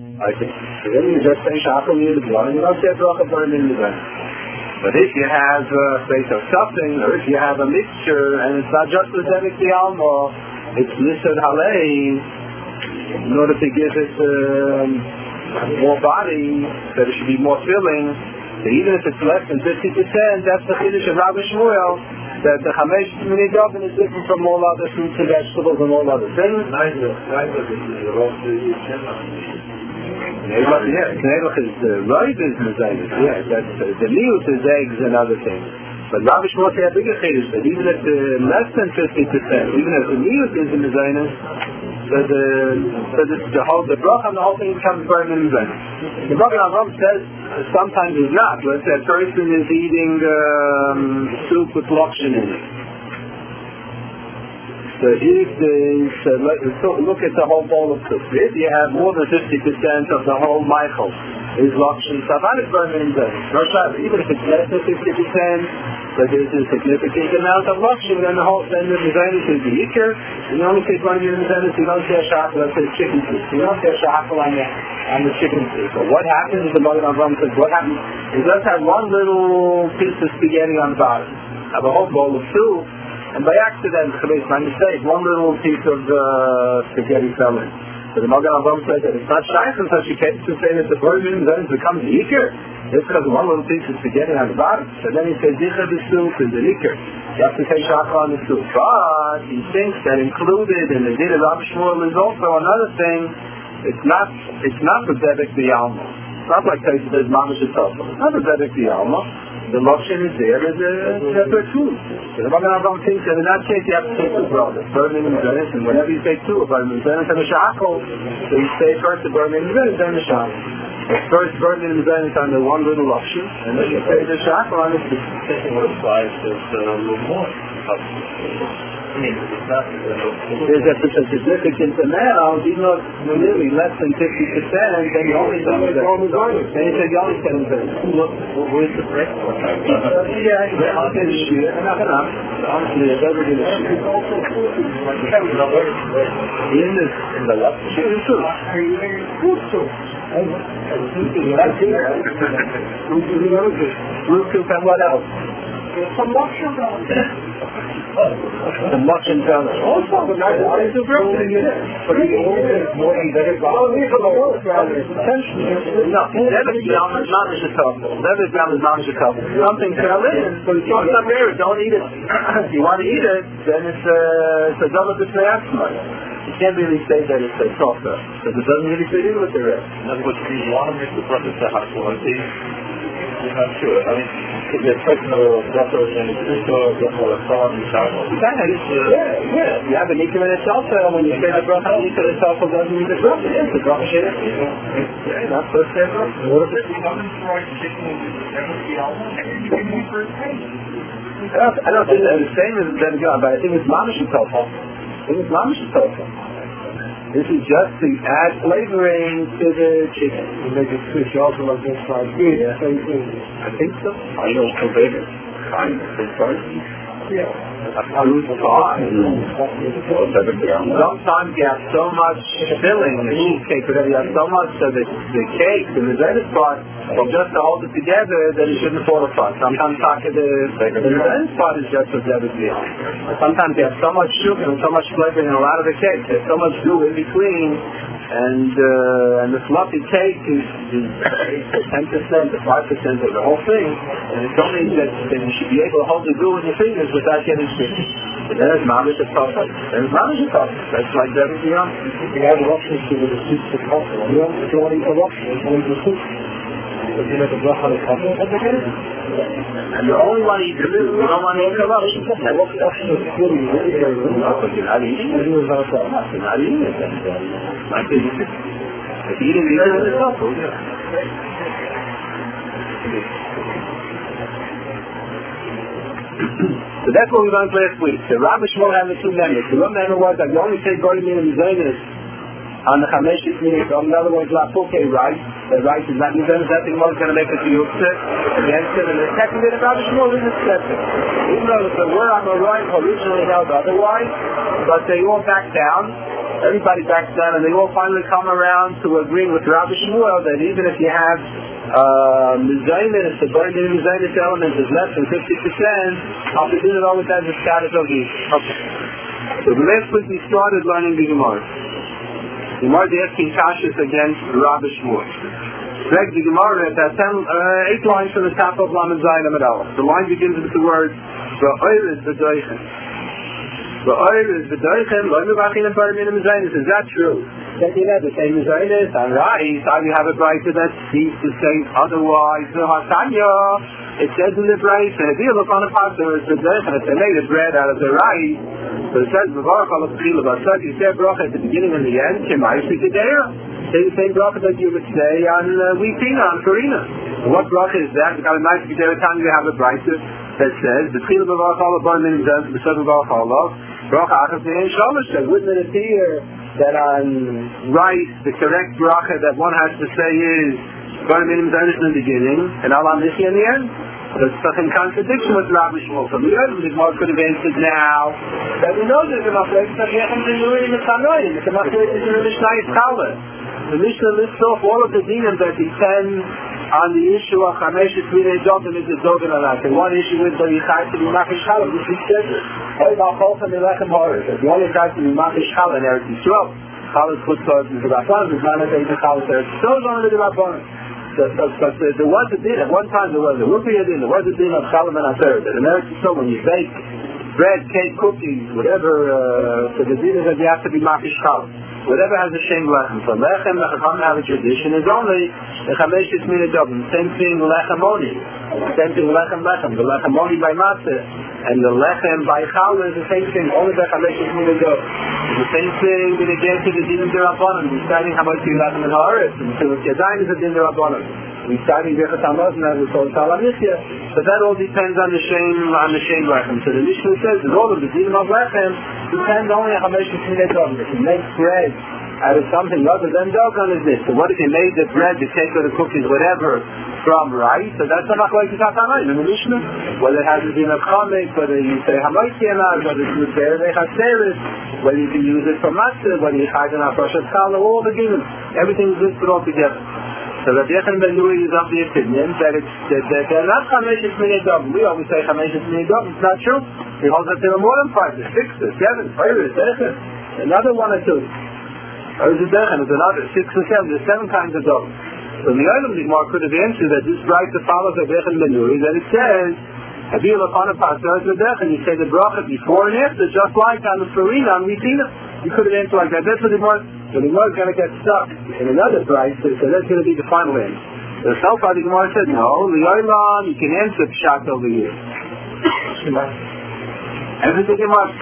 I think then you just say shachol near the blood, and you don't say bracha burning the blood. But if you have say something, or if you have a mixture, and it's not just the Zedek the Alma, it's listed halei, in order to give it more body, that it should be more filling. So even if it's less than 50%, that's the chiddush of Rabbi Shmuel, that the chamesh minei daven is different from all other fruits and vegetables and all other things. Neilach is the ripe is mezainis. Yeah, that's the miut is eggs and other things. But Rabbi Shmuel said a bigger chiddush that even if less than 50%, even if the miut is in mezainis, that the whole bracha and the whole thing becomes very mezainis. The Magen Avraham says sometimes it's not. Let's say a person is eating soup with lokshin in it. So if look at the whole bowl of soup. If you have more than 50% of the whole Michael is lokshin, Savanik burning in there. Even if it's less than 50%, but there's a significant amount of lokshin, then the mezainis is the ikr. And you only take one of your mezainis, you don't say a shachal, let's say chicken soup. You don't say a shachal on the chicken soup. So what happens, the Magen Avraham says, what happens? You just have one little piece of spaghetti on the bottom. Have a whole bowl of soup, and by accident, by mistake, one little piece of spaghetti fell in. So the Magen Avraham says that it's not shaykh in such a case to say that the virgin then becomes the ikr. It's because one little piece of spaghetti on the bottom. So then he says, dicha the soup is the ikr. You have to take shachal on the soup. But he thinks that included in the din of Rabbi Shmuel is also another thing. It's not the zedek the alma. It's not like there's mamash etofel. It's not the zedek the alma. The lokshin is there as a separate food. So the Magen Avraham thinks that in that case you have to take two brothers, burning in the zenis, and whenever you take two, burning in the zenis and the shachol, so you say first the burning in the zenis, then the shachol. First burning in the zenis on the one little lokshin, and then you say the shachol on it. Taking what applies is a little more. There's a significant amount, even though it's nearly less than 50%, then you only say that. Then you say you only say that. Where's the break? Yeah, I'll say the shir. Honestly, it doesn't get a shir. In the left, shir is soup. Root soup and what else? Some lokshin down there. The lokshin down there. Also, but not the broken in it. But it's more than better. No, Zedek Yom is not a shetafel. Zedek Yom is not a shetafel. Something fell in, but it's not there. Don't eat it. If you want to eat it, then it's a double disneyasma. You can't really say that it's a sofa, because it doesn't really fit in with the rest. In other words, if you want to make the process a hot quality, you're not sure. I mean, if you're expecting a doctor and it's or a farm, you can't. Yeah. You have an ikar in itself, when you say the bracha, the ikar itself doesn't mean the bracha. Yes, the bracha shit. Yeah, not so simple. What if it's coming for a chicken I don't think that the same as that God, but I think it's mamish tofa. This is just to add flavoring to the chicken. You make it fish also like this fried fish. Yeah. Same thing. I think so. I don't know flavor. Kind of. Yeah. Sometimes you have so much filling in the cheesecake, but you have so much of the cake and the Zedek part, but just to hold it together, that it shouldn't fall apart. Sometimes the Zedek part is just a Zedek deal. Sometimes you have so much sugar and so much flavor in a lot of the cake. There's so much glue in between, and the fluffy cake is 10% or 5% of the whole thing, and it's only that you should be able to hold the glue in your fingers without getting sick. There's mamish a tofa. That's like everything else. You have options to the soup to coffee. You don't want to eat the options, you want to eat the soup. But you make a bracha on the coffee. And you only want to eat the soup. You don't want to eat the options. And what the option is good, you really very good. No, but you're not eating it. You're not eating it. Like this. If you eat it, you eat it yourself. So that's what we learned last week. So Rabbi Shmuel had the two members. The one member was that you only say Gordy Min and Zaynis on the Chameshik Min. So in other words, La Puke rice. The rice is not Zaynis. That thing was going to make it to Yukse against it. And the second bit of Rabbi Shmuel is accepted. Even though the word on the right originally held otherwise, but they all backed down. everybody backs down, and they all finally come around to agreeing with Rabbi Shmuel that even if you have Mizaynis, the burden in Mizaynis element is less than 50%, Al Kedin it always has the status of these. Okay. So last week we started learning the Gemara. The Gemara is asking Kashas against Rabbi Shmuel. The Gemara at 8 lines from the top of Lamed Zayin Amud Aleph. The line begins with the words V'oir is v'doichen. V'oir is v'doichen. Lo mevachin and bar minim Mizaynis. Is that true? That you have the same Mizaynis and rice. How you have a brayta that seems to say otherwise. The Hasanya. It says in the brayta, if you look on a pastor, it's v'doichen. If they made a bread out of the rice, so it says V'varach al Chila Basad. You say bracha at the beginning and the end. K'maysi Kedera. Say the same bracha that you would say on wheatina, on farina. What bracha is that? Because K'maysi Kedera time you have a brayta that says the Chila V'varach al Bar minim Mizaynis. B'sad V'varach al bracha achas ne'en shalosh. Wouldn't it appear that on rice, the correct bracha that one has to say is Bar minim Mizaynis in the beginning and Al HaMichi in the end? That's such in contradiction with Rabbi Shmuel. So the Gemara could have answered now that we know there's a machlokes of Yechem Zenurim and Tanoim. It's a machlokes in the Mishnah Yitzchale. The Mishnah lists off all of the dinim that depend on the issue of Chamesh Tzminei Dogan is the Dogan Anak. And one issue is the Yichai to be Machish Chala, which we said, Oy Ba'cholchem Elechem Horus. If the only Yichai to be Machish Chala in Eretz Yisrael, Chala is put towards the Rabbanon, the Zman of the Chala is Eretz Yisrael, is only the Rabbanon. But there was a din, at one time there was a Rupiah din, there was a din of Shalom and Aseret. That in Eretz Yisrael, when you bake bread, cake, cookies, whatever, so the din is that you have to be Machish Chala. Whatever has a shem lechem. So lechem, the Chachamim have a tradition, is only the Chamesh Tzminei Dogan. Same thing lechemoni. Same thing lechem. The lechemoni by matzah. And the lechem by challah is the same thing, only by Chamesh Tzminei Dogan. The same thing when it gets to the din derabanan. We're studying how much you lechem in haaretz. And so the Yadayim is a din derabanan. We're studying Birchas Hamazon as we call it Salamithya. But that all depends on the shem lechem. So the Mishnah says that all of the dinim of lechem depends only on Chamesh Tzminei Dogan. If you make bread out of something other than dogan is this. So what if you made the bread, the cake or the cookies, whatever, from rice? So that's not like the Tanaim in the Mishnah. Whether it has a din of chametz, whether you say hamaiti anad, whether it's muter nechaseres, whether you can use it for matzah, whether you hide in a froshet challah, all the dinim. Everything is listed all together. So Rabbi Yechon ben Nuri is of the opinion that they're not Chamesh Tzminei Dogan. We always say Chamesh Tzminei Dogan. It's not true. He holds that there are more than 5, 6, 7, 8, another 1 or 2. Or is it Dechan? It's another 6 and 7. There's 7 kinds of dogs. So the Olam Gemara could have answered that this brayta follows Rabbi Yechon ben Nuri, that it says Habil upon a pastor is the Dechan. You say the bracha before and after, just like on the farina, on Ritina. You could have answered like that. That's what the Gemara is going to get stuck in another brayta, so that's going to be the final answer. So far the Gemara said, no, the Olam, you can answer pshat over here. Everything Gemara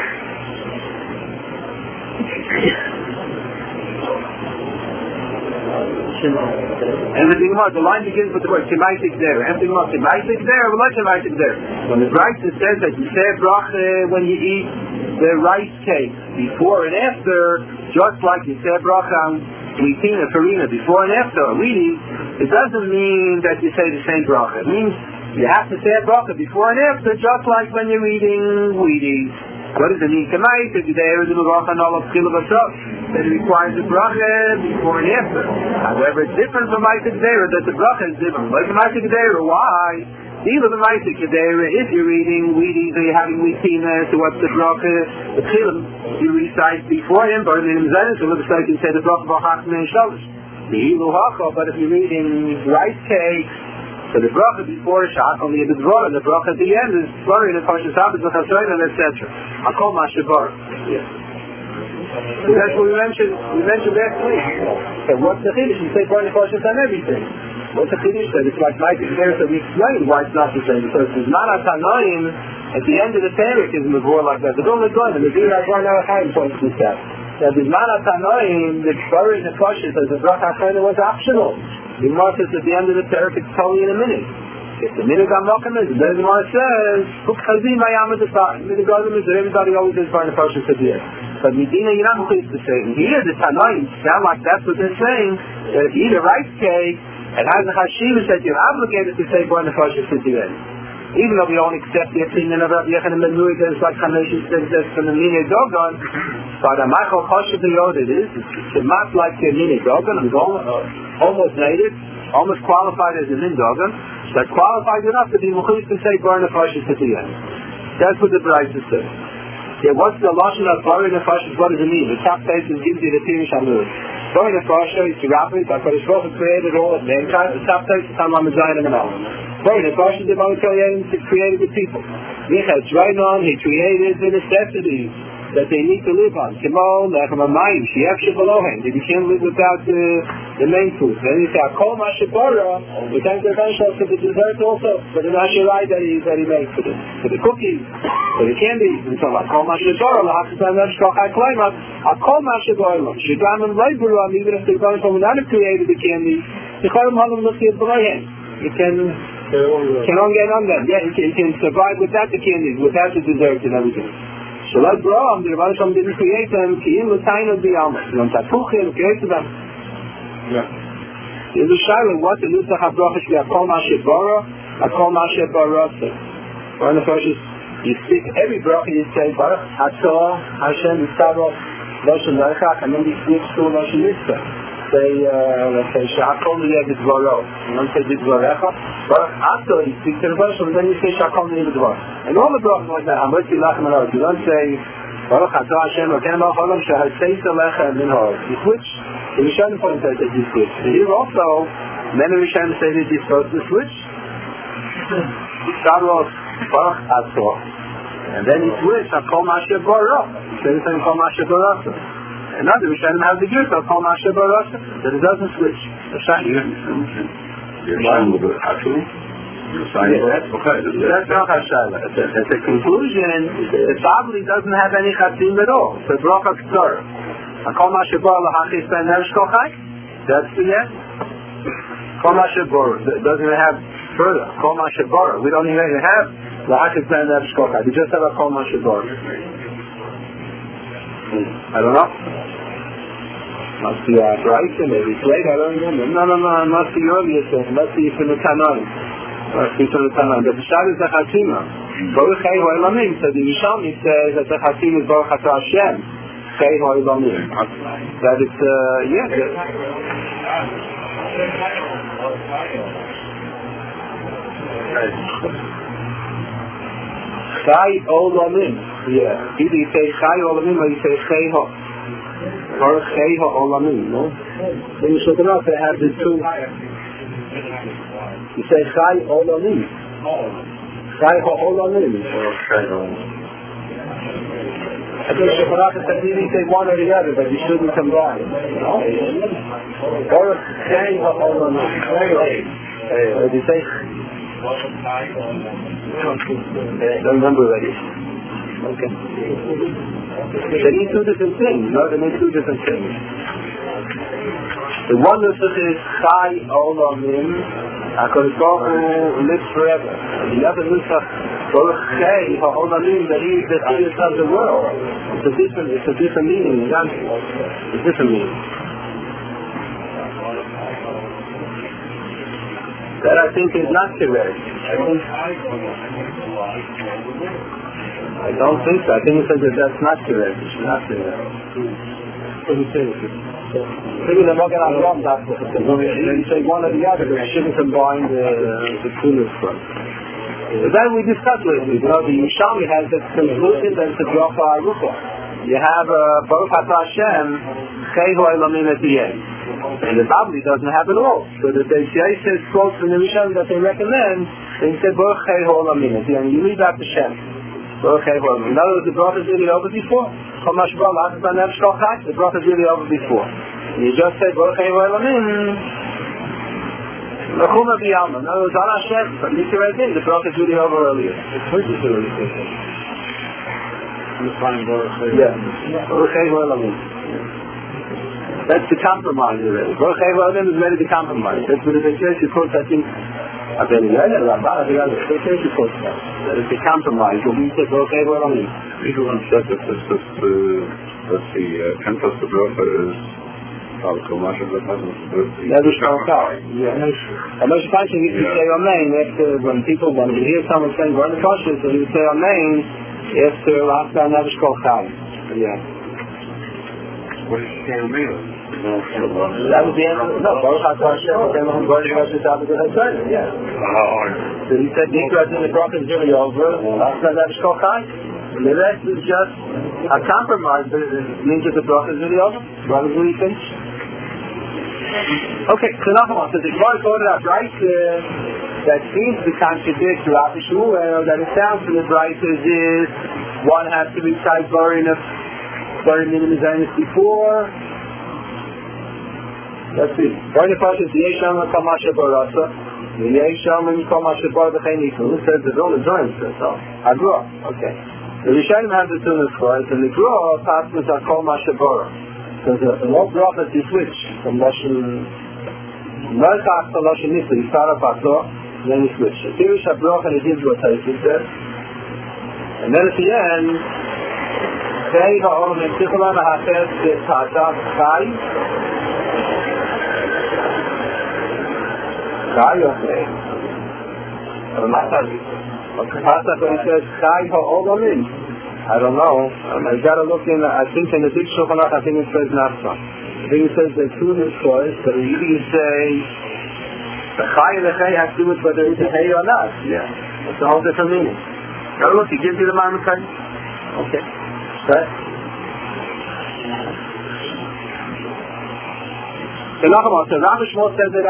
everything more. The line begins with the word Shemaitik there. Everything more Shemaitik there. We like Shemaitik there. When the Brayta says that you say bracha when you eat the rice cake before and after, just like you say bracha on wheatina, farina before and after reading, it doesn't mean that you say the same bracha. It means you have to say a bracha before and after, just like when you're eating Wheaties. What does it mean? Shemaitik there is a bracha and all of Chila Basad. That it requires a bracha before and after. However, it's different from Maitik Kedera, that the bracha is different. Like Maitik Kedera, why? Either the Maitik Kedera, if you're eating Wheaties or you're having wheatina, so what's the bracha? The Chilim, you recite before him, but in Zaynis, it looks like you say the bracha B'achachim and Shalosh. The Hilu Hacha, but if you're eating rice cake, so the bracha before Shach, only the bracha, the bracha at the end is Flori and Parshas Shabbos, and etc. Hakol Mashabar. Yes. So that's what we mentioned last week. So what's the chiddush? You say Barney Parshas on everything. What's the chiddush? That it's like Maitik there, so we explain why it's not the same. Because there's Manat Tanoim at the end of the Perek is Mavor like that. There's only going, and the Dir HaGor Narachayim points this out. That there's Manat Tanoim, the Barney the Parshas, as the Bracha HaChayim was optional. The Gemara says at the end of the Perek it's totally in a minute. If the minute I'm welcome is, then the Gemara says, Huk Chazim Ayam at the time. The Gemara is that everybody always is Barney Parshas at the end. But Medina, you're not pleased to say. Here, the Tanoim sound like that's what they're saying. That if you eat a rice cake, it has a chashivas that you're obligated to say Barney Parshas at the end. even though we don't accept the opinion of Rabbi Yochanan ben Nui, there's like Chamesh says that's from the Mini Dogon, but a Michael Choshev Yod it is, it's not like the Mini Dogon, I'm going almost native, almost qualified as a Mini Dogon, that qualified enough to be Mechus to say burn the Nefashis at the end. That's what the Braisa says. Yeah, what's the Lashon of burn the Nefashis? What does it mean? The top basis gives you the Pirish Amud. Burn the Nefashis, the Rabbi, that Kodesh Baruch Hu created all of mankind. The top basis is Tamam Zayin and Amal. Burn the Nefashis, the Baruch Hu created the people. Yichas Rainon, he created the necessities that they need to live on. Kimon, Lechem HaMayim, Shiach Shebalohem. They can't live without the main food. Then you say, Kol Mashibara, we thank the Banshal for the dessert also, for the Nashirai that he made for the cookies, for the candies, and so on. Kol Mashibara, L'Hakasam Nefshkochai Kleimat, Kol Mashibara, Shigam and Leiburam, even if the Banshal would not have created the candies, the Chodim Halam Luchid B'Leihem. You can get on them. Yeah, you can survive without the candies, without the desserts and everything. So like Braham, the Rebbe Shalom didn't create them, Ki'im L'Taina B'Yalma. You don't have Tuchim, created them. In the Shiloh, what the Nusach HaBracha should be Akol Ma'aseh Bara, Akol Ma'aseh Barasa. One of the first is, you speak every bracha you say, Baruch Atah Hashem Yisarov Loshen Leichach, and then you switch to Loshen Mitzvah. Say, let's say, Sha'akol L'Yeh B'Dvaro. You don't say B'Dvarecha. Baruch Atah, you speak to the Baruch, and then you say Sha'akol L'Yeh B'Dvaro. And all the brachas like that, Hamot Yilachem Alot. You don't say, Baruch Atah Hashem Roken Malach Olam She'haseisa Lecha Minhor. You switch. The Rishonim point says that you switch. Here also, many Rishonim say that you're supposed to switch. Start off Baruch Atah, and then you switch Akol Ma'aseh Bara. You say the same Akol Ma'aseh Barasa. Another Rishonim has the gift of Akol Ma'aseh Barasa, that it doesn't switch. You're saying with it, actually? That's not Hashayla. It's a conclusion. It probably doesn't have any chatzim at all. It's a bracha k'tzara. Akol Ma'aseh Bara l'hachis ben nefshkochai. That's the end. Akol Ma'aseh Bara doesn't even have further. Akol Ma'aseh Bara. We don't even have l'hachis ben nefshkochai. We just have Akol Ma'aseh Bara. I don't know. Must be right, maybe it's late. I don't remember. No. It must be earlier. It must be from the Tanaim. But the Shad is the Chatima. Baruch Chei Ha'olamim. So the Yishami says that the Chatim is Baruch Atah Hashem. Chei Ha'olamim. That it's, Chai Olamim. Yeah. Either you say Chai Olamim or you say Chei Ha. Baruch Chei Ha'olamim, no? Then you should not have the two. You say Chai Olamim. Chai Ha'olamim. I think Shekharach said you say one or the other, but you shouldn't combine. No? Baruch Chei Ha'olamim. Did you say? I don't remember already. Okay. They mean two different things. No, they mean two different things. The one nusach is Chai Olamim, HaKadosh Baruch Hu lives forever. And the other nusach, Baruch Chei Ha'olamim, that he is the creator of the world. It's a different meaning. It's a different meaning. That I think is not correct. I don't think so. I think it says that that's not correct. It's not correct. Maybe the Magen Avraham that's what it says. You say one or the other, but you shouldn't combine the two from. But then we discussed lately, the Yishami has the conclusion that it's a bracha arucha. You have Baruch Atah Hashem, Chei Ha'olamim at the end. And the Babli doesn't have it all. So the Beis says quotes from the Yishami that they recommend, they say Baruch Chei Ha'olamim at the end. You leave out the Shem. Baruch Chei Ha'olamim. In other words, the bracha is really over before. The bracha is really over before. You just say Baruch Chei Ha'olamim. L'chuma b'yalma. In other words, on Hashem, but you can write in, the bracha is really over earlier. Yeah. Baruch Chei Ha'olamim. That's the compromise already. Baruch Chei Ha'olamim is ready to compromise. That's what the Beis quotes, I think. That is the compromise. When we say Baruch Chei Ha'olamim. Everyone said that the emphasis of the bracha is Never spoke out. Yeah. And most function you say amen after when you hear someone saying we're in the conscious, and you say amen after last time never spoke out. Yeah. What did you say amen? That was the answer. No, Baruch HaKashem, I'm going to go to the top of the Hashem. Yeah. So he said Nikras in the Prophet is really over. Last time never spoke out. The rest is just a compromise, but it means that the Prophet is really over. What do you think? Okay, so now so the Gemara quoted our right that seems to contradict Rabbi Shmuel, that it sounds from the writers is one has to recite Baruch minimum Zionist before. Let's see. Baruch Nefesh is Yesham and Kamasha Barasa. Yesham and Kamasha Barasa Chaynikul. It says there's only Zionist. So, Agrah. Okay. The Rishonim has the tunas for it, and the Grah passes are called Mashabara. So the more bracha you switch from Lashon Merchach to Lashon Nisa, you start up Ato, and then you switch. The Pirish HaBracha and the Hebrew Taisik there. And then at the end, Vei ha'olam emtichulam ha'achet ta'atam chai. Chai, okay. Okay, when he says Chai ha'olamim, I don't know. I got to look in. I think in the Big Shulchan Aruch, I think it says Nafsa. I think it says the two Nifkois, but you say the Chai and the Chai has to do with whether it's a Hay or not. Yeah, it's a whole different meaning. Got to look. He gives you the Marmakai. Okay, right. So Rabbi Shmuel said that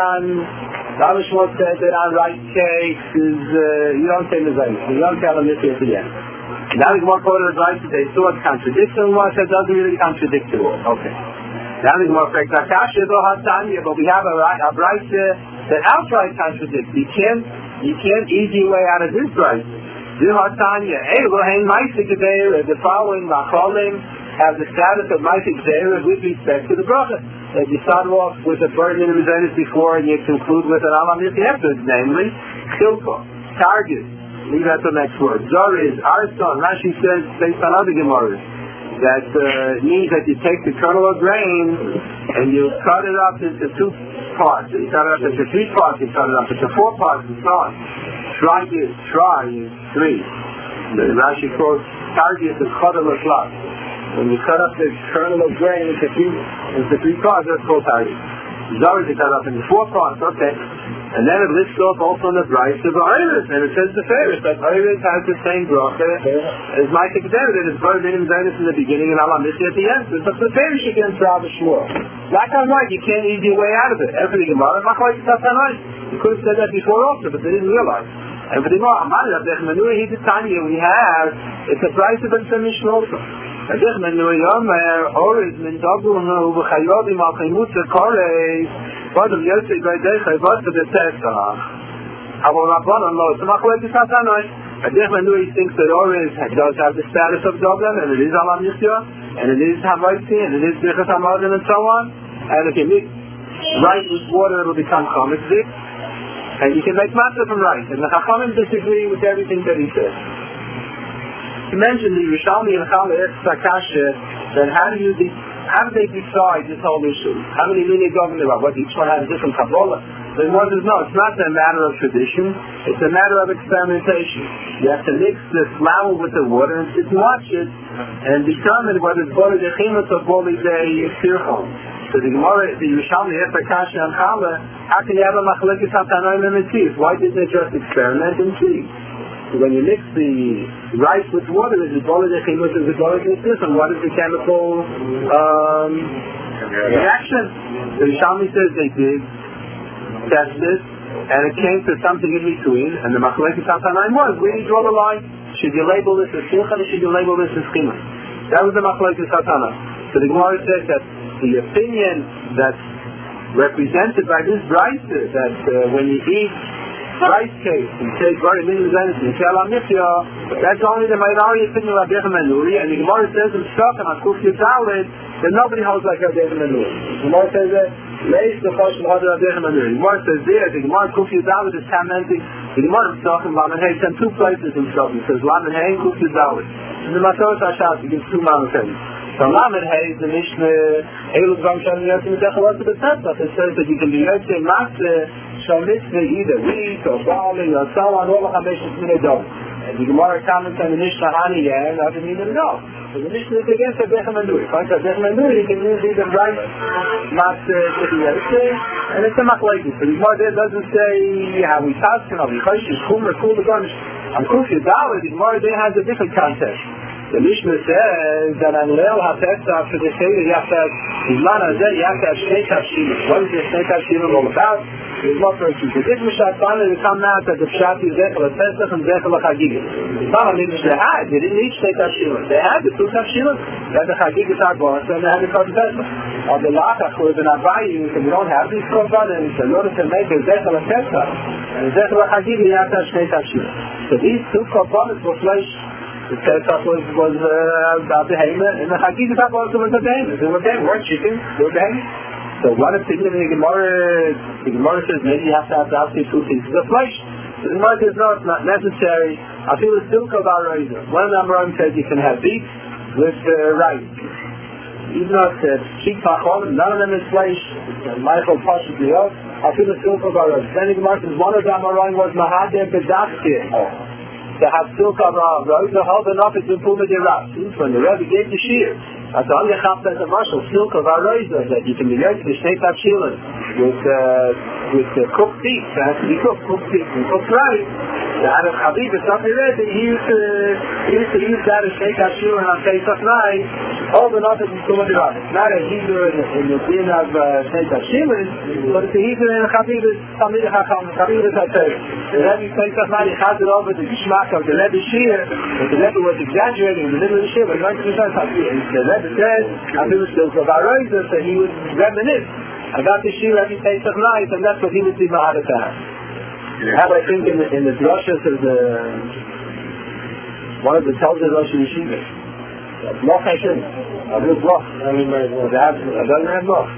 on right case is you don't say Mizayim. You don't tell him this at the end. Now the Gemara quoted as right they saw it contradicting one said doesn't really contradict it all. Okay. Now the Gemara corrects Akash is Hatanya, but we have a right that outright contradicts. You can't easy way out of this right. The Hatanya, Elohim Ma'aseh Gedeira, the following Macholim have the status of Ma'aseh Gedeira with respect to the bracha. That you start off with a burden in the Mizanis before and you conclude with an Alam Yisrael after, namely Chilko, target. Leave that to the next word. Zoriz, Ariston, Rashi says based on other Gemaras that means that you take the kernel of grain and you cut it up into two parts. You cut it up into three parts, you cut it up into 4 parts and so on. Try is 3. The Rashi quotes target the Chodel of Lot. When you cut up the kernel of grain into 3 parts, that's called target. Zoriz you cut up into 4 parts, okay. And then it lists off also in the Bryce of Iris, and it says the Ferris, that Iris has the same bracha as Ma'aseh Gedeira, that it's burned in Zionist in the beginning and Alam Yisrael at the end. So it's the Ferris against Rabbi Shmuel. Like I'm right, you can't easy way out of it. Everything about it, not quite tough and right. You could have said that before also, but they didn't realize. And for the more Amari of Dechmanuri, he's a Tanya, we have, it's a Bryce of the Mishnah also. Dechmanuri Yomer, Oriz, Min Dobruno, V'chayodim, Al-Chaimutza, Koreis, Badam Yosef by Dechai, but for the Pesach. Avo Rabbanon, no, it's a Machlekes Hatanoi. And Dechmanuri thinks that Oriz does have the status of Dobran, and it is Alam Yisrael, and it is Havaiti, and it is Birchas HaMagen, and so on. And if you mix rice with water, it will become Chometzik. And you can make matzah from rice. And the Chachamim disagree with everything that he says. He mentioned the Yerushalmi and Chal Eretz Sakasha, then how do they decide this whole issue? How many linear government there are? What, each one has a different Kabbalah? The one says, no, it's not a matter of tradition, it's a matter of experimentation. You have to mix the flour with the water and watch it and determine whether it's Boli Dechimus or Boli De Sirchon. So the Gemara, the Yerushalmi, Efrakasha and Chala, how can you have a Machlekes Hatanoim and Mitzvah? Why didn't they just experiment and see? So when you mix the rice with water, is it Boli Dechimus, is it Boli De Sirchon? What is the chemical reaction? The Yerushalmi says they did test it, and it came to something in between, and the Machlekes Hatanoim was, where do you draw the line? Should you label this as Simcha or should you label this as Chima? That was the Machlekes Hatanoim. So the Gemara says that the opinion that's represented by this rice is that when you eat rice cake and take very little Zionist and tell on Mifya, that's only the minority opinion of Rabbi Menuri, and the Gemara says in Shkafim on Kuf Yudalid that nobody holds like Rabbi Menuri. The Gemara says that Leis the Chosh of Rabbi Menuri. The Gemara says there, the Gemara Kuf Yudalid is commenting, the Gemara is talking Laman Hay, it's in 2 places in Shkafim. It says Laman Hay and Kuf Yudalid. In the Masorah Hashas, it gives 2 Laman Hay. So Lamed Hey, the Mishnah, Eilu Dvam Shem Yotze Mitechalot to the Pesach. It says that you can be Yotze Matzah Shal Mitzvah either wheat or barley or so on, all the Chameshis Minei Dov. And the Gemara comments on the Mishnah Hani and doesn't mean it at all. So the Mishnah is against the Bechem Anduri. If I say Bechem Anduri, you can use either right Matzah to the Yotze, and it's a Machlekes. So the Gemara there doesn't say how we tasken, how we choshes, Kumar, Kul, the Garnish. On Kufya Dalet, the Gemara there has a different context. The Mishnah says that on Leil HaPesach for the Seder you have to have Izman Hazeh, you have to have Shnei Tavshilim. What is the Shnei Tavshilim all about? There's more verses. The Dit Mishat finally to come out that the Pshat is Zechel HaPesach and Zechel HaChagigah. The Talmud Mishnah had, they didn't need Shnei Tavshilim. They had the two Tavshilim. They had the Chagigah Tarbos and they had the Korban Pesach. On the Lachach was an Abayi, we don't have these Korbanim, in order to make a Zechel HaPesach and Zechel HaChagigah you have to have Shnei Tavshilim. So these two Korbanim were flesh. The Pesach was about the Behemah, and the Chagigah was the Behemah. They were weren't chickens, they were Behemah. So what if the Gemara says maybe you have to have two pieces of flesh? The Gemara says no, it's not necessary. I feel it's still called Arayza. One of the Amorim says you can have beef with rice. Even though it says sheep tachon, none of them is flesh. Michael Pashas Liyot. I feel it's still called Arayza. Then the Gemara says one of the Amorim was Mahadeh Bedachke. To have silk of Rose, the whole enough is in Puma de Ras. When the Rebbe gave the shear, at the Angechap as a marshal, silk of Rose, that you can be learned to the Shnei Tavshilim with cooked beef. It has to be cooked beef and cooked rice. The Adam Chabib, it's not the Rebbe, he used to use that as Shnei Tavshilim on Pesach night, whole enough is in Puma de Ras. It's not a Hebrew in the din of Shnei Tavshilim, but it's a Hebrew in the Chabib is Tamid HaCham, Chabib is HaTev. The Rebbe Pesach night, he has it over the Gishmak of the Rebbe Shir, but the Rebbe was exaggerating in the middle of the Shir, but going to the Rebbe said, I feel still for Varoiza, so he would reminisce about the Shir every Pesach night, and that's what he would see Mahadata. How I think in the Drashas of one of the Telzah Rosh Yeshiva, Moch Hashem, Abu Bloch, I don't have Moch.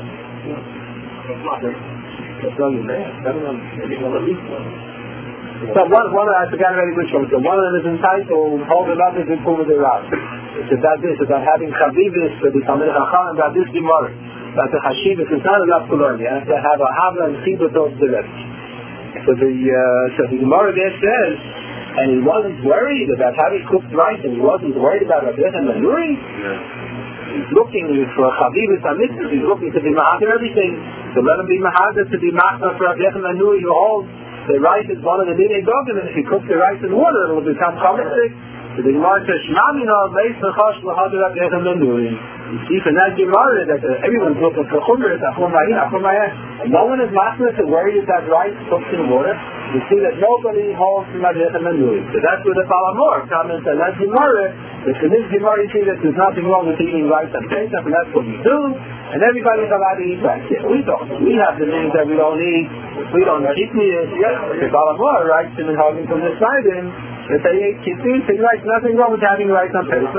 So one I forgot already which one. So one of them is entitled Hold It Up is in Puma de Ras. It's about this, about having Chabibis for the Talmid Chacham, about this Gemara. About the Hashivas, it's not enough to learn. You have to have a Havla and Chibut of the rest. So the Gemara there says, and he wasn't worried about how he cooked rice, and he wasn't worried about Rabbi Manuri. He's looking for a Chabibis HaMitzvah, he's looking to be Mahadir everything. So let him be Mahadir to be Machna for Rabbi Manuri, who holds the rice is one of the Minei Dogim, and if you cook the rice in water, it will become chametzik. So the Gemara says, Shmamina, Leis Nechash, L'Hadir Rabbi Manuri. You see from that Gemara that everyone's looking for Chumras, Achum Ra'in, and no one is Machna to worry if that rice cooked in water. You see that nobody holds from Rabbi Manuri. So that's where the Palamor comments on that Gemara. That in this Gemara you see that there's nothing wrong with eating rice on Pesach, and that's what we do. And everybody's allowed to eat rice. Yeah, we don't. We have the things that we don't eat. We don't eat meat. Yes, the Balamor writes in Hagen from the side in that they ate kidneys. He writes nothing wrong with having rice on Pesach.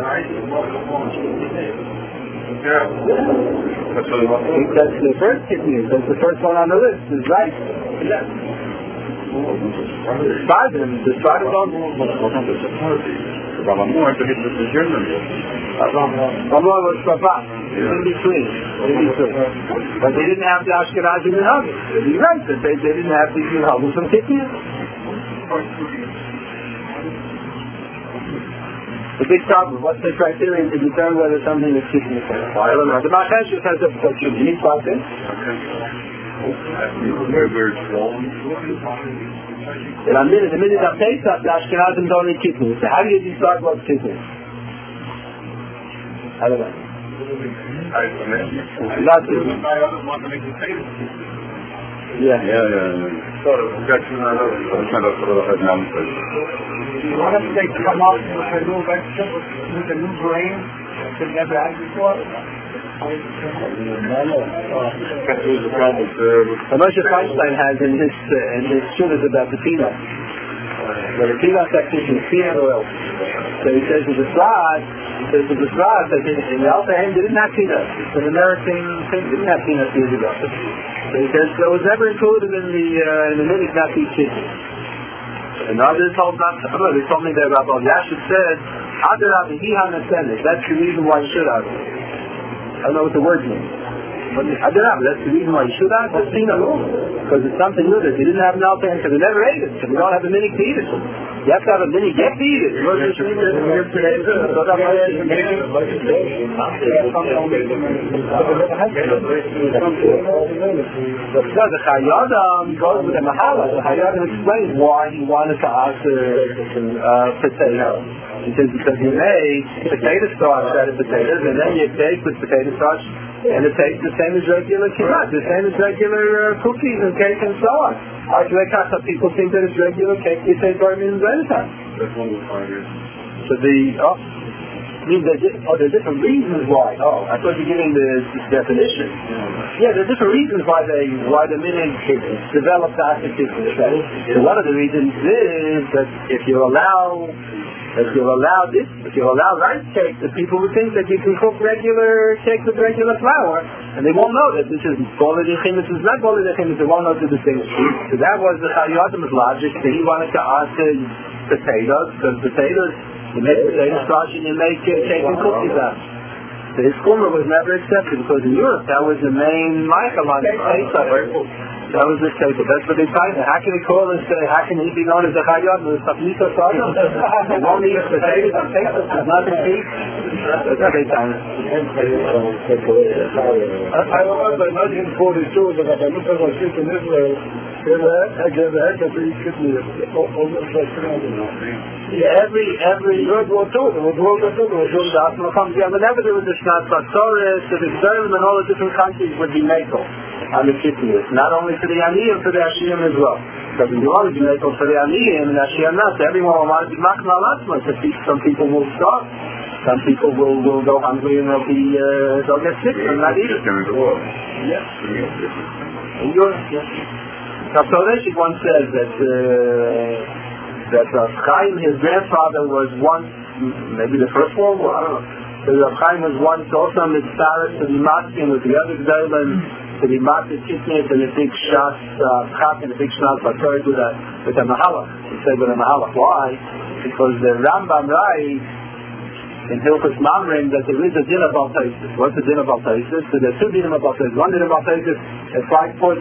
That's the first kidney. That's the first one on the list. Is rice. Yes. The Spartan don't. Balamor to hit the German. Balamor was Shabbat. In between. But they didn't have the Ashkenazim and Hagim. You're right that they didn't have the Hagim from Kitniyah. The big problem, what's the criterion to determine whether something is Kitniyah? I don't know. The Machashus has a question. Do you need something? The minute of Pesach, the Ashkenazim don't eat Kitniyah. So how do you decide what's Kitniyah? I don't know. Not Kitniyah. Yeah. Sort of objection, I know. I'm trying to throw the head down. You want to take the come up with a new vegetable, with a new grain that never had before? Moshe Feinstein has in his students about the peanut. The peanut section is peanut oil. So he says with the Srad, that in the Alta Hen they didn't have peanuts. It's an American thing, didn't have peanuts years ago. So he says it was never included in the minute not to eat chicken. And others told not to. They told me that Rabbi Yashib said That's the reason why you should have it. I don't know what the words mean. But that's the reason why you should have it. Because it's something new that you didn't have an alternative, because you never ate it. So we don't have a mini to eat it. You have to have a mini get to eat it. You don't just eat it today. The Chayadam goes with the Mahala. The Chayadam explains why he wanted to ask potato. He says because you made potato starch out of potatoes, and then you bake with potato starch, and it tastes the same as regular kibbutz, the same as regular cookies and cake and so on. Some people think that it's regular cake, you say Barmin and Benetime. So there's different reasons why. Oh, I thought you're giving the definition. Yeah, there's different reasons why the minig developed after kibbutz. So one of the reasons is that if you allow rice cake, the people would think that you can cook regular cake with regular flour, and they won't know that this is Golad Yechim, this is not Golad Yechim, they won't know the distinction. So that was the Chayadam's logic, that he wanted to answer potatoes, because potatoes, you make potato starch and you make cake and cookies out. So his kumra was never accepted, because in Europe that was the main Michael on the Pesach. That was the case. That's what they find. How can he call and say, how can he be known as a Chayad? There's some Nisa Sargam. He won't eat potatoes and cakes. There's nothing to eat. That's what they find. I remember 1942 that I looked at my ship in Israel. Every World War II, whenever there was a Shnat Basoris, the Israelim and all the different countries would be Mekel on the Kippur. Not only for the Aniyim, for the Ashiyim as well. Because you want to be Mekel for the Aniyim and Ashiyim not. So everyone will want to be Machna Latzma. Some people will starve. Some people will go hungry and they'll get sick and not eat it. In Europe, yes. Kapsoleshik once says that Chaim, his grandfather, was once, maybe the First World War, I don't know. So Chaim was once also mitzvah to be masking with the other Gdolim, to be masking kitnit and a big shas chak and a big shnas batzor with a mahalach. He said with a mahalach. Why? Because the Rambam writes in Hilchos Mamrim that there is a din of Baltaisis. What's the din of Baltaisis? So there are two dinim of Baltaisis. One din of Baltaisis is 5 foot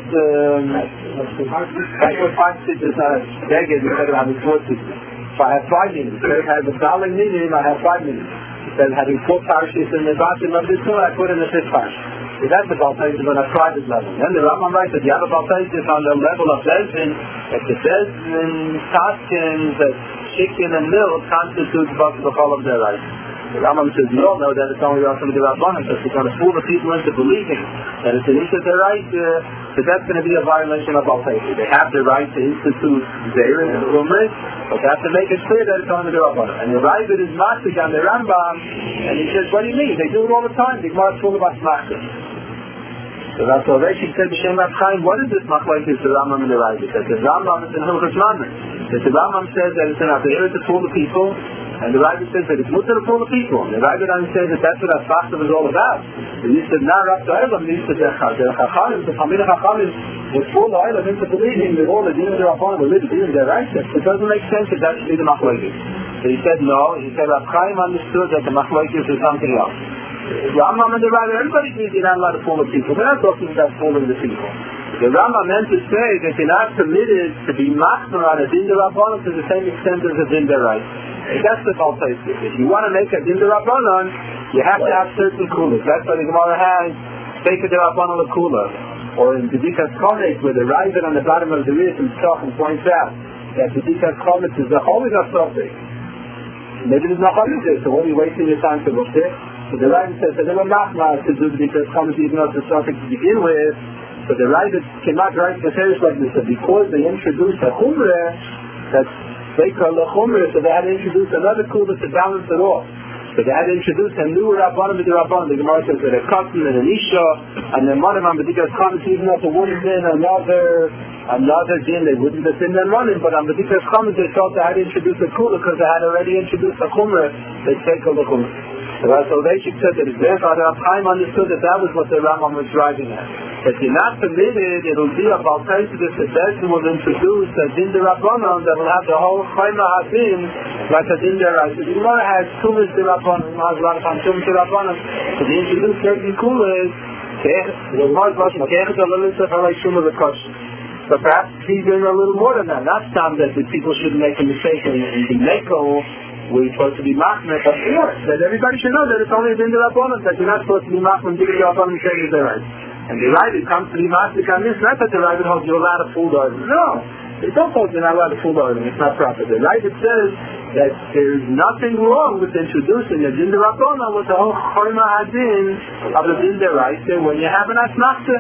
5 stitches, not a beggar, instead of having 4 stitches. So I have 5 dinim. Instead of having a dollar dinim, I have 5 dinim. Instead of having 4 parashas in the bottom of this one, I put in the 5th parish. So that's the Baltaisis on a private level. Then the Rambam writes that you have a Baltaisis on the level of Bezin, that the Bezin Taskins, that chicken and milk constitutes the whole of their life. The Rambam says, you all know that it's only also the Rabbanan, so it's going to fool the people into believing that it's an issue their right, so that's going to be a violation of Baltaisis. They have the right to institute Zayr and Umrit, but they have to make it clear that it's only the Rabbanan. And the Ravid is Masik on the Rambam, and he says, what do you mean? They do it all the time. The Gemara is full about Masik. So that's all. She said, B'Shem Rav Chaim, what is this machlokes the Rambam and the Ravid? That the Rambam is in Hilchos Mamrim. That the Rambam says that it's an Avera to fool the people, and the Ravid says that it's mutter to fool the people. And the Ravid says that that's what Asfachtav is all about. And he said, now Rav Ta'elam needs to the Chachamim, the Family Chachamim would fool the Eilam into believing that all the Dinim of Rabbanan were living in their righteous. It doesn't make sense that that should be the machlokes. So he said no. He said Rav Chaim understood that the machlokes is something else. Rambam and the Ravid, everybody thinks you're not allowed to fool the people. We're not talking about fooling the people. The Rambam meant to say that you're not permitted to be machmer on a din d'Rabbanan to the same extent as a din d'Oraisa. That's the Baltaisis. If you want to make a din d'Rabbanan, you have to have certain kulas. That's why the Gemara has Sefer d'Rabbanan l'kula. Or in Bedikas Chometz, where the Ravid on the bottom of the Riyas himself points out that Bedikas Chometz is the holy Gasofik. Maybe there's no holy there, so what are you wasting your time to look there? So the Ravid says that they were not allowed to do Bedikas Chometz even though it's a Sofik to begin with. So the Ravid cannot write the Teres like this. So because they introduced a Chumrah, that's they call the Chumrah, so they had to introduce another Kula to balance it off. So they had to introduce a new Rabbanim with the Rabbanim. The Gemara says that a Katan and an Isha, and then one of them, B'dikas Chometz, even though the woman's in another din, they wouldn't have been then running, but on B'dikas Chometz, they thought they had to introduce a Kula because they had already introduced a Chumrah. They take a Chumrah. So Soloveitchik said that therefore Rav Chaim understood that was what the Rambam was driving at. If you're not permitted, it'll be a baltais that the Bezdin will introduce a din derabanan that will have the whole chayma hadin like a din deraisa. The Gemara has tumas derabanan, has a lot of tumas derabanan. So they introduce certain kulas. The Gemara's version, kechet alalutzah halay shuma v'kosher. But perhaps he's doing a little more than that. Not time that the people shouldn't make a mistake and be neko. We're supposed to be machmir, but that everybody should know that it's only in the Rabbanon, that you're not supposed to be machmir and the Rabbanon and saying it's right. And the right, it comes to be machmir on this, not that the right holds you're allowed to fool the order. No, it don't hold you're not allowed to fool the order, it's not proper. The right, it says that there's nothing wrong with introducing a din the Rabbanon with the whole chorma hadin of the din the right when you have an asmachta.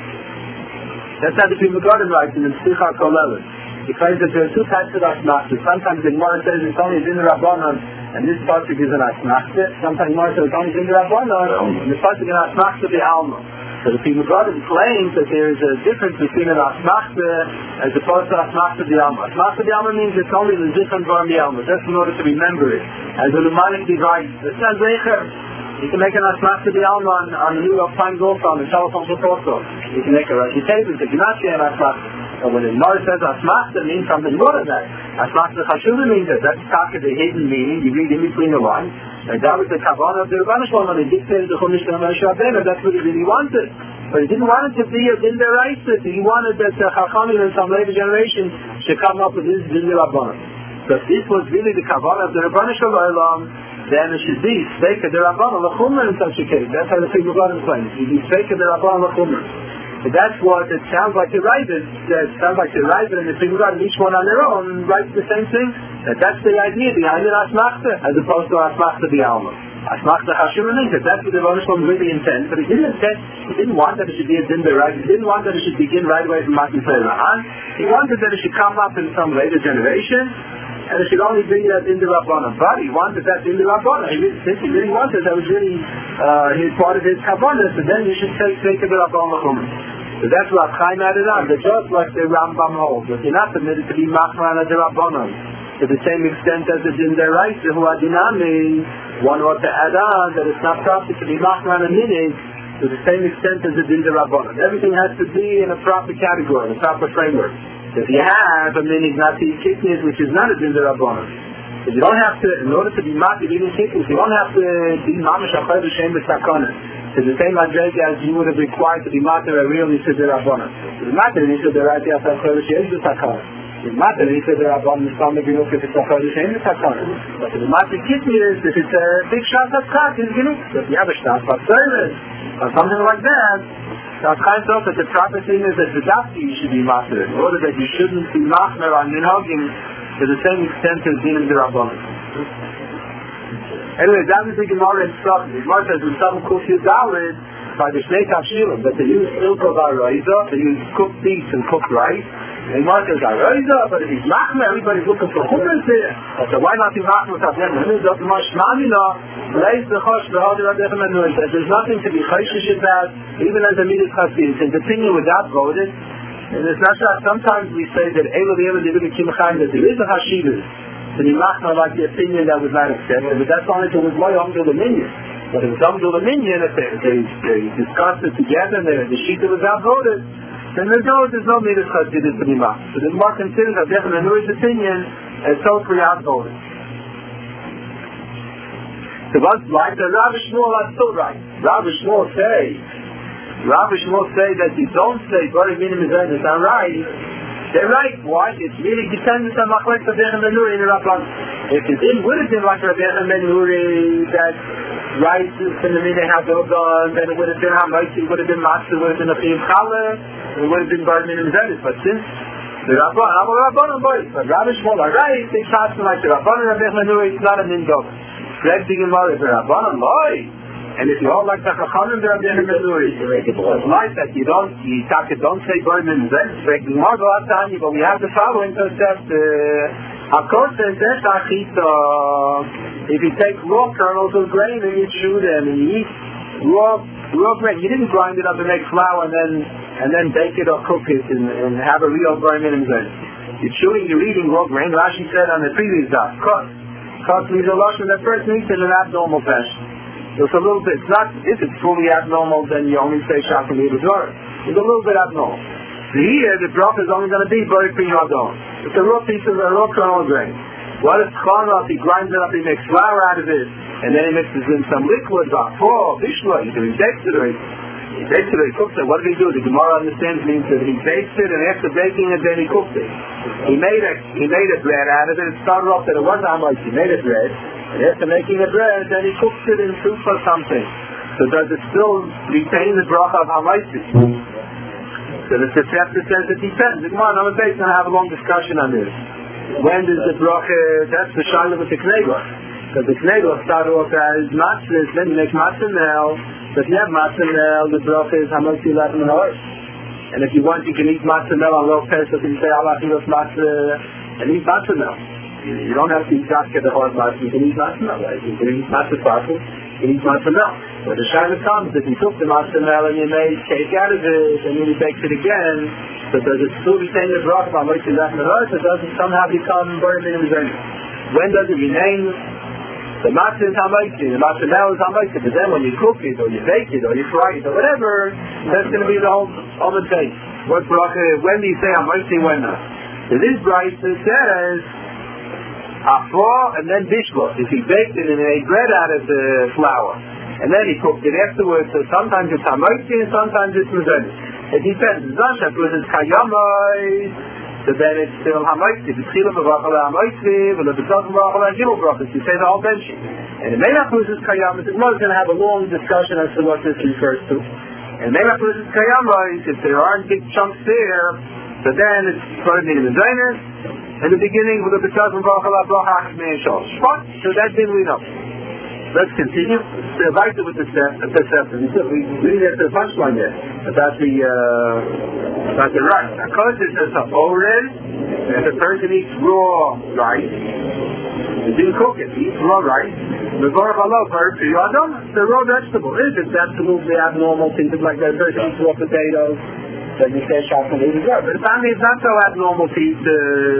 That's how the people got it right in the Psicha Kolelet. He claims that there are two types of asmachta. Sometimes the Gemara says it's only din the Rabbanon, and this pasuk is an asmachta. Sometimes Gemara says it's only din the Rabbanon, and this pasuk is an asmachta the Alma. So the people got it claims that there is a difference between an asmachta as opposed to asmachta the Alma. Asmachta the Alma means it's only the zikhan varm the Alma, just in order to remember it. As a Lumanic device, it's not zecher. You can make an asmachta the Alma on the New York Times also, on the telephone book also. You can make a reputation if you're not saying asmachta. And when the Gemara says asmachta, it means something more than that. Asmachta chashuva means that that's taka the hidden meaning, you read in between the lines. And that was the kavanah of the Rebbeinu Shalom, and he dictated the Chumash to Moshe Rabbeinu, that's what he really wanted. But he didn't want it to be a din deraisa. He wanted that the Chachamim in some later generation should come up with this din derabanan. So if this was really the kavanah of the Rebbeinu Shalom, then it should be Sveika derabanan l'chumra in such a case. That's how the people got in place. You do Sveika derabanan l'chumra. So that's what it sounds like the Ravid. It sounds like the Ravid and the people got each one on their own writes the same thing. That's the idea behind it, asmachta, as opposed to asmachta the Alma. Asmachta Hashim means that that's what the Rebbeinu Shalom really intended. But he didn't want that it should be a din deraisa. He didn't want that it should begin right away from Matan Torah. He wanted that it should come up in some later generation. And it should only be that in the Rabbanan. But he wanted that in the Rabbanan. Since he really wanted that was really his part of his Kavanah, so then you should take the Rabbanan. So that's what Chaim added on. That just like the Rambam holds, that you're not permitted to be machman at the Rabbanan. To the same extent as it's in their rights, who are dinami, one ought to add on that it's not proper to be machman and minig to the same extent as it's in the Rabbanan. Everything has to be in a proper category, in a proper framework. If you have a minig not to eat kidneys, which is not a din derabanan, if you don't have to, in order to be matir eating kidneys, you don't have to be mamash achar b'shem b'sakana. To the same adrega as you would have required to be matir a real nisud derabanan. To be matir a nisud derabanan achar b'shem b'sakana. To be matir a nisud derabanan is something you look at it's achar b'shem b'sakana. But to be matir kidneys, if it's a big shot of cut, it's genug. So if you have a shot of service or something like that, so it's kind of that the proper thing is that the dafti you should be master, in order that you shouldn't be machmer on minhagim to the same extent as din the Rabbanan. Anyway, that is the Gemara in Sachim. The Gemara says in Sachim Kuf Yudalid by the Shnei Tafshilim that they use ilkov araiza, they use cooked beef and cooked rice. And Gemara says araiza, but if he's machmer, everybody's looking for chumras here. So why not be machmer with Avnei? There's nothing to be chayshish about, even as a midas chasid. And continue without voted. And it's not that sometimes we say that that there is a hashivas to be machmer like the opinion that was not accepted, but that's only to was loyal to the minion. But if it's up to the minion, if they discussed it together and the shita was outvoted, then there's no midas chasid to be machmer. So the Gemara considers Avnei Menuh's opinion as totally outvoted. So what's right? The Rav Shmuel are still right. Rav Shmuel say that you don't say Bari Minim is right, it's not right. They're right. Why? It's really dependent on Machlek Rabbeinu Menuri in the Rabban. If it would have been like Rabbeinu Menuri that rice in the minute had done, then it would have been Hamaiti, it would have been Matzah, it would have been a Fiyim Challah, it would have been Bari Minim Zedis. But since the Rabban boy, but Rav Shmuel are right, they pass like the Rabban and Rabbeinu Menuri, it's not an indog. Greg the Gemara is a Rabban boy. And if you all like the Chachamim, they're Rabbeinu Menuri. It's like that you don't say Bari Minim Zedis. Greg the Gemara go out to you, but we have the following concept. If you take raw kernels of grain and you chew them and you eat raw grain, you didn't grind it up and make flour and then bake it or cook it and have a real Bari Minim Zedis. You're eating raw grain. Rashi said on the previous daf, cut means a lashon that person eats in an abnormal fashion. So it's a little bit, it's not, if it's fully abnormal, then you only say Shach and Yibazor. It's a little bit abnormal. So here, the bracha is only going to be Baruch Pi Yadon. It's a raw piece of a raw kernel grain. What if Chana, if he grinds it up, he makes flour out of it, and then he mixes in some liquid, Bachor, Bishla, he bakes it, or he cooks it. What did he do? The Gemara understands means that he bakes it, and after baking it, then he cooked it. He made a bread out of it. It started off that it wasn't how much. He made a bread, and after making a bread, then he cooked it in soup or something. So does it still retain the bracha of Hamaisi? So the Tosefta says it depends. The Gemara number 8 is going to have a long discussion on this. When does the bracha? That's the shaila with the knegel. Because the knegel started off as matzahs, then you make matzah now. So if you have matzah now, the bracha is Hamaisi Lechem and Ha'or. And if you want, you can eat matzah mel on low pesach and say Allah Chilos matzah and eat matzah mel. You don't have to eat zaket the hard matzah. You can eat matzah mel, right? You can eat matzah parfum. You can eat matzah mel. But the shaila comes if you took the matzah mel and you made cake out of it and then you baked it again. So does it still retain the bracha of Hamaisi Lechem and Ha'or? So does it somehow become burning in the zayim? When does it remain? The matzah is Hamaisi, the matzah mel is Hamaisi, but then when you cook it, or you bake it, or you fry it, or whatever, that's going to be the whole other thing. What bracha, when do you say Hamaisi, when not? So this brayta says, Afro, and then Bishlo. If he baked it and made bread out of the flour, and then he cooked it afterwards, so sometimes it's Hamaisi, and sometimes it's Mezonah. It depends. Zashat was it's Kayamai, so then it's still Hamaisi. The Tchilah B'Rachel Hamaisi, and the B'Tzach B'Rachel Gimel Brachos. You say the whole bench. And it may not lose its Kayam. It's going to have a long discussion as to what this refers to. And it may not lose its Kayam, if there aren't big chunks there, so then it's going to be the Zaynus. In the beginning, with the B'Tzach B'Rachel Ha'Brachach Me'en Shalosh. Fine. So that didn't we know. Let's continue. So right with the Tosefta. We didn't get to the punchline yet about the rice. Because it says Oren, if a person eats raw rice, he didn't cook it. He eats raw rice. The raw vegetable. If it's absolutely abnormal, things like that, a person eats raw potatoes, then you say Shach and Yibazor. But apparently it's not so abnormal to eat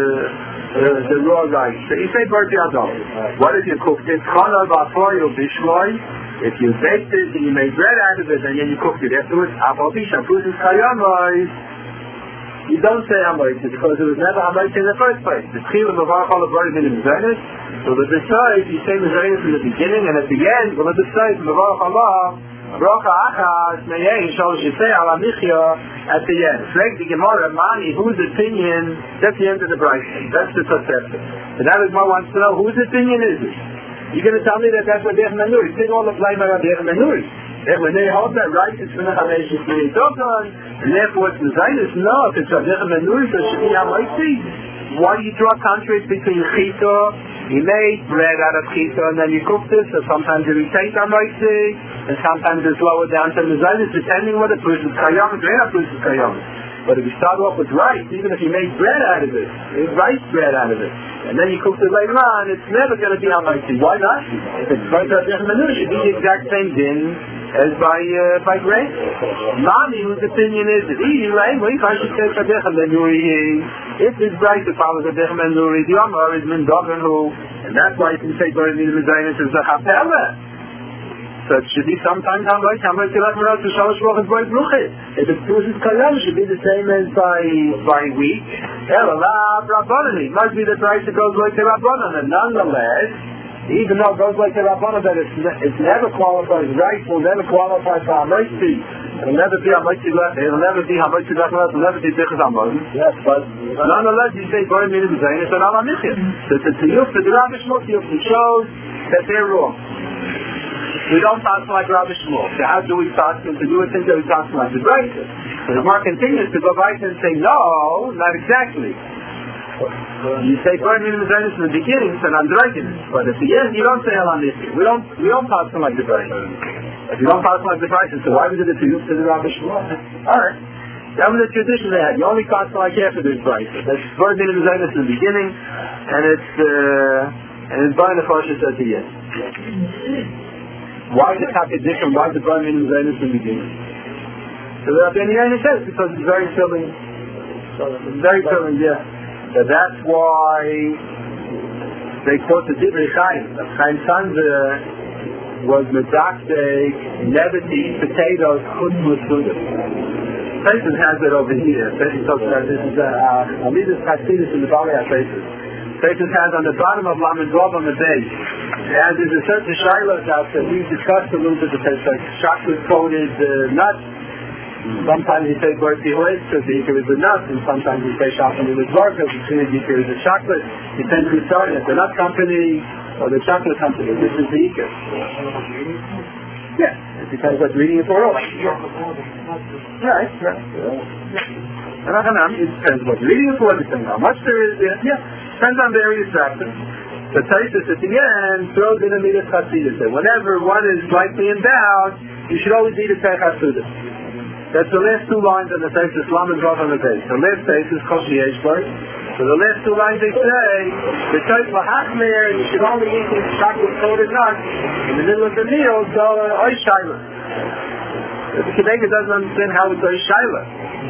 the raw rice. So you say Baruch Yadon. What if you cooked it? Chana B'Afoy or Bishloy. If you baked it and you made bread out of it and then you cooked it afterwards, you don't say Hamaisi because it was never Hamaisi in the first place. The Tchilah B'Rachel Ha'Brachos in Mezonah. So the besides, you say Mezonah in the beginning and at the end, well, the besides B'Rachel Allah. Bracha Achas Meyein Shalosh Yisei Ala Michya at the end. Frag the Gemara Mani, whose opinion? That's the end of the brayta. That's the Tosefta. And now the Gemara wants to know whose opinion is it? You're going to tell me that that's Rabbi Yochanan ben Nuri. Take all the blame on Rabbi Yochanan ben Nuri. When they hold that right, it's going to have a Shifri Tokan, and therefore it's the Zaynus. No, if it's Rabbi Yochanan ben Nuri, so it should be Hamaisi. Why do you draw contrast between Chita? You made bread out of Chita and then you cooked it, so sometimes you retain Hamaisi, and sometimes it's lower down to the Zaynus, depending what the person's Kayam, or not person's Kayam. But if you start off with rice, even if you made bread out of it, rice bread out of it, and then you cooked it later on, it's never going to be Hamaisi. Why not? If it's Baruch Yochanan ben Nuri, it should be the exact same din as by grain. Mani, whose opinion is it? If this brayta follows Rabbi Yochanan ben Nuri, the Amar is min daven hu, and that's why you can say Baruch Yochanan is a chapela. So it should be sometimes Hamaisi Lechem and Ha'or to Shalosh Brachos Baruch Ruchit. If it's Pushes Kayam, it should be the same as by week. Ela Rabbanan. It must be the price that goes like the Rabbanan, and nonetheless, even though it goes like the Rabbanan, that it's never qualified, rice will never qualify for Hamaisi. It'll never be Hamaisi Lechem, it'll never be Hamaisi Lechem, it'll never be Bichas Hamaisi. Yes, but nonetheless, you say Baruch Yochanan is an Ala Michya. So it's a Tiyuf to the Rabbi Shmuel, Tiyuf shows that they're wrong. We don't pass like Rabbi Shmuel. So how do we pass him to do it until we pass like the brayta? So the Gemara continues to go right and say, no, not exactly. You say Baruch Yochanan in the beginning, so I'm dragging it. But at the end, you don't say Elam Nichya. We don't pass him like the brayta. If you don't pass him like the brayta, so why was it to use to the Rabbi Shmuel? Alright. That was the tradition they had. You only pass him like after the brayta. That's Baruch Yochanan in the beginning, and it's Baruch Nefashis at the end. Why the contradiction? Why the Baruch Yochanan in the beginning? So the Rabbi Yochanan says because it's very filling. It's very filling, yeah. So that's why they quote the Divrei Chaim. Chaim Sanzer was medactic, never to eat potatoes, couldn't with Suda. Taisus has it over here. Taisus talks about this is Amidus Chasidus in the Bali HaTaisus. Taisus has on the bottom of Lamed Vav on the base. And there's a certain shiloh out that we've discussed a little bit. It's like chocolate-coated nuts. Sometimes you say Berti Hoyt because the Iker is a nut, and sometimes you say Shachim is Varka because the Iker is a chocolate. Depends who's starting it. The nut company or the chocolate company. This is the Iker. Yeah, it depends what's reading it for all. Right. It depends what's reading it for, depends how much there is. Depends on various factors. The Taisus at the end throws in a Midas Chasidus. Whenever one is likely in doubt, you should always eat a Tech Chasidus. That's the last two lines of the Taisus, Lamed Vav on the base. The last Taisus, Koshi Yeshbar. So the last two lines they say, the Taisus Lahachmer, you should only eat these chocolate-coated nuts in the middle of the meal, so Oy Shaila. The Kedega doesn't understand how it's Oy Shaila.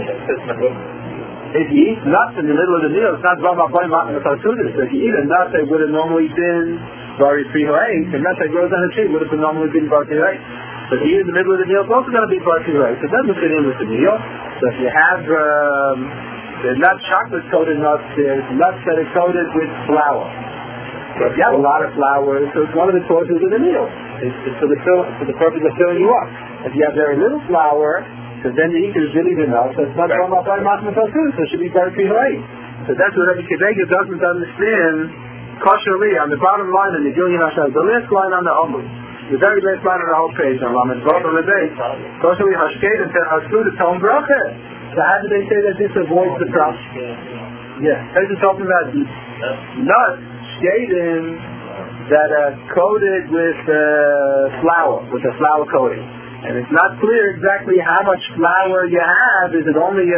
If you eat nuts in the middle of the meal, it's not Vama Boy Matna Chasidus. If you eat a nut that would have normally been Bari Frihoei, the nut that grows on a tree would have normally been Bari Frihoei. But here in the middle of the meal, it's also going to be partially right. So it doesn't fit in with the meal. So if you have the nut chocolate-coated nuts, there's nuts that are coated with flour. So if you have a lot of flour, so it's one of the causes of the meal. It's for the purpose of filling you up. If you have very little flour, so then the Iker is really the nut, so it's not going up by Matma Tasus, so it should be partially right. So that's what Rabbi Kedega doesn't understand. Kosherly, on the bottom line in the Gilyon HaShem, the last line on the Amud. The very last line on the whole page on Lamed Vav on the base. Kosherly Hashked and Tehasud the Tom Bracha. So how do they say that this avoids the problem? Yeah, this is talking about nuts, shkedim, that are coated with flour, with a flour coating. And it's not clear exactly how much flour you have. Is it only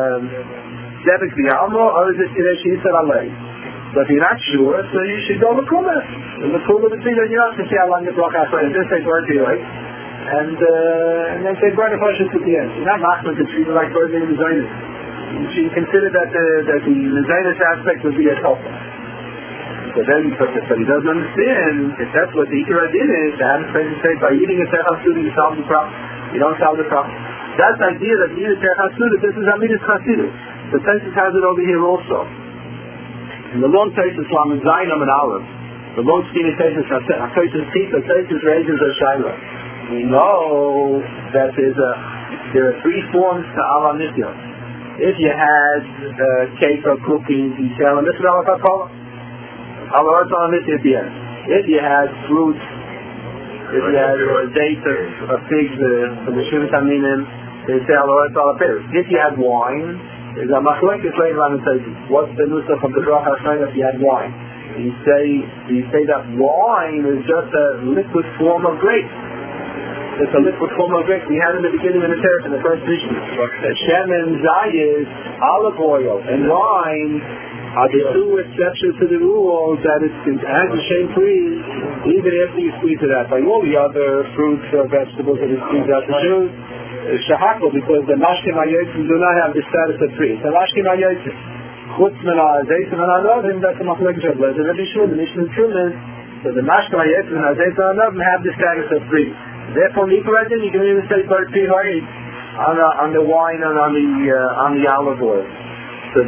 Debek V'Almo, or is it Kidesh Yisrael Alei? But if you're not sure, so you should go to Kula. And the Kula would be that you have to see how long the block has and just say bird to you, right? And then say bird of Hashem at the end. You're not Machman to treat it like bird in the Zionist. You should consider that the Zionist aspect would be a helper. So then, but he doesn't understand if that's what the Iker Adin is, to have a say by eating a Techas Suda you solve the problem. You don't solve the problem. That's the idea that you eat a Techas Suda, this is Amidus Chasidus. The Taisus has it over here also. In the long Taisus Lamed Zayin and Aleph, the long skinny Taisus HaTaisus Tita, Taisus raises a Shaila. We know that there are three forms to Ala Nitya. If you had cake or cookies, you tell them, this is Ala Kakola. Ala Nitya at the end. If you had fruits, if you had dates or figs from the Shuvit Aminim, they say Ala Peres. If you had wine, there's a machlekes later on in Taisus. What's the nusach of the bracha HaShayna if you had wine? You say that wine is just a liquid form of grape. It's a liquid form of grape. We had in the beginning of the Torah in the first issue. Shemen, Zayis, olive oil, and wine are the two exceptions to the rule that it has the same freeze even after you squeeze it out. By all the other fruits or vegetables that you squeeze out the juice, Shahakol, because the Mashkim HaYotzim do not have the status of free. The Mashkim HaYotzim, Chutz Menah, Zaytim and Anovim, that's a Machlek Shabbat. The Rabbi Shul, the Mishnah Truman, so the Mashkim HaYotzim and Zaytim and Anovim have the status of free. Therefore, you can even say Bar Pi Harid on the wine and on the olive oil. So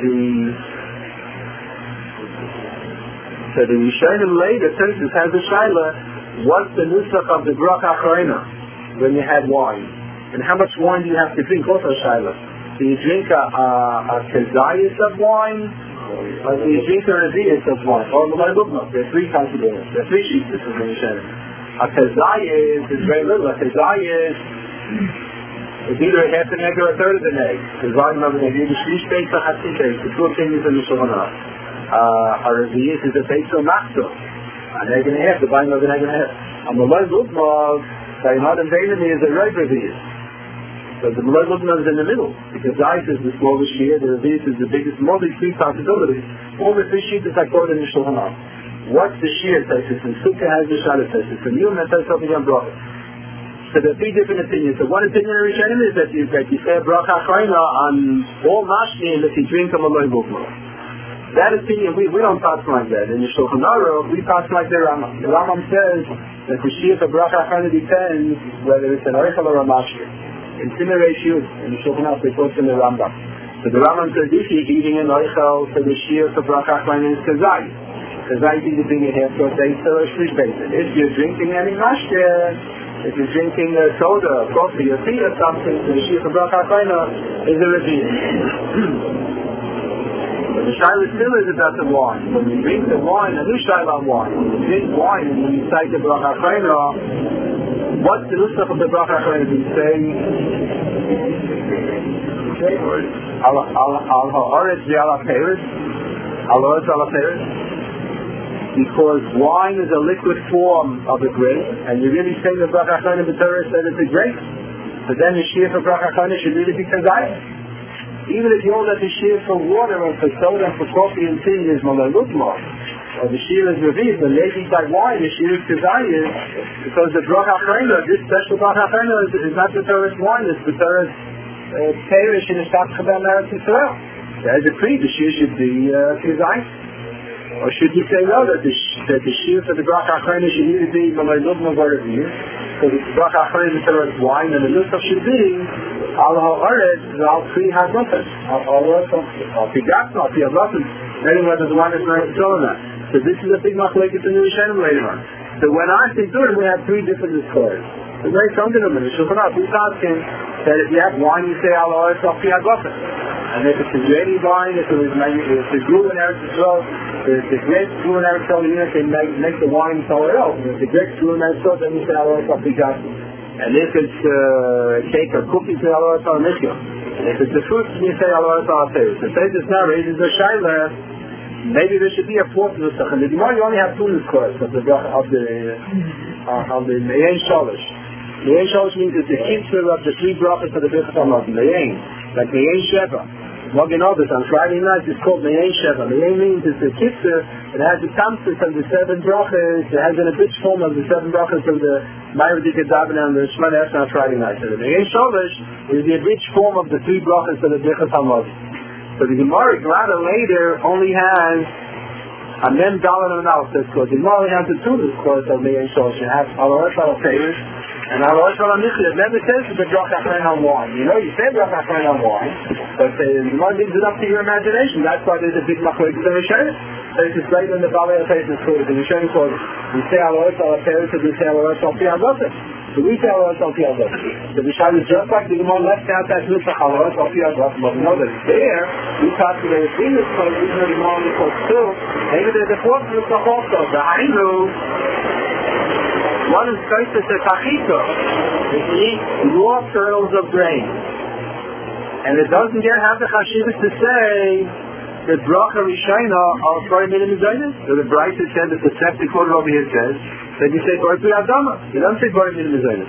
the Rishonim later, Taisus has a Shaila, what's the nusach of the Bracha Acharina when you had wine? And how much wine do you have to drink? Also, Shaila. Do you drink a kezayis of wine? Or do you drink a revius of wine? Or there are three kinds of wine. There are three sheets. This is the Mishnah. A kezayis is very little. A kezayis is either a half an egg or a third of an egg. Kezayim of an egg. Either shlish beis or chatzit beis. The two opinions of the Shulchan. A revius is a beis or machzor. An egg and a half. The volume of an egg and a half. A malay lubmav, Sayyinad and Bainami is a right revius. So the Malay Lugna is in the middle, because Zayis is the smallest shear, the Revius is the biggest, more than three possibilities. All the three sheets are quoted in the Shulchan Aruch. What's the shear Taisus? And Sukkah has the Shalat Taisus. And you and Taisus have the Bracha. So there are three different opinions. So one opinion in Rishonim is that you say Bracha Acharina on all Mashkim if you drink a Malay Lugna. That opinion, we don't pass like that. In the Shulchan Aruch, we pass like the Rambam. The Rambam says that the Shia for Bracha Achroina depends whether it's an Oichel or a Mashke. In similar ratios, in the Shulchan Aruch, they quote in the Rambam. So the Rambam says if you're eating an Oichel for the Shia for Bracha Achroina is Kazai. Kazai is the thing you have to say, so it's free basis. If you're drinking any Mashke, if you're drinking soda, coffee, or tea or something, the Shia for Bracha Achroina is a Revi'ah. But the Shaila still is about the wine. When you drink the wine, a new Shaila on wine. When you drink wine and when you cite the Bracha Achroina, what's the nusach of the Bracha Achroina? Do you say Al Ha'aretz Ve'al HaPeretz? Al Ha'aretz Ve'al HaPeretz? Because wine is a liquid form of a grape, and you're really saying the Bracha Achroina b'Torah said it's a grape. But then the Shia for Bracha Achroina should really be Kazayah. Even if you hold that the shear for water and for soda and for coffee and tea is Malalutma, or the shear is Revi'ah, the lady by wine, the shear is Kazayah, because the Bracha Achroina, this special Bracha Achroina is not the Torah's wine, it's the Torah's Perish in the Shtaf Chabal Eretz Yisrael. As a creed, the shear should be Kazayah. Or should you say no, that the shear for the Bracha Achroina should either be Malalutma or Revi'ah, so the Bracha Achroina is the Torah's wine, and the nusach should be Al Ha'aretz Ve'al Pri HaGofen. Al Ha'aretz Al Pi Gatna, Al Pi HaGofen. Depending whether the wine is not still or not. So this is a big machlekes in the Rishonim later on. So when I say Durim, we have three different stories. The way some of them in the Shulchan Aruch, we're asking that if you have wine, you say Al Ha'aretz Al Pi HaGofen. And if it's Israeli wine, if it's grew in Eretz Yisrael, if the grapes grew in Eretz Yisrael, you know, they make the wine somewhere else. And if the grapes grew in Eretz Yisrael, then you say Al Ha'aretz Al Pi Gatna. And if it's cake or cookies, you say Al Ha'aretz Al Michya. And if it's the fruit, you say Al Ha'aretz Al HaPeretz. The Seizus now raises a shaila. Maybe there should be a fourth nusach. In the Gemara, you only have two nuskos of the Me'ain Shalish. Me'ain Shalish means it's the kitzur of the three brachas of the Birchas HaMazon. Me'ain, like Me'ain Sheva. Mogen Ovis on Friday night is called Me'ain Sheva. Me'ain means it's a kitzur. It has the tamsis of the seven brachas. It has an abridged form of the seven brachas of the Ma'aridik Daven and the Shemana Esrei on Friday night. So the Me'ain Shalish is the abridged form of the three brachas of the Birchas HaMazon. So the Gemara rather later only has a mem daled and analysis code. The Gemara only has the two course of Me'ain Shalish. It has Al Ha'aretz Al HaPeretz and Al Ha'aretz Al Michya. It never says the Bracha Achroina on wine. You know, you say Bracha Achroina on wine, but the Gemara leaves it up to your imagination. That's why there's a big machlokes in the Rishonim. So it's right in the Balei HaPeretz code. The Rishonim code, we say Al Ha'aretz Al HaPeretz and we say Al Ha'aretz Al Pi HaGofen. So we say Al Ha'aretz Al Pi HaGofen. The Rishonim is just like the Gemara left out that nusach Al Ha'aretz Al Pi HaGofen, but we know that it's there. We thought that it's in this code, even though the Gemara only code two. Maybe there's a fourth nusach also. The Hainu, one is Kaisis Tachito. It eats raw kernels of grain. And it doesn't have the chashivas to say that bracha rishayna are for minim zaynis. So the Brisa said that the septic order over here says that you say bar adama. You don't say bar minim zaynis.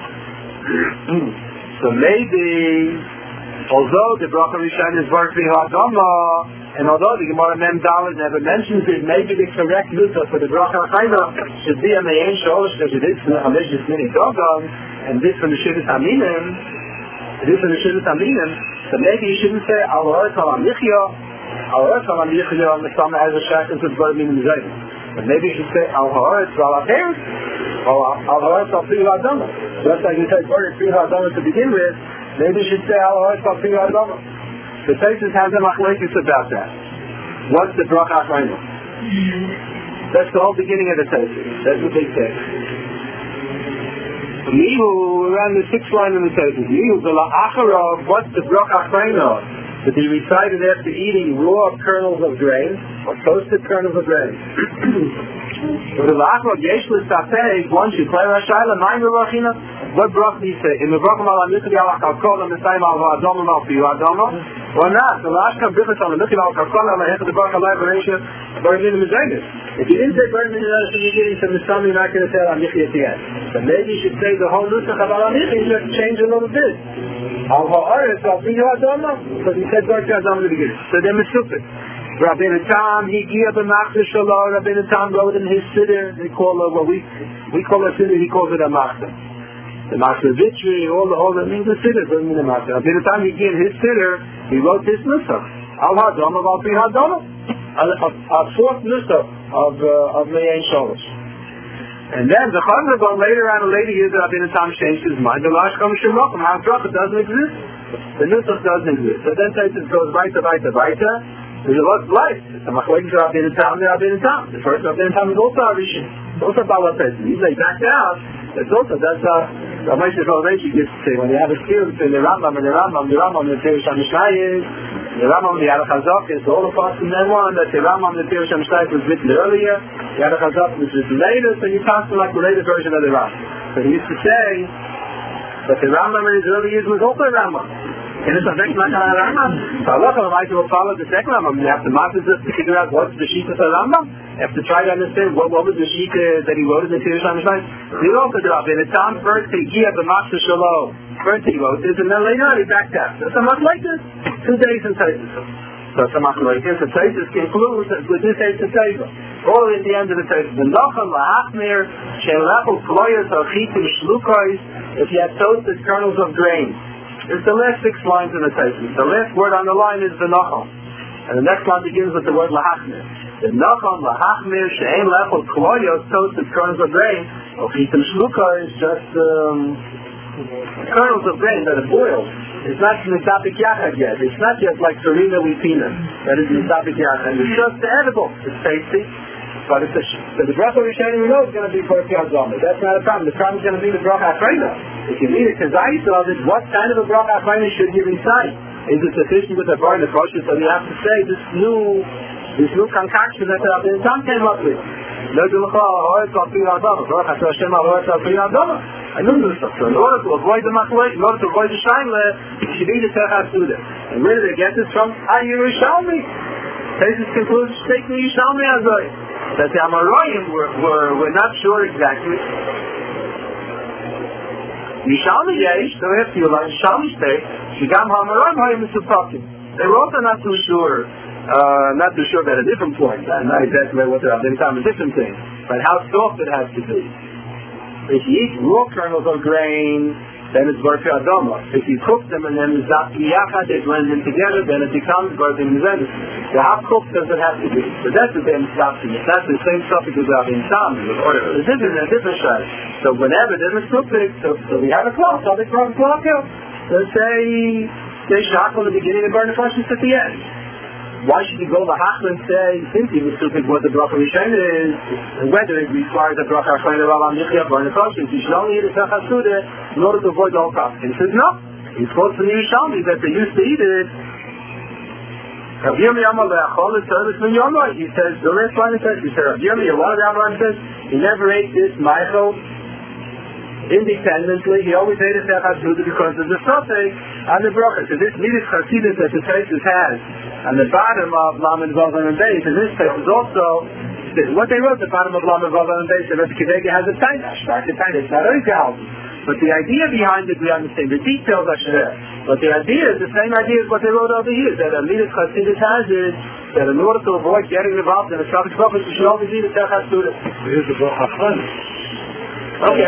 So maybe, although the bracha rishayna is bar adama, and although the Gemara Mem Dalet never mentions it, maybe the correct nusach for the bracha achayna should be a Me'ain Shalish because it is a Meshis Mini Dogon, and this from the Shivas Aminim. It is from the Shivas Aminim. So maybe you shouldn't say Al Ha'aretz Al Michya. Al Ha'aretz Al Michya on the summer has a shackles of Bar Minim Zayin. But maybe you should say Al Ha'aretz Al HaPeretz or Al Ha'aretz Al Pri HaAdama. Just like you say Bar Pri HaAdama to begin with, maybe you should say Al Ha'aretz Al Pri HaAdama. The Seizus has a machlekes about that. What's the bracha achroina? That's the whole beginning of the Seizus. That's what they say. Yehu, around the sixth line in the Seizus. Yehu, the la'acharav, what's the bracha achroina? To be recited after eating raw kernels of grain, or toasted kernels of grain. So the la'acharav, yesh l'sateh, one should play Rashayla, ma'im v'rachina. What bracha do you say? In the bracha al amikli al karkol and the same al v'adoma al piyu adoma, or not? The last time brichas al amikli al karkol al hechad the bracha al v'reisha b'rinin mizaynis. If you didn't say b'rinin mizaynis, you're getting some mistam. You're not going to say al amikli at the end. So maybe you should say the whole nusach of al amikli. You just change a little bit. Al ha'aretz al piyu adoma, because he said bracha adoma at the beginning. So they're misupit. Rabbeinu Tam, he gave a machzor shalom. Rabbeinu Tam wrote in his siddur. They call it what we call a siddur. He calls it a machzor. The Master Vitri, all that means the siddur, doesn't mean the Master. By the time he gave his siddur, he wrote this nusach. Al Hadama, Al Pi Hadama. a fourth nusach of Me'ain Sholosh. And then the Chazal go later on a later years that Rabbeinu Tam changed his mind. The Lash Kam Shem Rocham, Ha'Bracha doesn't exist. The nusach doesn't exist. So then Taisus goes weiter. There's a lot of life. It's a machlokes of Rabbeinu Tam and Rabbeinu Tam. The first Rabbeinu Tam is also a Rishon. It's also Baal HaPesach. He's like backed out. That's Rabbi Moshe Soloveitchik used to say, when you have a skill between the Rambam, the Pirush HaMishnah is, the Rambam, the Yarech HaZok is all the parts in that one, that the Rambam, the Pirush HaMishnah was written earlier, the Yarech HaZok was written later, so you pass to like the later version of the Rambam. So he used to say that the Rambam in his early years was also a Rambam. And it's a very much on a Rambam. So Allah will follow the second Rambam. You have to master this to figure out what's the sheet of the Rambam. You have to try to understand what was the sheet that he wrote in the Pirush HaMishnah. You also do it. In the time first he had the Master Shalom. First he wrote this, and then later on he backed out. So much like this. 2 days in Taisus. So much like this. The Taisus concludes with this Taisus Taisus. All at the end of the Taisus. The Nocham Lahachmir Shelachul Kloyas Achitim Shlukos. If you have toasted kernels of grain. It's the last 6 lines in the Taisus. The last word on the line is the Nocham. And the next line begins with the word Lahachmir. The Nocham Lahachmir She'en Lechol Kloyos toasted kernels of grain. Achitim Shlukos is just kernels of grain that are boiled. It's not Nisabik Yachad yet. It's not yet like Farina Lipina. That is Nisabik Yachad. It's just edible. It's tasty. But it's the bracha Rishonim we know is going to be for Piazoma. That's not a problem. The problem is going to be the bracha Achrayna. If you need a kazayis of it, what kind of a bracha Achrayna should you recite? Is it sufficient with the bar and the kosher? So you have to say this new concoction that the Rabbeinu Tam came up with. I know this stuff. So in order to avoid the machlek, in order to avoid the shaila, you should eat the Techas Suda. And where do they get this from? Yerushalmi. Taisus concludes, take the Yerushalmi Azoi. That the Amoraim were not sure exactly. Yerushalmi Yesh, so if you like Yerushalmi state, Shigam HaAmoraim Hayim Misupakim. They were also not too sure at a different point. Not exactly what they're Rabbeinu Tam, a different thing. But how soft it has to be. If you eat raw kernels of grain, then it's Barfi Adama. If you cook them and then Zaki Yachad, they blend them together, then it becomes Barfi Mizedis. The half cooked does it have to be. So that's the same Zaki. That's the same suffix as Rabbeinu Tam. It's a different shade. So whenever there's a suffix, so we have a cloth, so they call it cloth here. Let's say they shach on the beginning and burn the flesh at the end. Why should you go to Hachla and say, since he was stupid what the bracha Rishon is, and whether it requires a bracha Rishon of Alam Yichya or the Kosher, you should only eat a Techas Suda in order to avoid all problems. He says, no. He's supposed to Yerushalmi that they used to eat it. Rabbi Yirmi Amal Le'achol is service min Yomai. He says, the last line says, he said, Rabbi Yirmi, one of the Abraham says, he never ate this Michael independently. He always ate a Techas Suda because of the suffix and the bracha. So this Midas Chasidus that the Taisus has, and the bottom of Lamed Vav and Beis, in this case is also what they wrote. The bottom of Lamed Vav and Beis, the Rebbe Kivega has a tiny, it's not Oikal. But the idea behind it, we understand. The details are there. But the idea is the same idea as what they wrote over here. That Amidas Chasidus has is that in order to avoid getting involved in a Shabbos Kofis, you should always eat a Techas Suda. Here's the bracha Chana. Okay.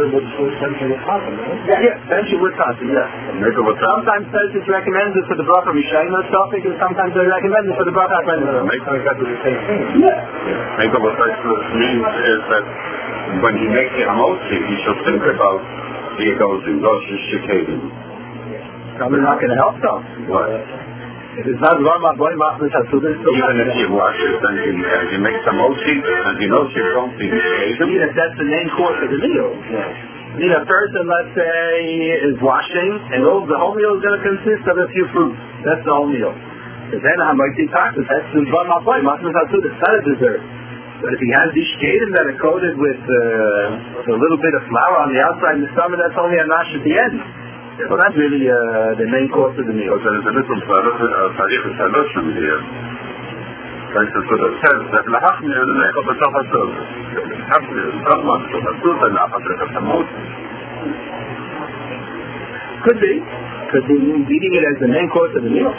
Eventually we're talking, yeah. Sometimes Taisus recommends it for the bracha Rishayim topic, and sometimes they recommend it for the bracha Achrayna. Makes sense that the same thing. Yeah. I think what Taisus means is that when he makes the Hamotzi, he should think about the Egosim, those Shikadim. Probably not going to help them. What? It is not Rama Boy Machmas Hasudis. Even if you wash it, then you make some mochi, and you know you don't think that's the main course of the meal. Yeah. A person, let's say, is washing, and the whole meal is going to consist of a few fruits. That's the whole meal. But then Hamaiti Taxis, that's the Rama Boy Machmas Hasudis. Not a dessert. But if he has these shkadim that are coated with a little bit of flour on the outside and the stomach, that's only a nash at the end. Well, that's really the main course of the meal. There is a little tarif solution here. Taisus says that Lahachmir is a of the Techas Suda. Lahachmir is not much of a Suda, Could be eating it as the main course of the meal.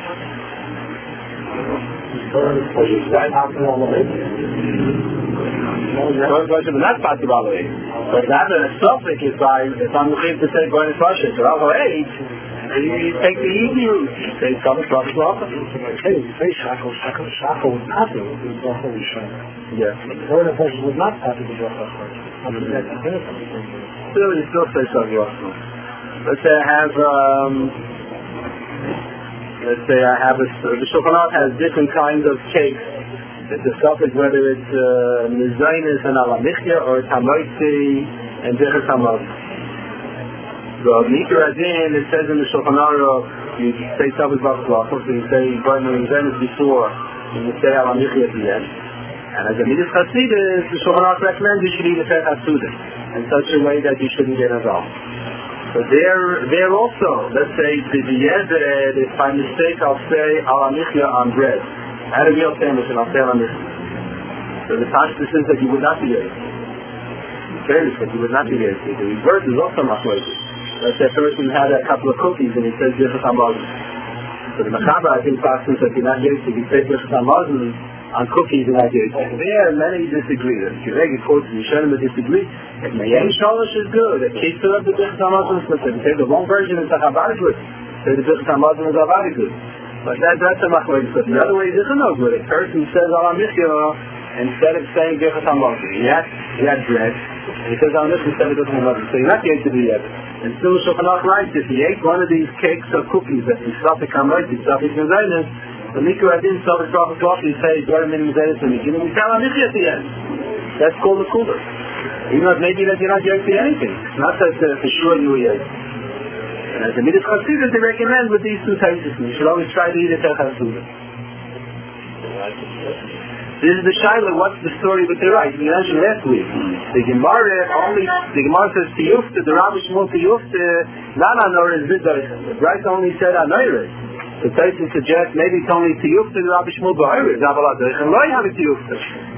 Not possible. But that a suffix if I'm looking to say going to Russia, so I'll go 8, You take the easy route. You say Tzavik Brachas L'Achas. Hey, you say Shachal would not do it, the Bracha Rishon. Yeah. The other person would not have to do Bracha first. Still, you still say Tzavik Brachas. Let's say I have, the Shulchan Aruch has different kinds of cakes. It's a subject whether it's Mizaynis and Alamichya or it's Hamoitzi and Dichas Hamaz. The Mikra Adin, it says in the Shulchan Aruch, you say Tzavik Brachas L'Achas, so you say Mizaynis before, and you say Alamichya at the end. And as a Midas Chasidus, the Shulchan Aruch recommends you should eat a Pech HaSudah in such a way that you shouldn't get involved. But there also, let's say, if by mistake I'll say Alamichya on bread. I had a real sandwich and I'll say Alamichya. So the Pashtus is that you would not be able. Fairness, that you would not be able. The reverse is also Machlokas. Let's say a person had a couple of cookies and he says Dichas Hamazon. So the Mechaber, I think, Pashtus that you're not able to say Dichas Hamazon on cookies and ideas. There, many disagree. If you read quotes and you show them to disagree, if Mayan Shalish is good, if Keitzer of the Dichas Hamazon is good, if you say the wrong version is Chachabar good, say the Dichas Hamazon is Avari good. But that's a Machlokas. But the other way is no good. A person says Alamichya instead of saying Dichas Hamazon. He had bread, and he says Alamichya instead of Dichas Hamazon. So you're not going to do that. And still Shulchan Aruch writes, if he ate one of these cakes or cookies that is Tzavik Hamoitzi, Tzavik Mizaynis, the Mikra Adin Tzavik Brachas L'Achas, you say Dvarim Minim Mizaynis in the beginning, you tell Alamichya at the end. That's called a cooler. Even though maybe that you're not going to see anything. It's not that for sure you will eat. And as the Midas Chasidus, they recommend with these two types of food. You should always try to eat a Pech HaSudah. This is the Shaila, what's the story with the rice? We mentioned last week. The Gemara says Tiyufta, the Rabbi Shmuel Tiyufta, not Anor is Zidoich. The rice only said Anor. The person suggests maybe it's only Tiyufta, the Rabbi Shmuel Ba'ir, Zavaladoich, and Loi have a Tiyufta.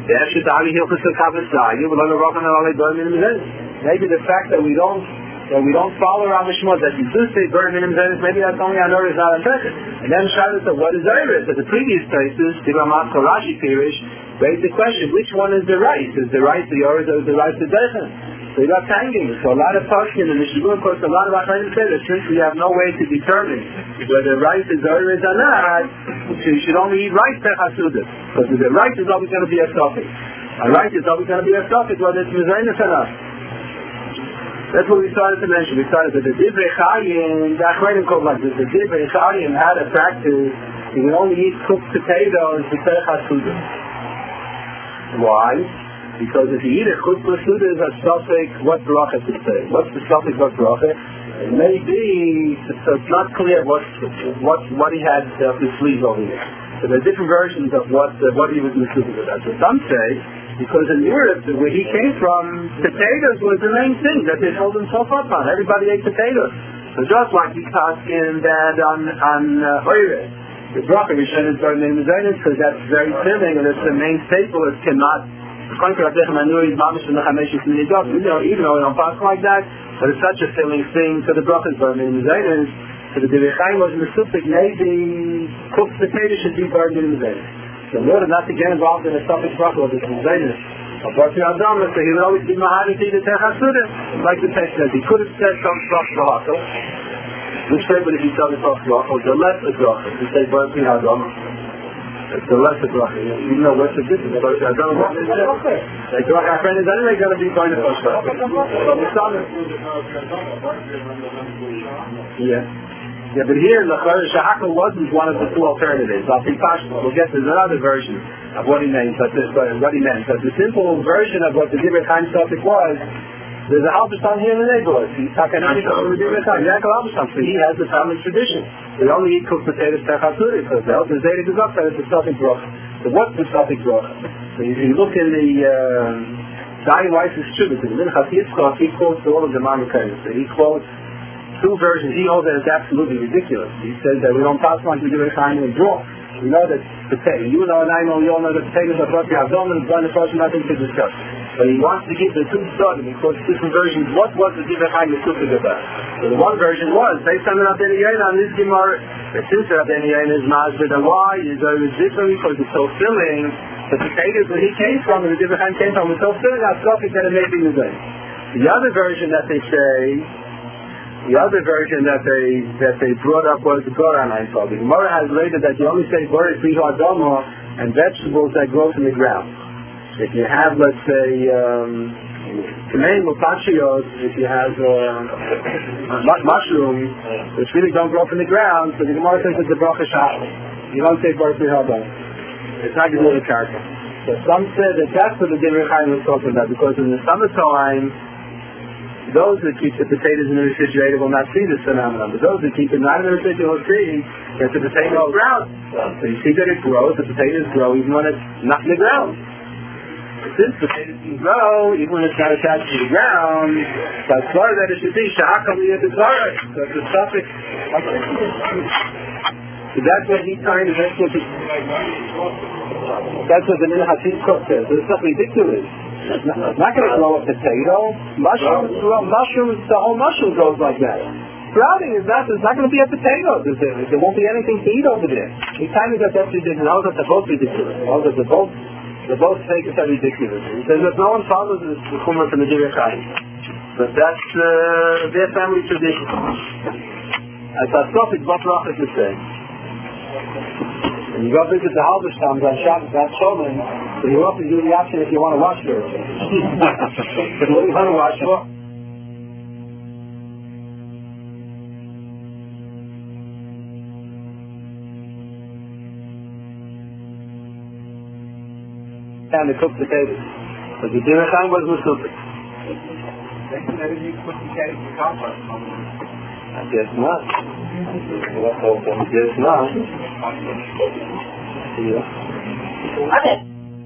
Maybe the fact that we don't follow Rabbi Shmuel, that you do say burn minimum zenis, maybe that's only on Ur is not a Pechah. And then Shaila said, what is Iris? At the previous places, Tibamat Korashi Pirish raised the question, which one is the rice? Is the rice the Ur or is the rice the Dechen? So you got hanging. So a lot of Pashkin and the Shibun, of course, a lot of Achayim say that since we have no way to determine whether rice is Ur or not, so you should only eat rice Pech HaSudah. Because the rice is always going to be a suffix. A rice is always going to be a suffix, whether it's Mizaynis or not. That's what we started to mention. We started that the Divrei Chayim, the Achreidim called like this, the Divrei Chayim had a practice, you can only eat cooked potatoes to Pech HaSudah. Why? Because if you eat a cooked Sudah is a suffix, what bracha to say? What's the suffix, what bracha? It may be, so it's not clear what he had up his sleeve over here. So there are different versions of what he was Sudah with that. So some say, because in Europe, where he came from, potatoes was the main thing that they told himself up on. Everybody ate potatoes. So just like he passed in that on Oire, the bracha Rishon is very name because that's very filling and it's the main staple. It cannot, even though we don't pass like that, but it's such a filling thing. So the bracha is very name so the Divrei Chayim was in the suffix, maybe cooked potatoes should be very name. So in order not to get involved in a suffix bracha of the Zaynus, so he would always be Mahadi to the Pech HaSudah, like the text says. He could have said some stuff to Hakel, which way would it be something to Hakel? The lesser bracha. He said, Baruch Adam. It's the lesser bracha. You know what's the difference? Baruch Adam. Like, our friend is anyway going to be going to Pech HaSudah. Yeah. Yeah, but here, Shahakal wasn't one of the two alternatives. We'll get to another version of what he meant. But the simple version of what the Divrei Chayim suffix was, there's a Halberstam here in the neighborhood. He's talking about the Divrei Chayim. Yaakov Halberstam, so he has the family tradition. They only eat cooked potatoes Pech HaSudah because the Elder Zaydik is up there. It's the suffix bracha. So what's the suffix bracha? So if you look in the Dayan Weiss's Shuvah, in the Minchas Yitzchak, he quotes all of the Mamakayim. So he quotes two versions. He holds that it's absolutely ridiculous. He says that we don't pass on to give a kind of draw. We know that potato. You know and I know, we all know that potatoes are brought to Avdom and blind person, nothing to discuss. But he wants to give the two started because different versions. What was the different kind of suffix about? So the one version was based on the Rabbeinu Yain on this Gemara. That since the Rabbeinu Yain is masbid, and why is always different because it's so filling. The potatoes where he came from and the different kind came from was so filling. Our suffix that it may be the same. The other version that they say The other version that they brought up was the Goran I saw. The Gemara has later that you only say Bori Pri Ha'adama and vegetables that grow from the ground. If you have, let's say, if you have mushrooms which really don't grow from the ground, so the Gemara says it's a bracha shachar. You don't say Bori Pri Ha'adama. It's not going to be a character. So some said that that's what the Divrei Chaim was talking about, because in the summertime, those that keep the potatoes in the refrigerator will not see this phenomenon, but those that keep it not in the refrigerator will see that the potato grows. So you see that it grows, the potatoes grow even when it's not in the ground. But since potatoes can grow, even when it's not attached to the ground, that's far that it should be sha'akali at the tzara. So it's a suffix. So that's what he's trying to make. That's what the Minhasib Kook says. It's not ridiculous. It's not going to grow a potato. Mushrooms, the whole mushroom grows like that. Sprouting is not, there's not going to be a potato. There won't be anything to eat over there. He kind of got that ridiculous. How is that they're both ridiculous? They're both fake and ridiculous. He says that no one follows the Chumrah from the Divrei Chaim. But that's their family tradition. As Asopik Batrach is the same. When you go visit the Halberstams on Shabbos, that's Shomen, so you often do the option if you want to wash there. But what do you want to wash for? And to cook potatoes. But the Divrei Chaim was Musupik. I guess not. I guess not. Yeah. Okay.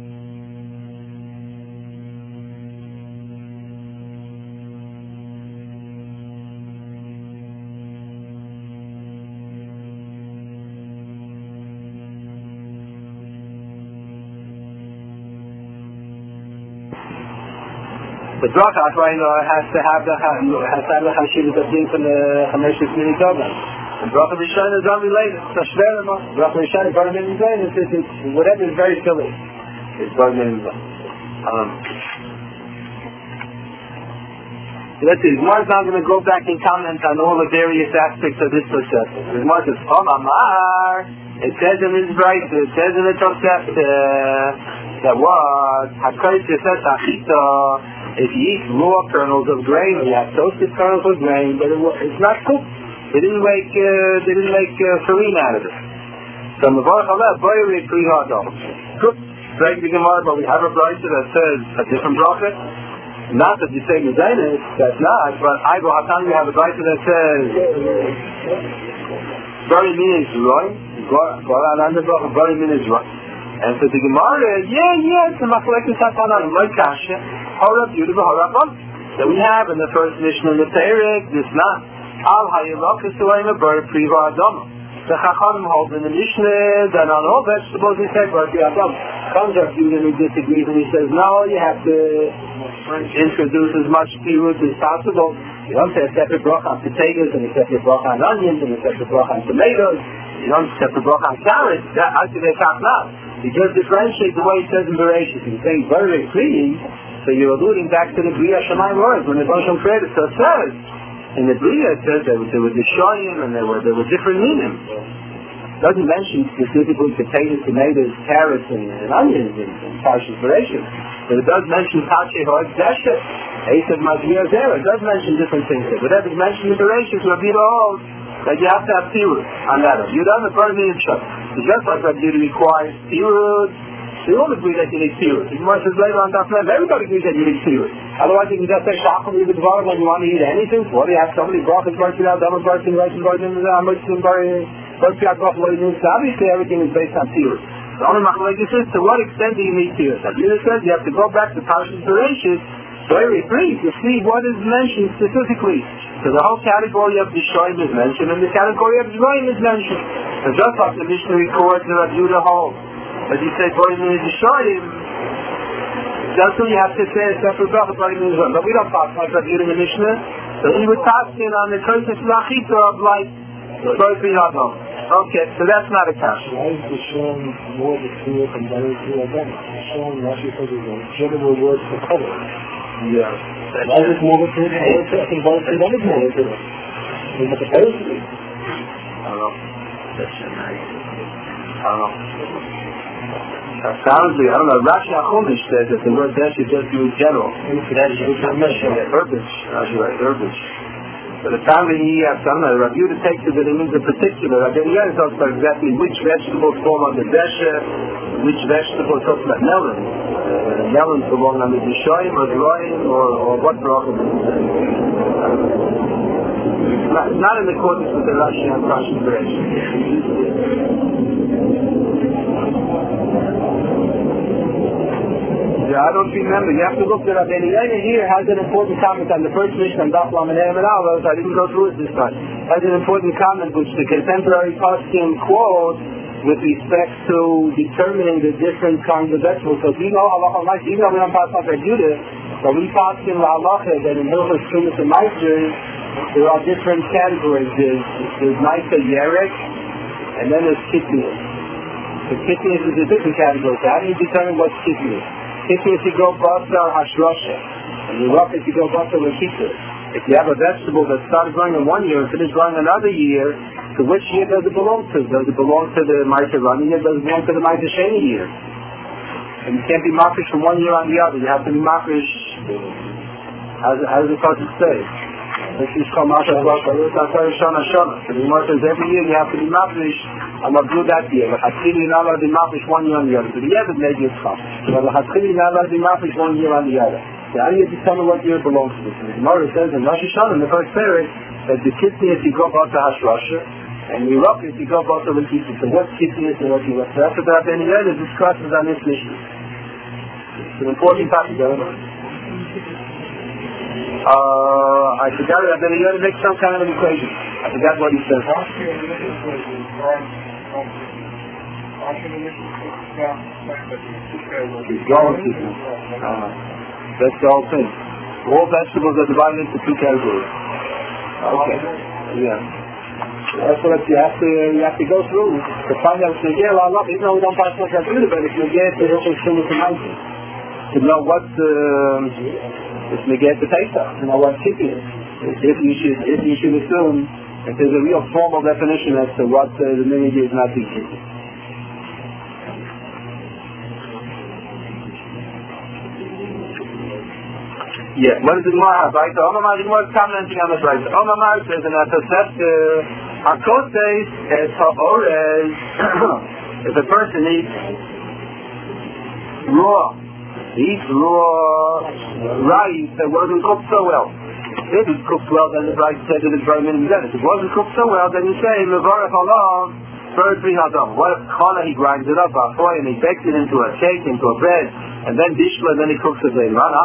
The bracha has to have the chashivas of being from the Chamesh Mini Tova. And bracha Rishon is unrelated. It's a shverima. Bracha Rishon is Bar Mitzvah Zayin. It's whatever is very silly. It's Bar Mitzvah. Let's see. The Gemara is now going to go back and comment on all the various aspects of this process. The Gemara says, Amar. It says in this verse, it says in the Tosefta that what Hakodesh says Achita. If you eat raw kernels of grain, you have toasted kernels of grain, but it's not cooked. They didn't make farina out of it. So Mavarach Aleh, Boyri Pri Ha'adama. Cooked. Straight the Gemara, but we have a brayta that says a different bracha. Not that you say Mezanis, that's not, but I go Hatan, we have a brayta that says Bari Min is right. Bari Min is right. And so the Gemara, it's a machlekes hatanan, like kasha, horab yudah v'horab. That we have in the first mission in the Perek, this not. Al hayelakas u'ayim bar pri ha'adama. The Chachamim hold in the Mishnah that on all vegetables he said bar pri ha'adama. Comes up Yudah and he disagrees and he says, no, you have to introduce as much pirut as possible. You don't say a separate bracha on potatoes and a separate bracha on onions and a separate bracha on tomatoes. You don't separate bracha on carrots. How do they talk now? You just differentiate the way it says in Bereshit. You're saying very clean, so you're alluding back to the Bria Shamayim words when the Rosham created. So it says in the Bria it says there were the Shoyim and there were different meanings. It doesn't mention specifically potatoes, tomatoes, carrots, and onions in Parshas Bereshit, but it does mention Pache Hoeg Deshet, Esav Mazir Zera. It does mention different things there. Whatever's mentioned in Bereshit, Rabbi holds that you have to have tirut on that. You don't have a burden in shop. It's just like Rabbi requires tirut. They all agree that you need tirut. The Gemara says later on Daf Mem, everybody agrees that you need tirut. Otherwise you can just say shacham with the dvar when you want to eat anything. What do you have? Somebody brachas barking out, damas barking, rice barking, amutzim barking, barking out, obviously everything is based on tirut. The only machlekes is to what extent do you need tirut? Rabbi says you have to go back to Parshas Bereshit very brief to see what is mentioned specifically. So the whole category of the Shoyim is mentioned and the category of the Shoyim is mentioned. And just like the Mishnah records in Rabbi Yehuda holds, as you say, Boyim is the Shoyim, that's when you have to say a separate bracha, Boyim is one. But we don't talk like Rabbi Yehuda in the Mishnah. So he was talking on the Kodesh Lachita of like Boyim Yadam. Okay, so that's not a kasha. Why is the Shoyim more the Tzur and better to Adam? The Shoyim, Rashi says, is a general word for color. Yeah. Why is it more the Tzur? I think both of them is more the Tzur. Is it supposed to be? I don't know. Apparently, I don't know. Rashi Achumish says that the word dash is just used general. Herbage. Herbage. But apparently he has, I don't know, Rabbi Yehuda takes it that it means a particular. Rabbi Yehuda talks about exactly which vegetables fall under desha, which vegetables talks about melon. Melons belong under the shoyim or drying or what bracha. It's not in accordance with the Rashi and Rashi direction. Yeah, I don't remember. You have to look at Rabbi Eliezer here. Has an important comment on the first mission on Daf Lamed Hey and Aleph. I didn't go through it this time. Has an important comment which the contemporary poskim quote with respect to determining the different kinds of vegetables. So we know halacha like even though we don't pass off at Judah, but we pass in halacha that in Hilchos Trumas and Meisers there are different categories. There's Maisa Yerek, and then there's Kitnius. The Kitnius is a different category. So how do you determine what's Kitnius? Kitnius you go Basar Hashrosha, and you rock it you go Basar Lekita. If you have a vegetable that started growing in 1 year and finished growing another year, to which year does it belong to? Does it belong to the Maisa running year? Does it belong to the Maisa Sheni year? And you can't be mafresh from 1 year on the other. You have to be mafresh. How does the Pasuk say? This is called Mafresh Shana Shana. So the Gemara says every year you have to be mafresh. I'm going to do that year. But Hatzili you're not allowed to be mafresh 1 year on the other. So the Yevid maybe it's fine. But Hatzili you're not allowed to be mafresh 1 year on the other. So how do you determine what year it belongs to? So the Gemara says in Rosh Hashanah in the first period that the Kitnius you go about to Hashrosha, and the Rocket you go about to Lekita. So what's Kitnius and what's Yerek? So that's what Rabbi Eliezer discusses on this mission. It's an important topic, I don't know. I forgot that Eliezer makes some kind of an equation. I forgot what he says. That's the whole thing. All vegetables are divided into two categories. Okay. Yeah. That's what you have to go through to find out if you get a lot of even though we don't pass much after it, but if you get the to know what if you get the taste of, to know what chicken is. If you should assume if there's a real formal definition as to what the minhag is not to chicken. Yeah, what is the Gemara? Right? The Gemara is commenting on this, right? The Omar says in Atosef, Hakotes es ha'orez, if a person eats raw rice that wasn't cooked so well. If it's cooked well, then the rice said that it's very minimum. If it wasn't cooked so well, then you say, Mevarech Allah, third three hadam. What if challah he grinds it up, and he bakes it into a cake, into a bread, and then bishla, and then he cooks it later on.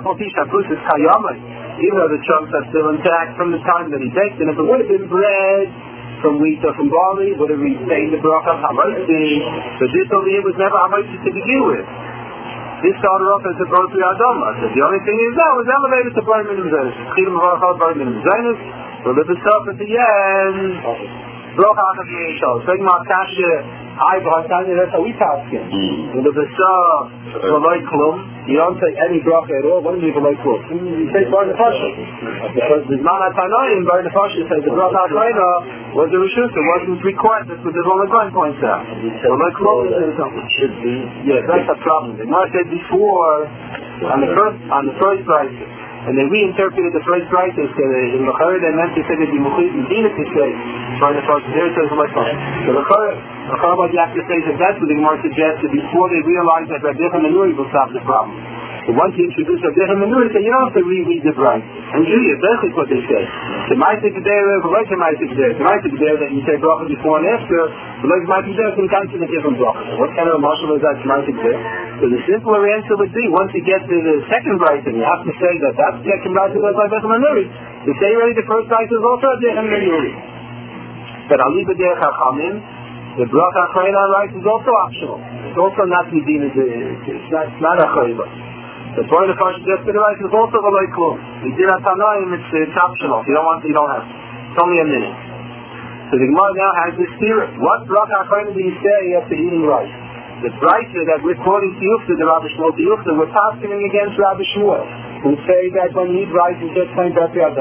Even though the chunks are still intact from the time that he baked it, if it would have been bread from wheat or from barley, would have retained the bracha hamaisi. So this over here was never hamaisi to begin with. This started off as a brotri adama. So the only thing is now was elevated to bar minimum zaynus. Chilim v'arachal bar minimum zaynus. We'll live this up at the end. Bracha ha'achad yishal. Segma kasha. That's how we pass it. When the Besar V'loi Klum, you don't say any bracha at all. What do you mean V'loi Klum? You say Bar Nefashah. Because the Zman HaTanoim, Bar Nefashah says the bracha HaTanoim was a Rishus. It wasn't required. That's what the V'loi Klum points out. V'loi Klum should be. Yeah, that's a problem. The Gemara said before, on the first price, and they reinterpreted the first prices in the Chayr, they meant to say that the Mukhid Medina to say, Bar Nefashah, there it says V'loi Klum. So the Chayr, what you have to say is that that's what the Gemara suggested before they realized that Rabbi Yochanan Nuri will solve the problem. So once you introduce Rabbi Yochanan Nuri, you don't have to reread the right. And Julia, that's what they say. The Ma'aseh Kedera, the Ma'aseh Kedera. The Ma'aseh Kedera that you say bracha before and after, the Ma'aseh Kedera can come to the different bracha. What kind of a marshal is that Ma'aseh Kedera? So the simpler answer would be, once you get to the second writing, you have to say that that's the second writing was Rabbi Yochanan Nuri. You say already the first writing is also Rabbi Yochanan Nuri. But Ali B'derech HaChamim, the bracha achrein on rice is also optional. It's also not medina. It's not a chayva. The point of Farsh just for the rice is also v'loi klum. Medina Tanoim, it's optional. If you don't want to, you don't have to. It's only a minute. So the Gemara now has this theory. What bracha achrein do you say after eating rice? The brisa that we're quoting to Yufta, the Rabbi Shmuel to Yufta, we're passing against Rabbi Shmuel, who say that when you eat rice, you just plain B'rati Adam.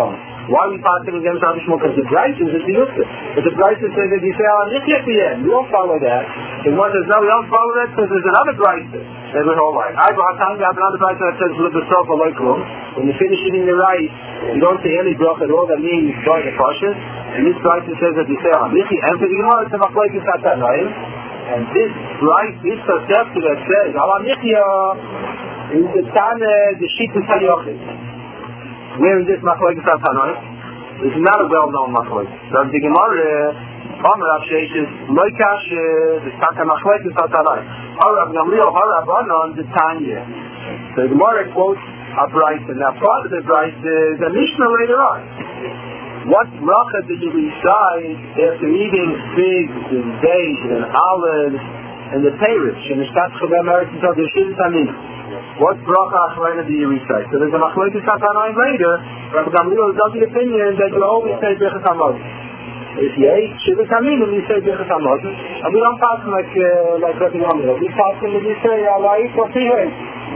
Why are we passing against Rabbi Shmuel? Because the Bryson is the Yusuf. But the Bryson says that you say, at the end. We don't follow that. And one says, no, we don't follow that because there's another Bryson. That we're all right. I have another Bryson that says, when you finish eating the rice, you don't say any brach at all. That means you join the kosher. And this Bryson says that you say, and for the Gemara, it's a machlokes Tanaim. And this rice, this Tosefta that says, is the Tana, the Shittus HaYochid. Where is this machlokes Tanaim? It's not a well-known machlokes. So the Gemara, Rav Sheshes, Loikash, the Taka machlokes Tanaim. Harav Gamliel, Harav Anon, the Tanya. So the Gemara quotes a Bryson. Now part of the Bryson is a Mishnah later on. What bracha did you recite after eating figs and dates and olives and the perish and the Shtat Chavem Eretz Yisrael, the Shittus Amin? What bracha achrayna do you recite? So there's a machlokes Tanaim later. Rabbi Gamliel is of the opinion that you always say Birchas Hamazon. If you ate Shittus Amin, you say Birchas Hamazon. And we don't pass like Rabbi Gamliel. We pass him and we say Alai Kofihay.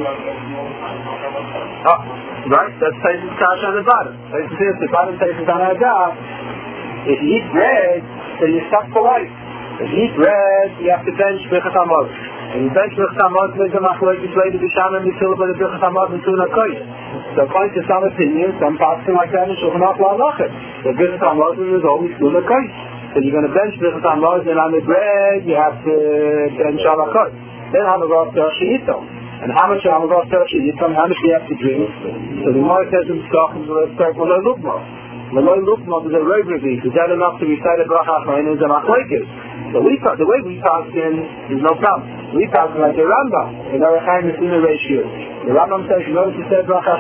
Right? That's Taisus Kash on the bottom. Taisus says the bottom Taisus on our job. If you eat bread, then you're stuck for life. If you eat bread, you have to bench Birchas Hamazon. And you bench Birchas Hamazon, there's a machlokes later B'Sham and Mitzvah by the Birchas Hamazon to Nakoy. So according to some opinions, some passing like that in Shulchan Aruch La'alachet. The Birchas Hamazon is always to Nakoy. So you're going to bench Birchas Hamazon on the bread, you have to bench Alakoy. Then Hamazon She'ito. And how much Hamazon She'ito, how much do you have to drink? So the Gemara says in Stockholm, let's start Malay Lukma. Malay Lukma is a road review. Is that enough to recite a bracha and is a machlokes? So the way we pass in is no problem. We pass like the Rambam in our Chaim Messina ratio. The Rambam says in order to say bracha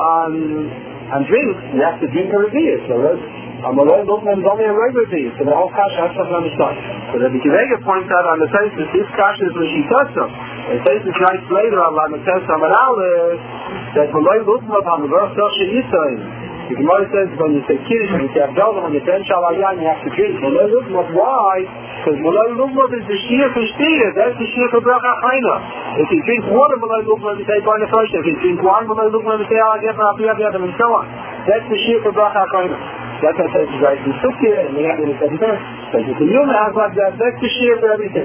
on drinks, you have to drink a review. So Malay Lukma is only a road review. So the whole kash has to understand. So the Bikivega points out on the Taisus, this kash is what she touched on. And Taisus writes later on Lametes Amalale that Malay Lukma on the verse She'ito. The Gemara says when you say Kiddush, when you say Abdullah, when you bench Alayan, you have to drink. Malay Lukma, why? Because Malay Lukma is the Shir for Shtir. That's the Shir for Bracha Chayna. If you drink water, Malay Lukma, you say Barna Fresh. If you drink wine, Malay Lukma, you say Alagef, and so on. That's the Shir for Bracha Chayna. That's how Taisus writes in Sukkah, and we have in the second verse. Taisus in Yom has like that. That's the Shir for everything.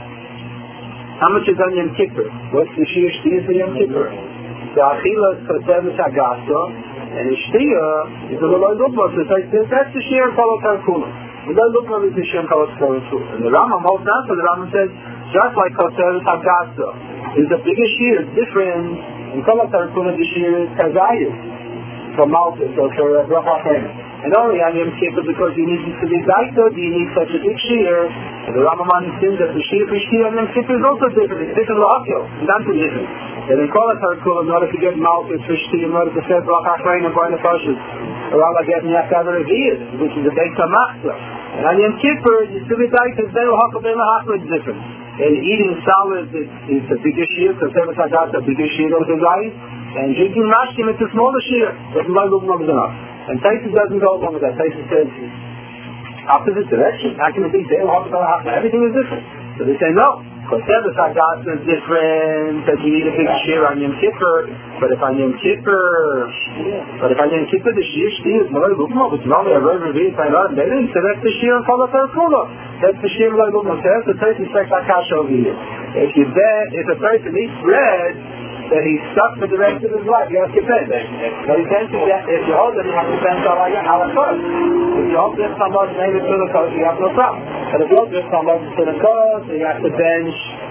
How much is on Yom Kippur? What's the Shir Shtir for Yom Kippur? The Achila is Kosevis Agasta, and the Shtir is the Malay Lukma. So that's the Shir in Kol HaTarkuna. Malay Lukma is the Shir in Kol HaTarkuna. And the Rambam holds down, so the Rambam says, just like Kosevis Agasta is the biggest Shir, it's different. In Kol HaTarkuna, the Shir is Kazayis, from Malchus, or for Bracha Chayna. And only on Yom Kippur, because you need to be Daita, you need such a big shear. And the Rambam understands that the shear for shear on Yom Kippur is also different. It's different L'Akil. It's not too different. And in Kol HaTarkula, in order to get Malchus for shear, in order to say Bracha Chayna and Barna Fashis, or Allah getting you have to have a Reviyah, which is a Beis HaMachzah. And on Yom Kippur, you still be Daita, it's very L'Akil, very L'Akil, it's different. And eating solids, it's a bigger shear, because every time that's a bigger shear over the rice. And drinking mashkim, it's a smaller shear. But Malay Lukma is enough. And Taisus doesn't go along with that. Taisus says, opposite direction. How can it be? Everything is different. So they say, no. Kosevis Agasta is different, that you need a big shear on Yom Kippur. But if on Yom Kippur, the shear is Malay Lukma, which is only a road review, they didn't say that's the shear in Kol HaTarkula. That's the shear Malay Lukma. So that's the Taisus like Akash over here. If a person eats bread, that he's stuck for the rest of his life, you have to pay. But he tends to get, if you hold it, you have to spend all your halakot. If you hold this somebody maybe to the coast, you have no problem. But if you hold this somebody to the coast, you have to bench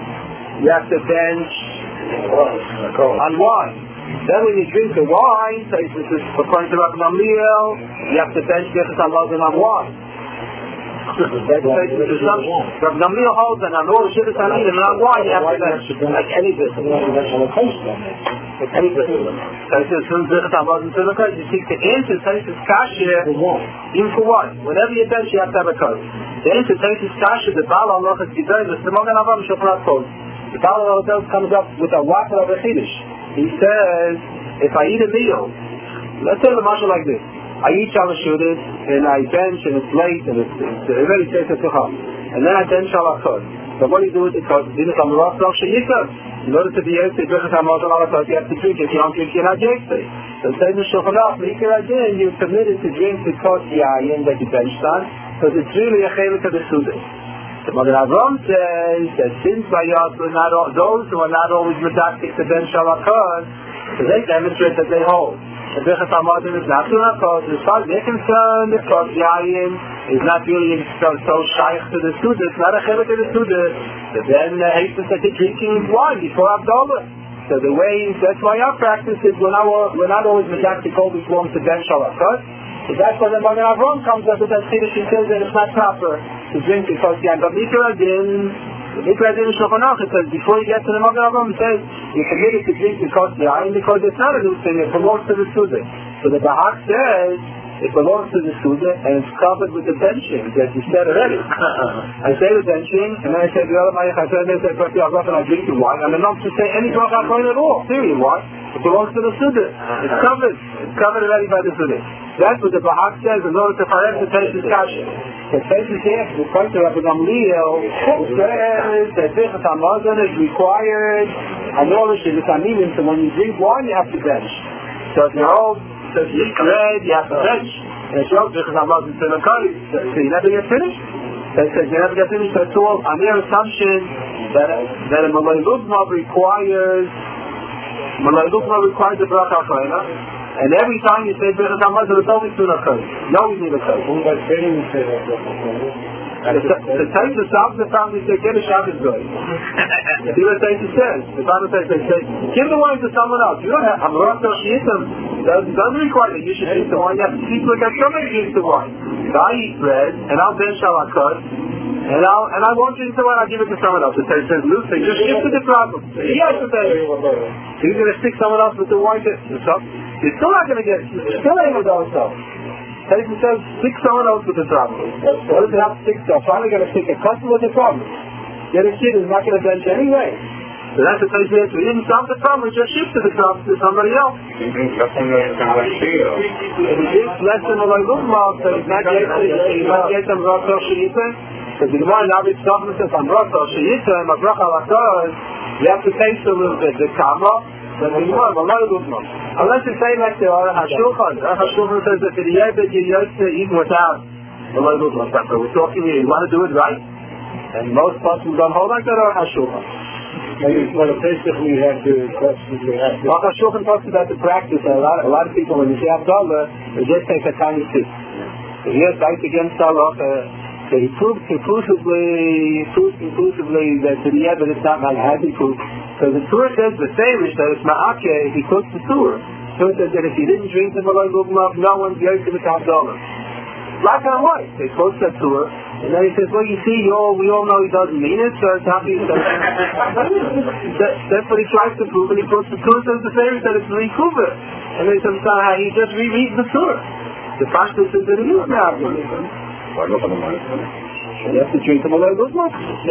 on wine. Then when you drink the wine, so this is according to Rabbi Gamliel, you have to bench Birchas Hamazon on wine. Rabbi Gamliel holds that on all the Shittus Amin and on wine you have to bench. Like any business. Like any business. So he says, from Birchas Hamazon to the coast, you seek to answer Taisus Kasher, even for wine. Whenever you bench, you have to have a coast. The answer Taisus Kasher, the Baal Allah is Gidai, the Simogan Avam Shofrat Coast. The Baal Allah comes up with a whopper of a Chiddush. He says, if I eat a meal, let's say the marshal like this. I eat Shalashudis, and I bench, and it's late, and it's already says a Tucham. And then I bench Shalachot. So what do you do with the kos? In order to be able to drink it, you have to drink it. If you don't drink, you're not yetzer. So say the Shulchan Aruch, again, you're permitted to drink the kos yayin that you benched on, because it's really a chelik of the Suda. The Magen Avraham says that since those who are not always medactic to bench halakos, so they demonstrate that they hold. The Birchas Hamazon is not doing a kos. As far as they're concerned, the kos yayin is not really so shaykh to the Suda. It's not a chelik of the Suda. So then happens that they're drinking wine before Abdullah. So the way, that's why our practice is we're not always medactic always want to bench halakos. So that's why the Magen Avraham comes up with that Chiddush and says that it's not proper to drink the kos yayin. But Mikra Din Shulchan Aruch, it says before you get to the Magen Avraham, it says you're committed to drink the kos yayin because it's not a new thing, it belongs to the Suda. So the Bahak says it belongs to the Suda and it's covered with the benching, as you said already. I say the benching, and then I say the other Mayach, I say I drink the wine, I'm not to say any bracha at all, period. Why? It belongs to the Suda. It's covered already by the Suda. That's what the Bahak says in order to correct the Taisus Kasha. The Taisus here, the point of Rabbi Gamliel says that Birchas Hamazon is required, and all the Shivitanim, so when you drink wine, you have to bench. So if you're old, so if you eat bread, you have to bench. And if you're old, Birchas Hamazon is in a curry, so you never get finished. They said you never get finished, so it's all on their assumption that a Malay Lubma requires the bracha chayna, and every time you say Birchas Hamazon, it's always doing a curry. You always need a curry. The Taisus of the family say, get a Shabbos goy. See what Taisus says? The Bible says, they say, give the wine to someone else. You don't have Amarat Shiitim. Doesn't require that you should drink the wine. You have to keep like somebody drinks the wine. So I eat bread, and I'll bench halakos, and I won't drink the wine, I'll give it to someone else. The Taisus says, Luke, just shift to the problem. He has to say, so you're going to stick someone else with the wine to yourself? You're still not going to get, you're still able to yourself. Taisus says, stick someone else with the problem. What does it have to stick to? Finally going to stick a customer with the problem. The other kid is not going to bench anyway. So that's the Taisus says, we didn't solve the problem, we just shifted the problem to somebody else. If he drinks less than a Lugmal, so he's not yet some Ratzah Sheyitzah, because the Gemara now is talking to some Ratzah Sheyitzah, and Mabrach HaLakos, you have to taste a little bit. The Kama, unless you say like the Aruch HaShulchan. Aruch HaShulchan says that the Yebed you used to eat without. We're talking here, you want to do it right? And most people don't hold like that Aruch HaShulchan. Well, basically we have to question. Aruch HaShulchan talks about the practice. A lot of people, when you say Abdullah, they just take a tiny sip. So here's fight against Aruch. So he proves conclusively that to the Yebed it's not like happy proof. So the Torah says the Salish that it's ma'akeh if he cooks the Torah. So it says that if he didn't drink the Malay Lugmav, no one's going to become Abdullah. Black and white. They quote that Torah, and then he says, well, you see, we all know he doesn't mean it, so it's happy. That's what he tries to prove, and he quotes the Torah, says the Salish that it's Rikuva. And they say, he just rereads the Torah. The Pashto says that he is now. You have to drink the Malay Lugmav.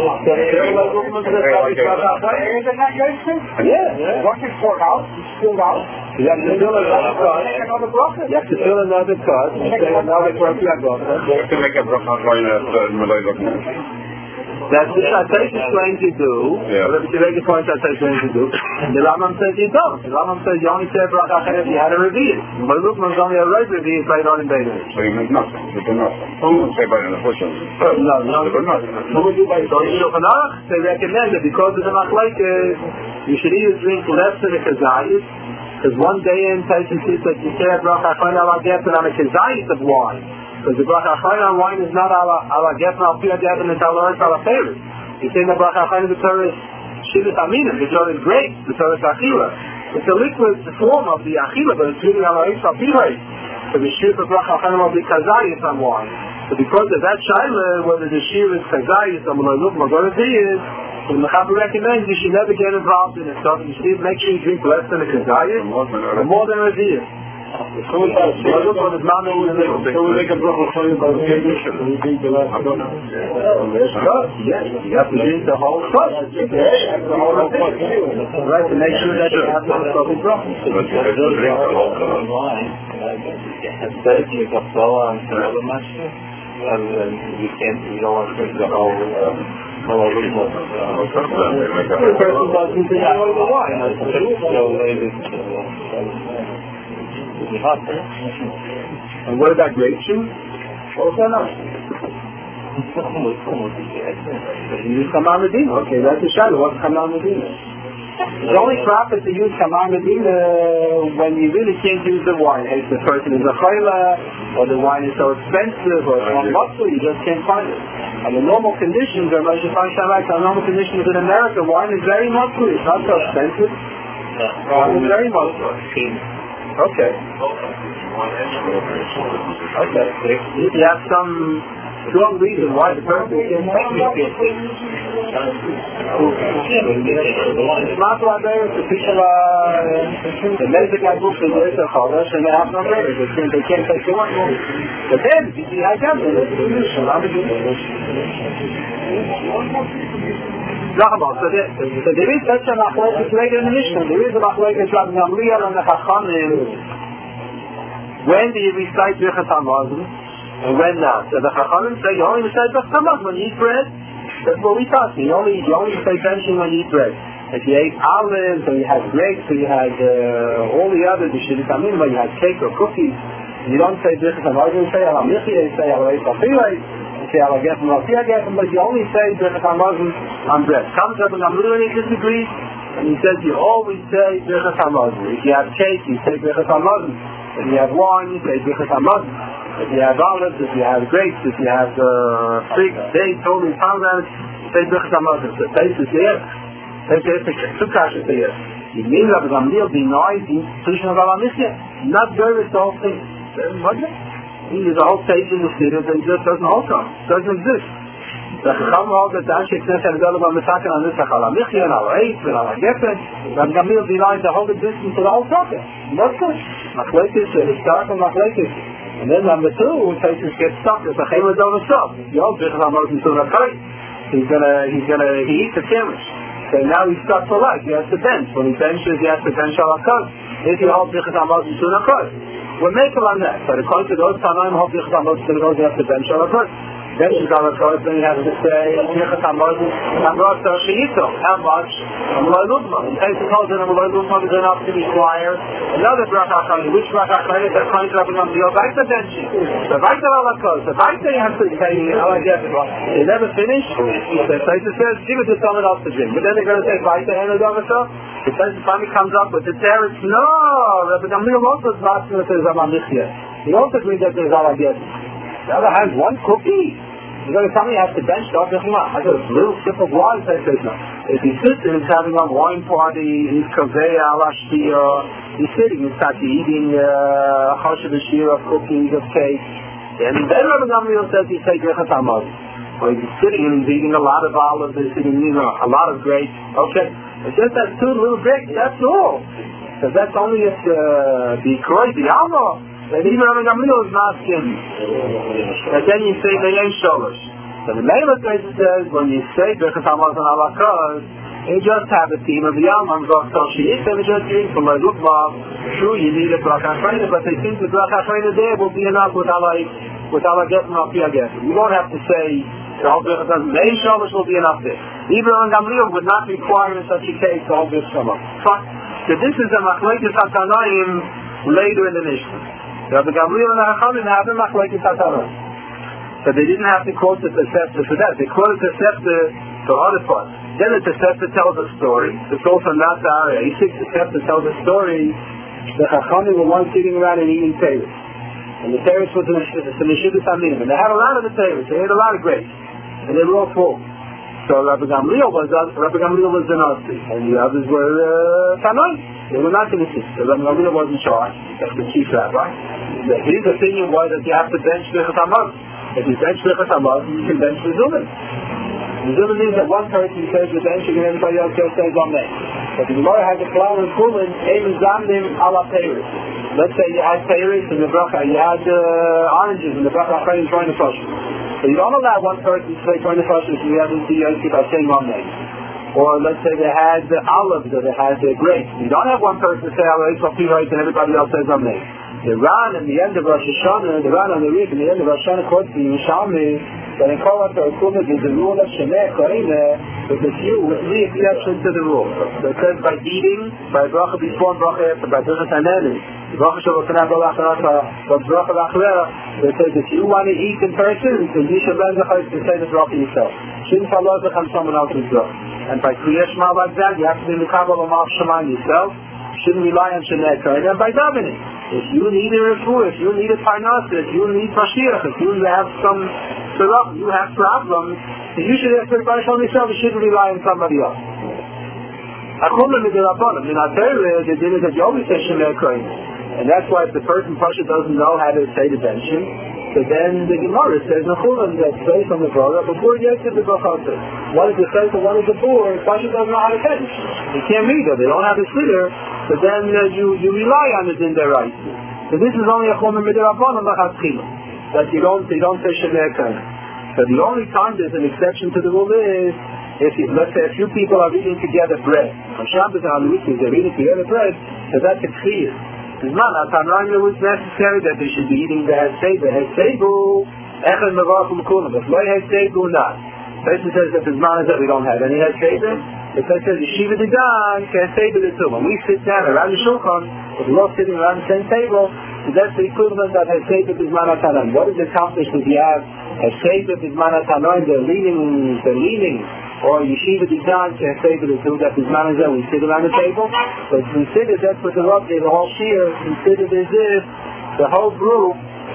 Yeah. Once it's poured out, it's spilled out. You have to fill another cup. You have to fill another cup. You say another cup. You have to make a bracha on Malay Lugmav. That's what Taisus claims you do. But to make a point that Taisus claims you do. The Rambam says you don't. The Rambam says you only say a bracha if you had a reveal. Malay Lugmav is only a right reveal right on in Beirut. So you make nothing. You do nothing. Who would say by the push? No, nothing. Who would do by the Shulchan Aruch? They recommend that because of the machlekes, you should either drink less than a kazayis, because one day in Taisus says that you say a bracha on a kazayis of wine. Because the bracha on wine is not ala gefen al pi adyav and intolerance ala peris. You say the bracha on the Torah is shivit aminim, the Torah is great, the Torah is achila. It's a liquid form of the achila, but it's really ala eish al pi. So the shir of bracha on will be kazayis on wine. So because of that shaila, whether the shir is kazayis or malay lugmav, what it is, the Mechaber recommends you should never get involved in it. So you should make sure you drink less than a kazayis or more than a reveal. So we make a bracha for you by the condition. We drink the last one. Yes, you have to drink the whole cup. Right, to make sure that you have the whole bracha. You don't want to drink the whole person doesn't enjoy the wine. And what about grape juice? Also no. Use Chamar Medina. Okay, that's a shadow. What's Chamar Medina? It's only proper to use Chamar Medina when you really can't use the wine. If the person is a chayla, or the wine is so expensive, or it's not muscle, you just can't find it. Under normal conditions, under normal conditions in America, wine is very muscle. It's not so expensive. Wine is very muscle. Okay. Okay. If you have some strong reason why the person can't take it. It's not like the people the medical books in the college and they have no better. They can't take the wine. But then, I got it. So there is such a machlokes later in the Mishnah. There is a machlokes Rabbi Gamliel and the Chachamim. When do you recite Birchas Hamazon and when not? So the Chachamim say you only recite Birchas Hamazon when you eat bread. That's what we taught you. You only say benching when you eat bread. If you ate olives or you had grapes or you had all the other dishes, I mean, when you had cake or cookies, you don't say Birchas Hamazon. You say Al Michya, you say Al Eifafilei. But you only say Birchas Hamazon on bread. Comes up and Gamliel and he disagrees, and he says you always say Birchas Hamazon. If you have cake, you say Birchas Hamazon. If you have wine, you say Birchas Hamazon. If you have olives, if you have grapes, if you have figs, dates, holy pomegranates, you say Birchas Hamazon. So taste is there. Taste is there. Sukkah is there. You mean Rabbi Gamliel denies the institution of Al Michya? Not very the whole thing. What? There's a whole page in the student that just doesn't hold on. Doesn't exist. The Chacham holds that the Anshe Knesset and Gadol B'Mitzvah on this Al Michya and Al Eitz and Al Gefen. Rabbi Gamliel denies the whole existence of the whole topic. What's this? Machlekes, the start of Machlekes. And then number two, Taisus gets stuck. It's a Chayla Dov himself. He holds Birchas Hamazon to the Kari. He eats a sandwich. So now he's stuck for life. He has to bench. When he benches, he has to bench Al Akaz. If he holds Birchas Hamazon to the Kari. We're making on that. But according to those Tanaim, hope Birchas Hamazon to the Kari, you have to bench Al Akaz. Benches Al Akaz, then you have to say, Birchas Hamazon, Hamazon She'ito. How much? Amalai Lutma. In case it holds in Amalai Lutma, is enough to require another Bracha Chayim. Which Bracha Chayim? That's going to Rabbi Gamliel. Back to benching. The back to Al Akaz. The back to you have to say, Al Gefen. They never finish. The Taisus says, give it to someone else to drink. But then they're going to say, back to Hena Dovasa. The Taisus finally comes up with the teretz. No! Rabbi Gamliel also is not going to say Al Michya. He also agreed that there's Al Gefen. The other has one cookie. You're going to tell me you have to bench the other thing. I got a little sip of wine. I say no. If he sits and he's having a wine party, he's kaveh alashti, he's sitting, he's eating chashav of cookies, of cake. And then Rabbi Gamliel says he's taking Birchas Hamazon. Or he's sitting and he's eating a lot of olives, he's eating a lot of grapes. Okay. It's just that two little bits, that's all. Because that's only if the Kroy, the Alma. And even Rabbi Gamliel is not skin. And then you say they ain't shoulders. So the Mela says, when you say Birchas Hamazon Al Akaz, you just have a team of Yalman, She'it, and just drink from a Lutma. True, you need a Bracha Chayim, but they think the Bracha Chayim there will be enough with Allah Gefen or Pia Gefen. You don't have to say, the whole Birchas Hamazon, the ain't shoulders will be enough there. Even Rabbi Gamliel would not require in such a case the whole Birchas Hamazon. Fine. So this is a Machlekes HaTanaim later in the Mishnah. Rabbi Gamliel and the Chachamim have a Machlekes HaTanaim. So they didn't have to quote the Tosefta for that. They quoted the Tosefta for other parts. Then the Tosefta tells a story. It's also not the area. He thinks the Tosefta tells a story. The Chachamim were once sitting around and eating teres. And the teres was the Meshidas Aminim. And they had a lot of the teres. They had a lot of grapes. And they were all full. So Rabbi Gamliel was the Nasi. And the others were Tanaim. They were not going to sit. So Rabbi Gamliel wasn't charged. That's the chief rabbi. His opinion was that you have to bench Birchas Hamazon. If you bench Birchas Hamazon, you can bench the Zumin. The Zumin means that one person says the benching and everybody else just says Amen. But the Gemara has a flower and Kulin, Eim Zamdim ala Peiris. Let's say you had Peiris in the Bracha, you had oranges in the Bracha Chayim trying to frush. So you don't allow one person to say trying to frush if you haven't seen Yosef by saying Amen. Or let's say they had olives or they had grapes. You don't have one person say Al Eifafilei and everybody else says Amen. The Ran in the end of Rosh Hashanah, the Ran on the Rif in the end of Rosh Hashanah quotes the Yerushalmi But in Kol HaTorah there's a rule of Shemei Koine with the exception to the rule. So it says by eating, by bracha before and bracha after, by Birchas Haneni, bracha Shavotana Balachanata, but bracha Lachera, it says if you want to eat in person, then you should learn the chayes to say the bracha yourself. Shouldn't follow the on someone else's bracha. And by Kriya Shema like that, you have to be in the Kabbalah of Shema yourself. Shouldn't rely on Shemei Koine and by davening. If you need a refuah, if you need a parnas, if you need Mashiach, if you have some sorrow, you have problems, you should ask for the Baruch yourself, you shouldn't rely on somebody else. The din is that you always say Shemei Koine. And that's why if the person doesn't know how to say the benching, so then the Gemara says Nechulim that's based on the Torah, before you exit the Brachot. One is the face and one is the board, Pasha doesn't know how to bench. They can't read it, they don't have a slitter, so then you rely on it in their right. So this is only a Chumah Midirabbanan Lachatchila, that you don't say Shemei Koine. So the only time there's an exception to the rule is, let's say a few people are eating together bread. On Shabbos and on the weekdays they're eating together bread, so that's a Chiyuv. It's not it was necessary that they should be eating the Hessebu. Hessebu, Echad Mevarchum Kulam, but why Hessebu not? Person says that there's not that we don't have any Hessebu. It says Yeshiva Didan, Hessebu the two. When we sit down around the Shulchan, if we're all sitting around the same table, so that's the equivalent of Hessebu Bizman HaTanoim. What is accomplished if you have Hessebu Bizman HaTanoim, they're leaning, or Yeshiva Didan, Hessebu the two, that Bizman HaTanoim, we sit around the table. So it's considered, that's what the Rav did, the whole Shir is considered as if the whole group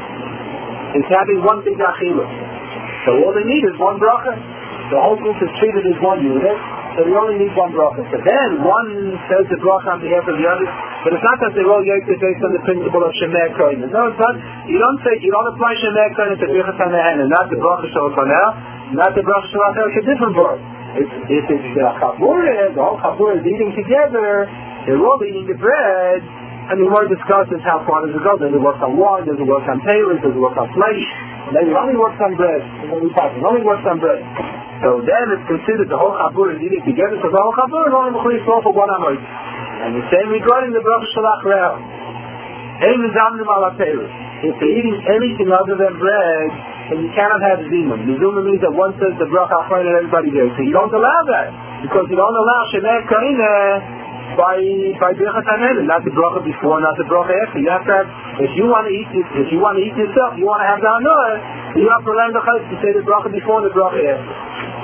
is having one big Achila. So all they need is one bracha. The whole group is treated as one unit, so they only need one bracha. So then one says the bracha on behalf of the other, but it's not that they're all yoked based on the principle of Shemei Koine. No, it's not. You don't apply Shemei Koine to Birchas Haneni, not the bracha Shalachonel, not the bracha Shalachonel, it's a different bracha. If it's the Chabura, the whole Chabura is eating together, they're all eating the bread, and the word discusses how far does it go. Does it work on wine? Does it work on tailors? Does it work on flesh? Maybe it only works on bread. It only works on bread. So then it's considered the whole Chabura is eating together, so the whole Chabura is only Mechlis for one Amoy. And the same regarding the Bracha Shalach Re'el. Ein Mizamnim ala tailors. If they're eating anything other than bread, then you cannot have Zimum. The Zimum means that one says the Bracha Achron and everybody there. So you don't allow that. Because you don't allow Shemei Koine by Birchas Haneni, not the Bracha before, not the Bracha after. You have to have, if you want to eat yourself, you want to have the Hanoi, you have to learn the Chayes to say the Bracha before and the Bracha after.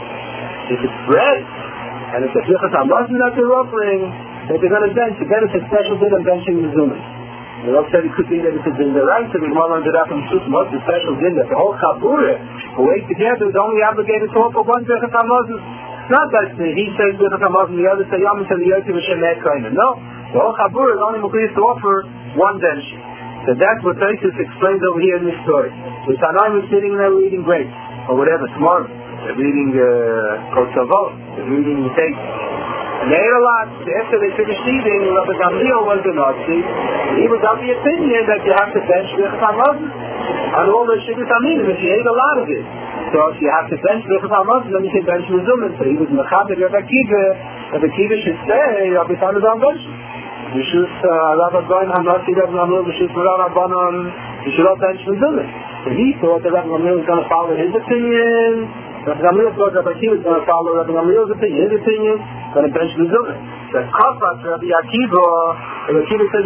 If it's bread, and it's a Birchas Hamazon that they're offering, that they're going to bench, then it's a special bit of benching the Zimum. The Rav said it could be that it's in the right, so the Gemara learned it out from Shutim. What's the special din that the whole Chabura, who ate together, is only obligated to offer one Birchas Hamazon? It's not that he says Birchas Hamazon, the other say Yom and the Yotiv Shemei Koine. No, the whole Chabura is only Mechlis to offer one bench. So that's what Taisus explains over here in this story. The Tanaim is sitting there eating grapes, or whatever, tomorrow. They're reading Kotzavot, they're reading Tate. And they ate a lot. After they finished eating, Rabbi Gamliel was a Nazi. He was of the opinion that you have to bench Birchas Hamazon on all the Shivas Aminim if you ate a lot of it. So if you have to bench Birchas Hamazon, then you can bench Mezumim. So he was Mechaber Rabbi Akiva. Rabbi Akiva should say, Rabbi Tan is on bench. You should, Rabbi Goin HaNasi, Rabbi Gamliel, you should put on Rabbanon, you should all bench Mezumim. So he thought that Rabbi Gamliel was going to follow his opinion. Rabbi Gamliel thought Rabbi Akiva was going to follow Rabbi Gamliel's opinion, his opinion, going to bench Mezumim. The Chafat, Rabbi Akiva, Rabbi Akiva says,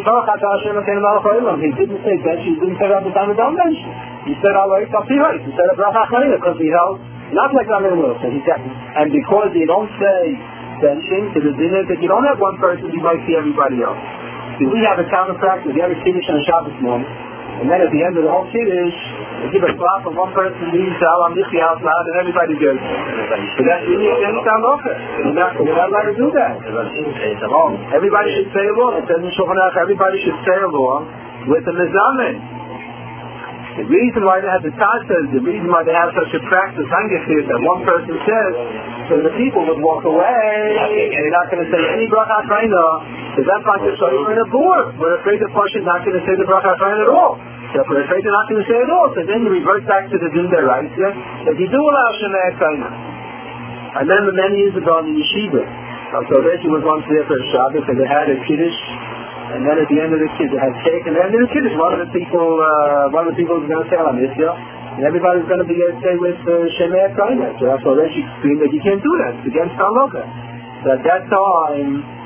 he didn't say bench, he didn't say Rabbi Tan is on bench. He said, Allah, it's up to right. He said, Bracha Acharina, because he held, not like Rabbi Gamliel. So he said, and because they don't say benching, to the dinner, that you don't have one person, you might see everybody else. See, we have a counter practice, we have a Kiddush on a Shabbos morning, and then at the end of the whole Kiddush, we give a clap and one person leaves the Alam Nichi out loud and everybody goes. So that's really against our offer. We're not allowed to do that. Everybody should stay along. It says in Shulchan Aruch, everybody should stay along with the Mezamen. The reason why they have the Tashas, the reason why they have such a practice, is that one person says, so the people would walk away, and they're not going to say any Bracha Acharina, because that's like the Shayim in a board. We're afraid the Pasha is not going to say the Bracha Acharina at all. So if we're afraid they're not going to say it at all, so then you revert back to the Din Deraisa, that you do allow Shemei Koine. I remember many years ago in the Yeshiva, so Reggie was once there for a Shabbos, and they had a Kiddush, and then at the end of the Kiddush, they had cake, and then in the Kiddush, one of the people was going to say Alam Yisrael. and everybody's going to be stay with Shemei Kaina. So that's why Rashi explained that you can't do that. It's against Halacha. So at that time,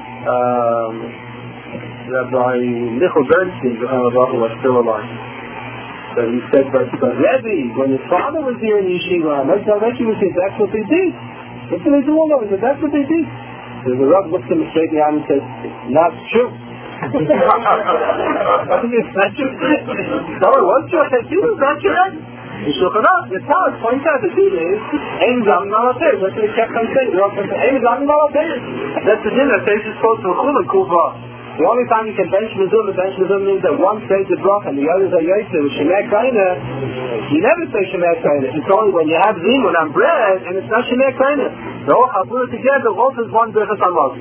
Rabbi Michal Bernstein was still alive. So he said, Rebbe, when his father was here in Yeshiva, Rashi was here, that's what they did. That's what they do all over. That's what they did. So the Rav looked him straight in the eye and said, not true. I think it's not true. No, it was true. I said, see, it's not true. The Shulchan Aruch, the Talmud points out the thing is, Ein Zamin Malater. That's what he kept on saying. Ein Zamin Malater. That's the din that says it's supposed to Chul and Kuva. The only time you can bench Mizum means that one says the Brach and the others are Yosef. With Shemei Kaina, you never say Shemei Kaina. It's only when you have Zimun on bread, and it's not Shemei Kaina. The whole Chabur together, both is one Berachas HaMazon.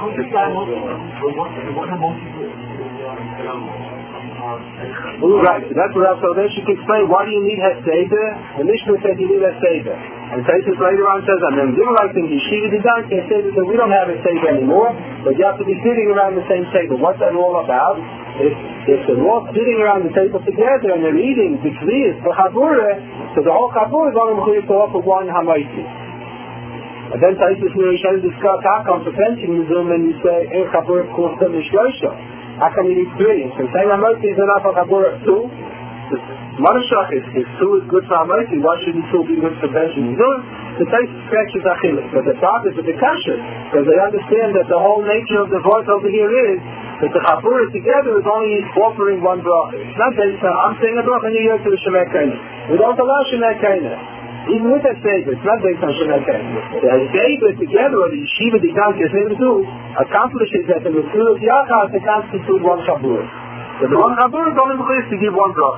Right, so that's what so then she can explain why do you need Heseder? The Mishnah says you need Heseder. And Taisus later on says, and then like in Yeshiva Didan can say that we don't have Heseder anymore, but you have to be sitting around the same table. What's that all about? If they're all sitting around the table together and they're eating the Tzviyas for Chabura, so the whole Chabura is only going to offer one Hamaiti. And then Taisus Mirishon discuss how come potentially in Zoom and you say, El Chabura Kustam Mishloisha. How come you need three? So saying Hamaiti is enough for Chabura two? Marashach if two is good for Hamaiti, why shouldn't two be good for Benjamin? The Taisus scratches Achilles. But the problem is with the Kasher, because they understand that the whole nature of the voice over here is that the Chabura together is only offering one bracha. It's not based on, I'm saying a bracha and you're to the Shemei Kaina. We don't allow Shemei Kaina. Even with that Seder, it's not based on Shemei Kaina. The Seder together, or the Yeshiva, the Gankas, they do, accomplishes that the Mesilas Yachas to constitute one Chabura. So the one Chabura is only supposed to give one bracha.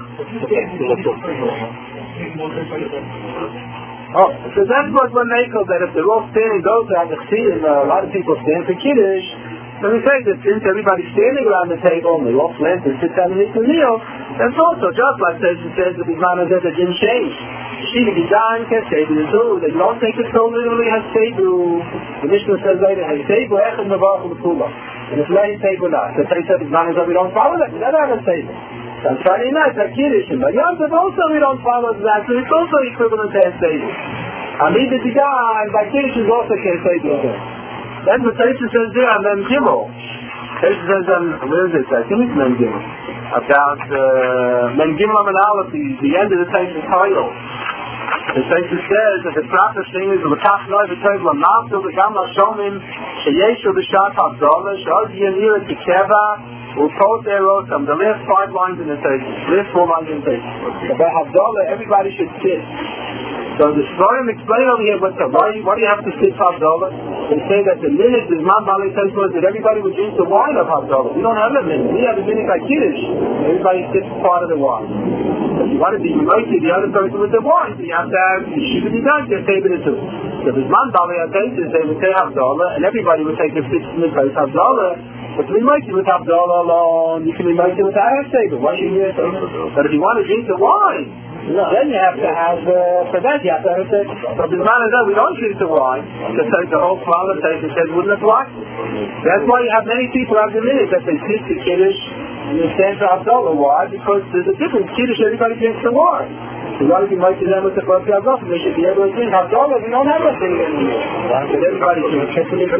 Oh, so that's what one Neikel, that if they're all standing, those are the Chsiyim, a lot of people stand for Kiddush. So we say that since everybody's standing around the table and they all plant and sit down and eat the meal, that's also just like Taisus says that the Zman that didn't change. Shiva Gidan, Kesedu, they don't take it so literally as Sedu. The Mishnah says later, hey, Sedu, Echad Mavach L'Kula. And it's not Sedu not. So Taisus said, the Zman we don't follow that, we never have a Sedu. So on Friday night, like Kiddush, and by Yom Tov also we don't follow that, so it's also equivalent to Sedu. Amida Gidan, by Kiddush is also Kesedu. Then the Taisus says there on Mem Gimel. Taisus says on, where is it? I think it's Mem Gimel. About Mem Gimel and Aleph, the end of the Taisus title. The Taisus says that the proper thing is the L'kach Noi V'Tov L'Nafil V'Gam L'Shomim Sheyeshu B'Shat Havdalah Sh'od Yenir T'Keva U'Pot Erotam. The last 5 lines in the Taisus. Last 4 lines in the Taisus. About Havdalah, everybody should sit. So the Sforim explain over here why do you have to sit Havdalah? They say that the minute the Zman Bali says was that everybody would drink the wine of Havdalah. We don't have a minute. We have a minute like Kiddush. Everybody sips part of the wine. If you want to be mighty, the other person with the wine, so you have to have Yeshiva Didan, your favorite too. So the Zman Bali says they would say Havdalah, and everybody would take a 6-minute place Havdalah. But to be mighty with Havdalah alone, you can be mighty with a Seder. Why should you do it? But if you want to drink the wine, then you have to have, for that you have to have a Seder. But the man is that we don't drink the wine, because the whole flower Seder says wouldn't apply. That's why you have many people have the minute that they sit the Kiddush and they stand for Havdalah. Why? Because there's a difference. Kiddush, everybody drinks the wine. So you want to be mighty them with the first Havdalah, they should be able to drink Havdalah. We don't have a thing anymore. But everybody drinks. When you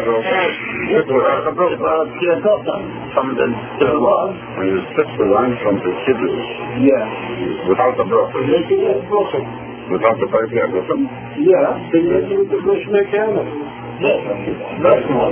sip the wine from the Kiddush, without the broth, without the pipe, then you make it with the bush mechanic. That's not.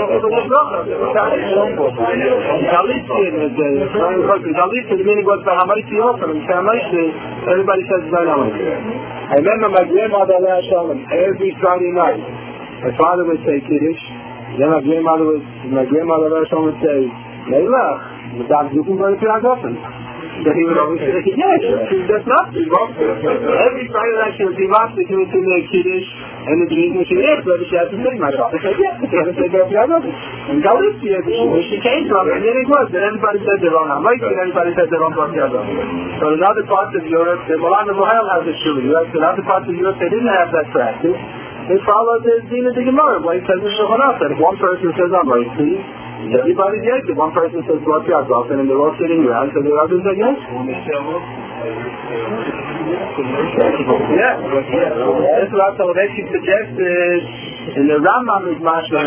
the meaning was by Hamaiti offer, and everybody says it's not Hamaiti. I remember my grandmother every Friday night. My father would say Kiddush, then my grandmother would say Leilach, the dog you can go to our girlfriend. That he would always say, yes, that's not true. Every Friday night she would be lost between me and Kiddush, and in the evening she would ask whether she had to say my father said, yes, she had to say Berachas Haggadah. And Galicia, where she came from, and then it was, and everybody said their own Hamaiti, and everybody said their own Berachas Haggadah. So in other parts of Europe, the Molan of Ohio has a shuli. In other parts of Europe, they didn't have that practice. They followed the Din of the Gemara, where he says in Shulchan Aruch that if one person says Hamaiti, everybody's yes. If one person says Berachas Haggadah, and they're all sitting around, so the others are yes. Yeah. That's what Soloveitchik suggested in the Rambam is mashma.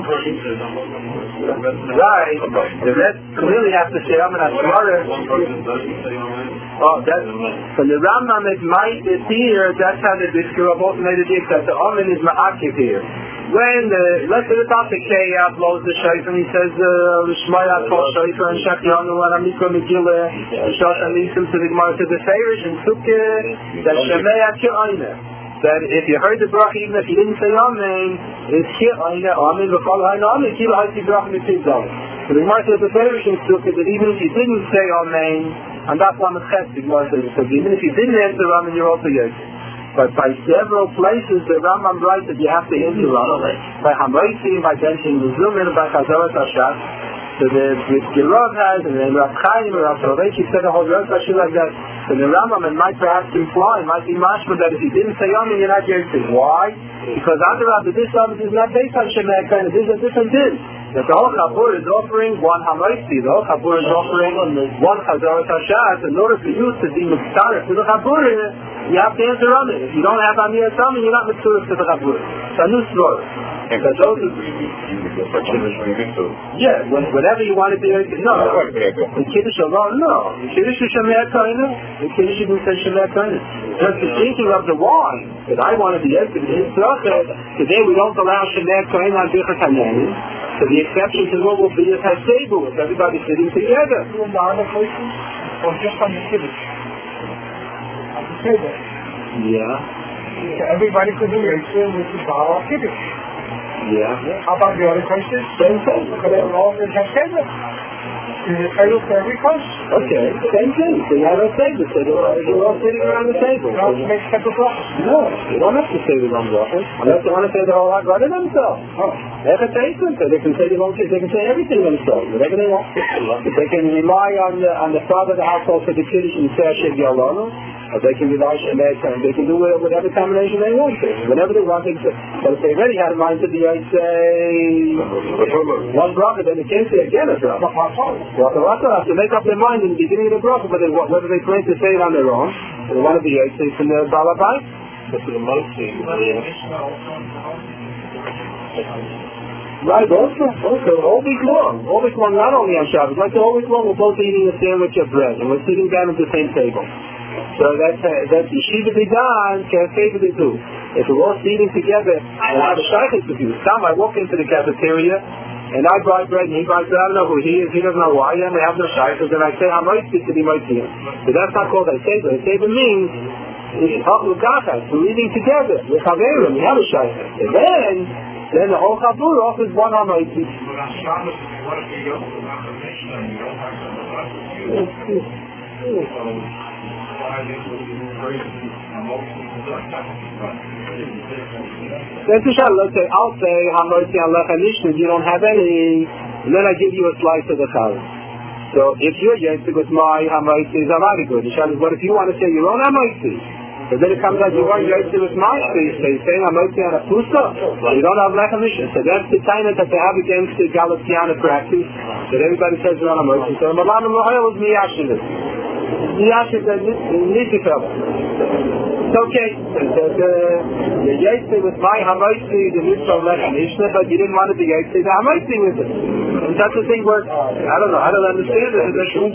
Right. The rest clearly have to say Amen Hashmara. Oh, that's so the Rambam is might is here. That's how the Bishkira both made it that the Amen is ma'akiv here. When let's say the topic Kaya blows the shayfer and he says Shmaya Kol Shayfer and Shakyanu and Amikra Megillah Shosh and Nisim to the Gemara to the Feirish and Sukkah that Shemaya Ki'ayna. That if you heard the bracha even if you didn't say Amen, it's Ki'ayna Amen v'chol hayna Amen Kila Haysi bracha mitzvah. So the Gemara says the Feirish and Sukkah that even if you didn't say Amen, and that's one of the Chet, the Gemara says, so even if you didn't answer Amen, you're also Yosef. But by several places, the Rambam writes that you have to interrupt. By Hamaisi, by mentioning the Zumin, by Chazarat Hashat. So the Gilad has, and then Rav Chaim, Rav Soloveitchik said the whole Rav Hashem like that. So the Rambam, it might perhaps imply, might be mashma that if you didn't say Amen, you're not Yosef. Why? Because Adarab, this Amen is not based on Shemai Kain, this is a different din. That the whole Chabur is offering one Hamaisi, the whole Chabur is offering one Chazarat Hashat. In order for you to be Mitzaref to the Chabur, you have to answer Amen. If you don't have Amir Amen, you're not Mitzaref to the Chabur. It's a new story. Yeah, whenever you want to be, no. The Kiddush alone, no. The Kiddush is Shemei Kaina. The Kiddush is Shemei Kaina. Just the thinking of the wine that I want to be able to be today we don't allow Shemei Kaina on Birchas Hanyanim. So the exception to what will be a Hasebu, if everybody's sitting together. Or just on the Kiddush. Yeah. So everybody could do Yosef with the Baal Kiddush. Yeah. How about the other cases? Same thing. Because they were all in Hasebu. Is it title for every course? Okay, same thing. So you have a table. So they're all sitting around the table. You don't have to make separate brachas. No, you don't have to say the wrong brachas. Unless they want to say the whole lot rather themselves. They have a table, so they can say the wrong thing. They can say everything themselves, whatever they want. They can rely on the father of the household for the Kiddush and say Hashem Yalonu. Or they can rely on and they can do whatever combination they want to. Whenever they want to. But if they already had in mind to be, I'd say one bracha, then they can't say again a bracha. Well, they have to make up their mind in the beginning of the bracha, but whether they plan to say it on their own, or they want to be Yosef from the Balabai. But for the most right, also, all week long, not only on Shabbos, like all week long, we're both eating a sandwich of bread, and we're sitting down at the same table. So that's Yeshiva B'dan, K'Haseva B'du. If we're all eating together, and I have a shaykhis with you, I walk into the cafeteria, and I buy bread, and he buys bread, I don't know who he is, he doesn't know who I am, we have no shaykhis, and I say, I'm right to be my team. But that's not called Haseva. Haseva means, we're eating together, we're chaverim, we have a shaykhis. And then the whole chabur offers one Hamaiti. Then let's say, I'll say, Hamaiti Alecha Nishnu, you don't have any, and then I give you a slice of the challah. So if you're Yosef with my Hamaiti, is already good. But if you want to say your own Hamaiti, but then it comes out you want Yosef with my space, so you're saying Hamaiti on a Pusa, you don't have Alecha Nishnu. So that's the time that they have against the Galatiana practice, that everybody says they're on Hamaiti. So Malam Mohel is Miyashiv. Miyashiv says, it's okay. The Yosef with my Hamaiti, the Mitzvah Alecha Nishnu, but you didn't want to be Yosef, the Hamaiti with it. And that's the thing where, I don't know, I don't understand it.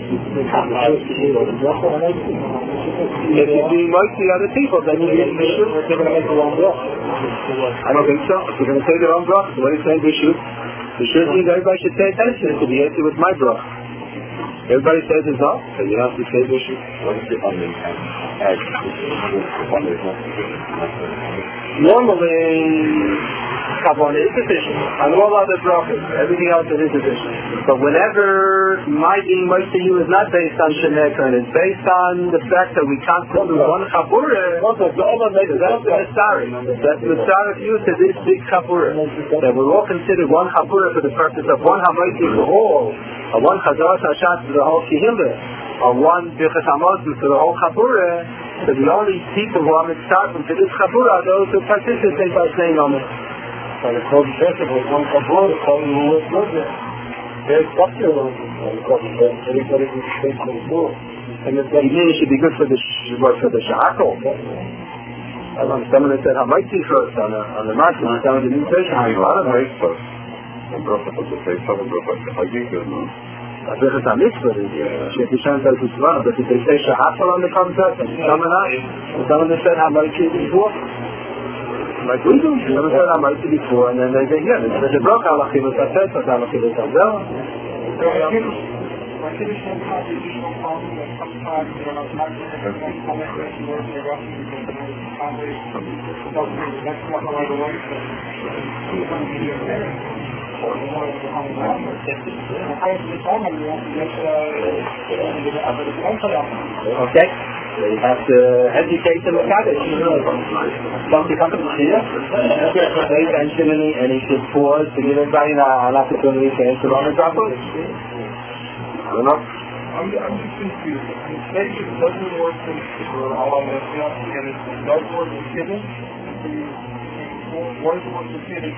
If you're being Moshe other people, then you're going to make the wrong bracha. I don't think so. If you're going to say the wrong bracha, what he's saying, the should means everybody should pay attention to the answer with my bracha. Everybody says it's off, so you have to say the issue. Normally, Kabbana is sufficient. On all other brachas, everything else is sufficient. But whenever my being Moshe to you is not based on Shemekah, and it's based on the fact that we constantly do one Chabura, that's the Mitzareh. That's the Mitzareh to you to this big Chabura. That we're all considered one Chabura for the purpose of one Hamaiti for all, or one Chazarat Hashat for the whole Kihillah, or one Birchas Hamazon for the whole Chabura. So the only people who are Mitzareh to this Chabura are those who participate by saying Amen. So the code festival is one Chabura, so you will very popular. Everybody can think of the book. And it's like, it should be good for the shakal. Someone that said Hamaiti first on the market, someone didn't say Hamaiti first. And Bracha to say something Bracha Hagigah, no? I think it's a mitzvah. If you can't tell it's wrong, but if they say shakal on the concept, and someone that said Hamaiti before, like we do, someone said Hamaiti before, and then they say, yeah, there's a Bracha Halachilut Atet, but Halachilut Azel. My Kiddush has had additional problems that sometimes they're not conversation work in Russian because the conversation doesn't make the next level right away. Okay, so you have to educate them about it. Something comes here, they mention and he should pause to give everybody an opportunity to answer on the topic. I'm just confused. Maybe it doesn't work for Allah and it does work for Kiddush. What is it work for Kiddush?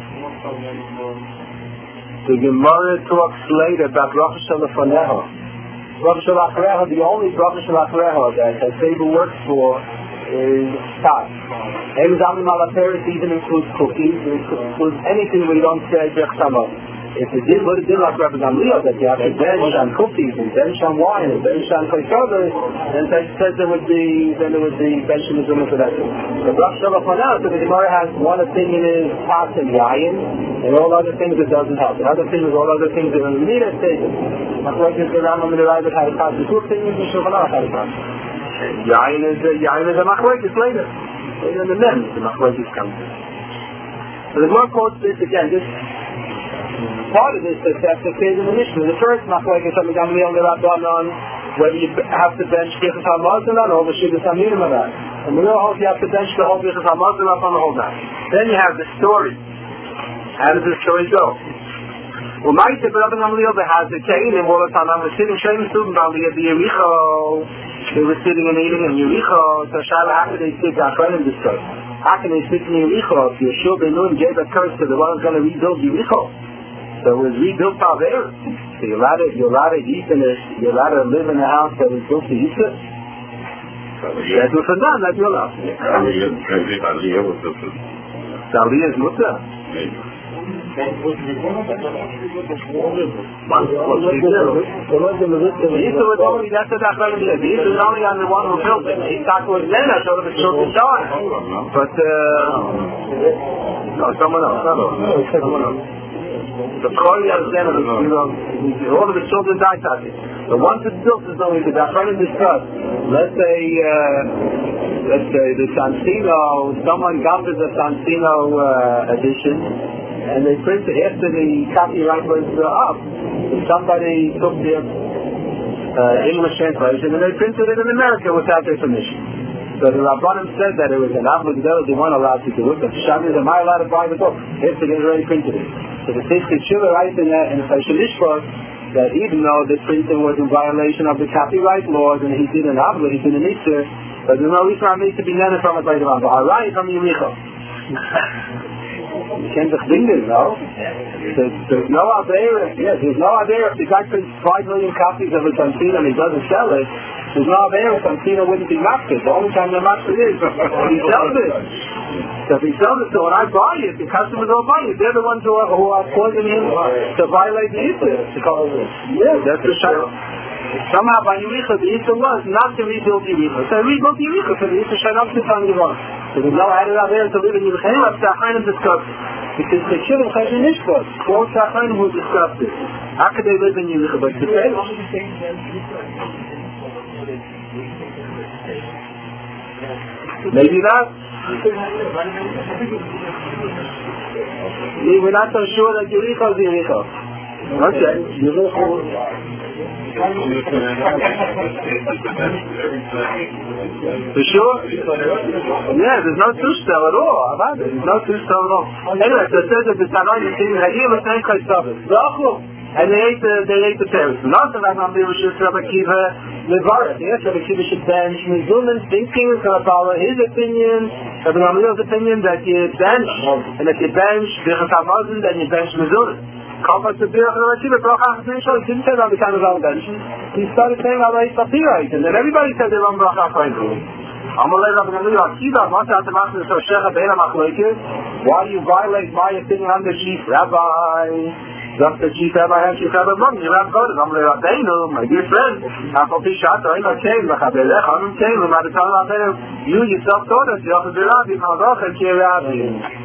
The Gemara talks later about Bracha Shalafaneha. Bracha Shalafaneha, the only Bracha Shalafaneha that Seba works for is Tat. Even includes cookies, includes anything we don't say Bechtamah. If it did what it did like Rabbi Gamliel, that you have to bench on cookies and bench on wine and bench on koshaders, then it says there would be bench in the Zuma for that. The Bracha Shalafaneha, so the Gemara has one opinion is Tat and Yayin, and all other things it doesn't have. Another thing is all other things that are in the Mida stage. Like the Rambam and the Rabbit had a Tat, the two opinions in Shulchan Aruch had a Tat. Yayin is a machlokes later. Later in the Mem, the machlokes comes. So the Gemara quotes this again. This part of this that's the case in the Mishnah. The first machlokes Rabbi Gamliel and the Rabbanan, whether you have to bench Birchas HaMazon or the Shivas HaMinim on that. And the middle you have to bench the whole Birchas HaMazon up on the whole night. Then you have the story. How does the story go? Well, my Rabbi Gamliel has a chain and all the time I was sitting showing student on the Yericho. They were sitting and eating in Yericho. So how could they sit down in this story? How can they sit in Yericho if Yeshua ben Nun gave a curse to the one who's going to rebuild Yericho? So it was rebuilt by there. So you're allowed to eat in it. You're allowed to live in a house that was built to eat it. That's what's done. That's your allowed. Aliyah was the first. Aliyah is mutter. The Easter was only on the one who built it. He thought it was Lena, so that the children died. But no, someone else. The Kori understand all of the children died that day. But once it's built, it's only the Dachranim discussed. Let's say the Sansino, someone got the Sansino edition, and they printed after the copyright was up. Somebody took their English translation and they printed it in America without their permission. So the Rabbanim said that it was an obligation they weren't allowed to do it. But Shabbos, am I allowed to buy the book? If they already printed it. So the Tzidkei Tshuva writes in the Sefer Mishpat that even though the printing was in violation of the copyright laws and he did an obligation, he did an Easter, but there's no reason for me to be none from it by the Rambam. I write from Yericho. You can't just think it, no? There's no Avera. Yes, there's no Avera. If the guy prints 5 million copies of a Tantino and he doesn't sell it, there's no Avera. Tantino wouldn't be marketed. The only time they're marketed is if he sells it. So if he sells it, so when I buy it, the customers will buy it. They're the ones who are causing him to violate the Easter. Yeah, that's the shadow. Somehow by Yericho, the Easter was not to rebuild Yericho. So they rebuilt Yericho for the Easter Shalom to find the one. So there's no idea out there to live in Yericho. Anyway, the Achayim discussed it. Because the children of Mishpat, all the Achayim who discussed it. How could they live in Yericho? But to say, maybe not. We're not so sure that Yericho is Yericho. Okay. For sure? Yeah, there's no tushtel at all. There's no tushtel at all. Anyway, so it says that the Tanoim and they ate the parents. Not that I'm going to be Rishus Rabbi Kiva Levaret. Yes, Rabbi Kiva should bench Mizuman, thinking to follow his opinion, Rabbi Gamliel's opinion that you bench, and if you bench Birchas HaMazon, then you bench Mizuman. Kama to Birach and Rashiva, Bracha Achrein, he didn't say that the kind of validation. He started saying Alei Sapirite, and then everybody said they run Bracha Achrein. Amalei Rabbi Gamliel Akiva, Mata Atamach Nesoshecha Beina Machlekes. Why do you violate my opinion? I'm the chief rabbi. Just the chief rabbi and chief rabbi wrong. You have got it. Amalei Rabbeinu, my dear friend. Akopi Shata, Ina Keim, Lachabelech, Anum Keim, Madatan Rabbeinu. You yourself taught us, Yochel Birabi, Malach, and Kirabi.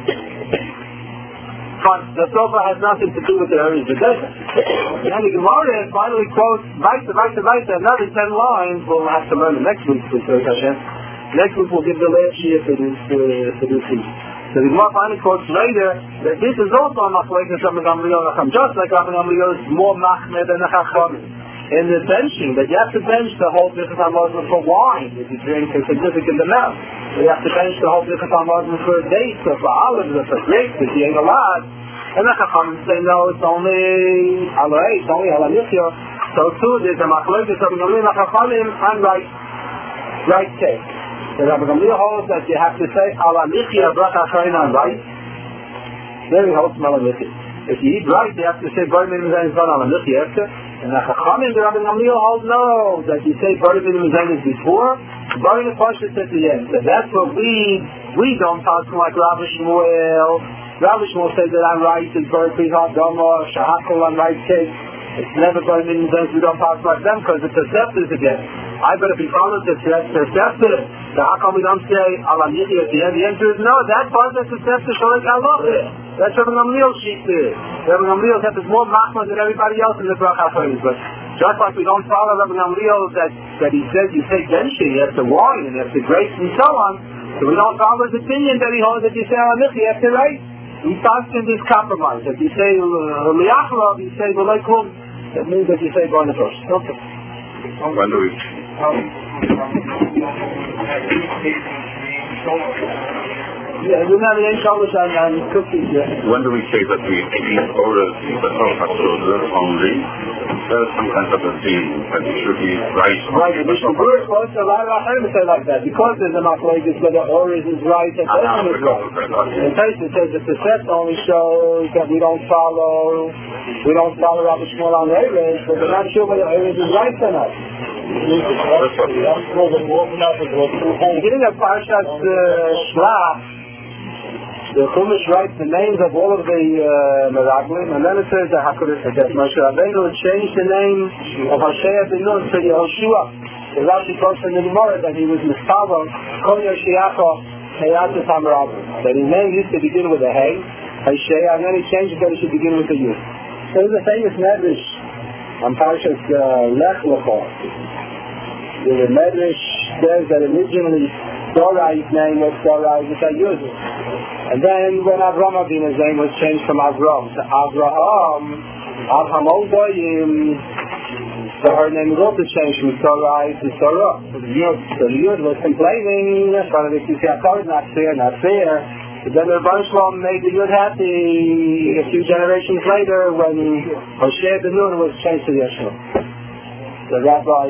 Fine, the Sofa has nothing to do with the Eretz V'Desha. And the Gemara finally quotes, Vaita, another 10 lines. We'll have to learn it next week, with Hashem. Next week we'll give the last year for this week. So the Gemara finally quotes later that this is also a machlekes of Gamliel Nacham, just like Gamliel is more machmir than the Chachamim. In the benching, that you have to bench the whole Birchas HaMazon for wine, if you drink a significant amount. So you have to bench the whole Birchas HaMazon for dates, or for olives, or for grapes, if you ain't a lot. And the Chachamim say, no, it's only Alei, it's only Alamichya. So too, there's a machlekes of Gamliel Nacham and right cake. So Rabbi Gamliel holds that you have to say Alamichya Bracha Achrein on rice. There he holds Alamichya. If you eat rice, you have to say Bar Minim Zayin Zvan Alamichya after. And the Chachamim, the Rabbi Gamliel holds no, that you say Bar Minim Zayin is before, Bar Minim Pashas at the end. So that's what we don't talk to like Rabbi Shmuel. Rabbi Shmuel says that on rice is Bar Pihad Doma, Shahakol on rice cake. It's never Bar Minim Zayin, we don't talk like them because it's a sepsis again. I better be followed to sepsis. So how come we don't say Alamichya at the end? The answer is no, that part that's a sepsis Shalek Allah. That's Rabbi Gamliel's sheet there. Rabbi Gamliel said there's more machmir than everybody else in the Bracha Achrein. But just like we don't follow Rabbi Gamliel that he says you say benching, you have to wine, and you have to grapes and so on, so we don't follow his opinion that he holds that you say Alamichya, you have to write. He finds in this compromise. If you say Liachlav, you say V'leikum, that means that you say Barna first. Okay. When do we? Yeah, we have an English and cookies. When do we say that we eat orders the Torah only? There's some kind of a thing that it should be right. Right, the Mishnah Berurah quotes a lot of Achim say like that because there's a machlokes whether orders is right and Teshuvah is right. And Teshuvah says that the set only shows that we don't follow Rabbi Shmuel on Erev, but we're not sure whether Erev is right or not. Beginning of Parashat Shlach, the Chumash writes the names of all of the Meraglim, and then it says that Moshe Rabbeinu would change the name of Hoshea ben Nun to Yehoshua. The Rashi quotes in the Gemara that he was Mistava, Kol Yoshiacho, Heyatus HaMeraglim. That his name used to begin with a Hey, Hoshea, and then he changed it that it should begin with a Yud. So there's a famous Medrash on Parashat Lech Lecha. The Medrash says that originally Dorai's name was Dorai with a Yud. And then when Avram Avinu's name was changed from Avram to Avraham, so her name was also changed from Dorai to Sarah. So the Yud was complaining, not fair. But then the Rebbeinu Shalom made the Yud happy a few generations later when Hoshea ben Nun was changed to Yeshua. The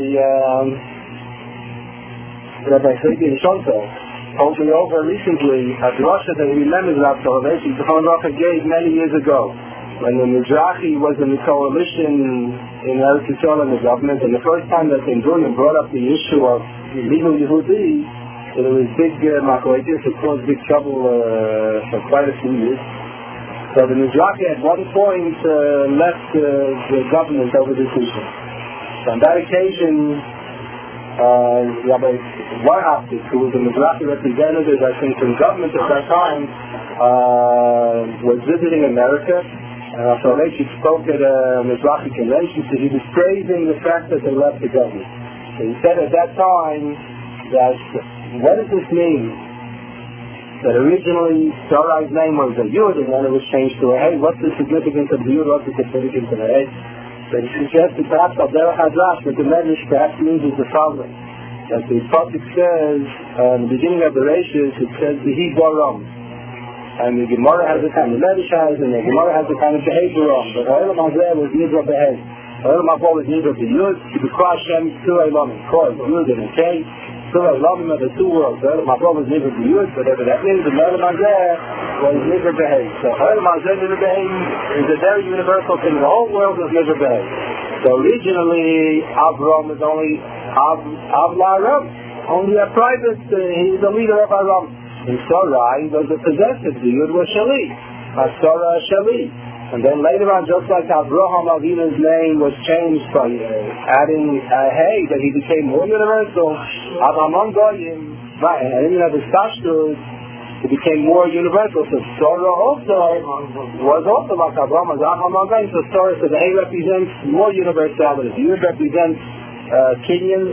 Rabbi Friedrich Shonto told me over recently at Russia that he remembers that salvation Zichron Bracha gave many years ago when the Mizrahi was in the coalition in Eretz Yisrael and the government, and the first time that Ben Gurion brought up the issue of legal Yehudi, so there was big machlokes, it caused big trouble for quite a few years. So the Mizrahi at one point left the government over this issue. So on that occasion, Rabbi Warhaftik, who was a Mizrahi representative, I think, from government at that time, was visiting America. So he spoke at a Mizrahi convention, so he was praising the fact that they left the government. So he said at that time that, what does this mean? That originally Dorai's name was a Yud, and then it was changed to a Hey. What's the significance of the Yud? What's the significance of a Hey? So he suggested perhaps Al-Derech Hadrash, but the Medrash perhaps means is the following. That the Pasuk says, in the beginning of the Rashis, it says, V'hi Baram. And the Gemara has a kind of Medrash has, and the Gemara has a kind of Behei Baram. But Ha'olam Hazeh was Nidra Behei. Ha'olam Hazeh was Nidra B'Yud, to be Kwa Hashem, Two Eilamim, Koi, Yud, and a K. So I love him at the two worlds. My brother was never used, but that means the Olam Hazeh was never behaved. So Olam Hazeh never behaved is a very universal thing. The whole world was never behaved. So originally, Avram was only Avlaram, only a private, he was the leader of Aram. In Sarai was a possessive, the Yud was Shali, Sarah Shali. And then later on, just like Avraham Avinu's name was changed by adding hey, that he became more universal, Avamon Goyim, right, and even at the Stashtus, it became more universal. So Sarah also was also like Avraham Avamon Goyim. So Sarah, so the hey represents more universality. The Yud represents Kenyan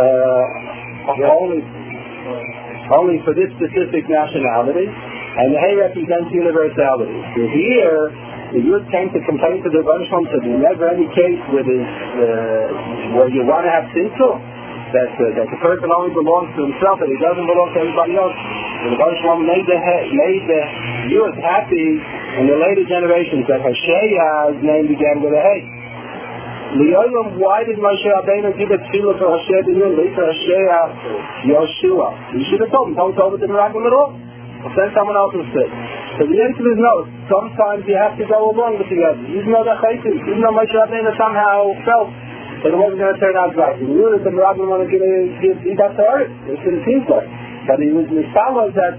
only for this specific nationality, and the hey represents universality. So here, the Yud came to complain to the Rebbeinu Shalom, so there's never any case where you want to have sinful, that the person only belongs to himself and he doesn't belong to everybody else. The Rebbeinu Shalom made the Yud happy in the later generations that Hoshea's name began with a hey. Le'olam, why did Moshe Rabbeinu give a tefillah for Hosea the Yud, for Hosea Yoshua? You should have told him, don't tell him the Meraglim at all. Or send someone else instead. So the answer is no. Sometimes you have to go along with the other. Even though the Chaytim, even though Moshe Rabbeinu somehow felt that it wasn't going to turn out right. He knew that the Meraglim wanted to give that to Earth. That's what it seems like. But he was misfollowed that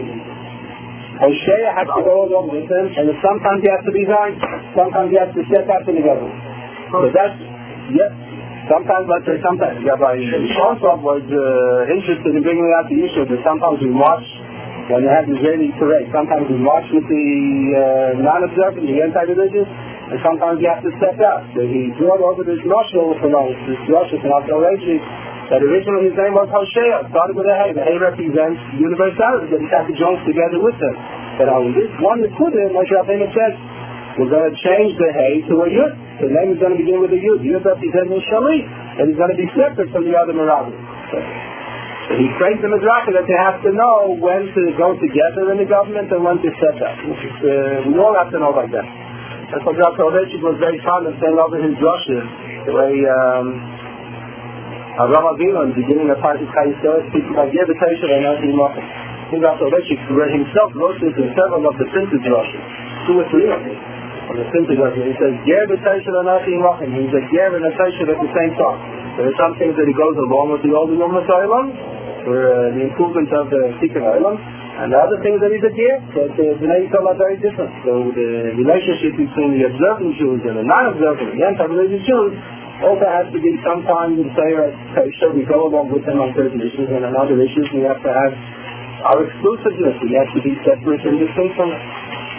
Hosea had to go along with him, and sometimes you have to resign, sometimes you have to step out from the government. So that's, yes. Sometimes, let's say sometimes, Rabbi Shonsov was interested in bringing out the issue that sometimes we march when they have the Israeli parade. Sometimes we march with the non-observant, the anti-religious, and sometimes you have to step out. So he brought over this Marshal from this Rosh from Al-Tawreshi, that originally his name was Hosea, started with a hey. The hey represents universality, that he had to join together with them. But on this one that put in, like Rabbeinu said, we're going to change the hey to a Yud. The name is going to begin with a Yud. Yud represents Shali, and he's going to be separate from the other Meraglim. So he praised the Mizrahi that they have to know when to go together in the government and when to step out. We all have to know like that. That's why Dr. Ovechik was very fond of saying over his drushes, the way Avraham Avinu in the beginning of Parshas Chayesor speaks about Yevitation and Nasi Machim. Dr. Ovechik himself wrote this in several of the printed drushes, 2 or 3 of them. On the printed drushes, he says Yevitation and Nasi Machim. He's a Ger and a Tashin at the same time. There are some things that he goes along with the older Yom HaSoilam, for the improvement of the Tikkun Olam, and the other things that he's a gear, that the Bnei Yisrael are very different. So the relationship between the observant Jews and the non-observant, the anti-religious Jews, also has to be sometimes in Torah, so we go along with them on certain issues, and on other issues we have to have our exclusiveness. We have to be separate and distinct from it.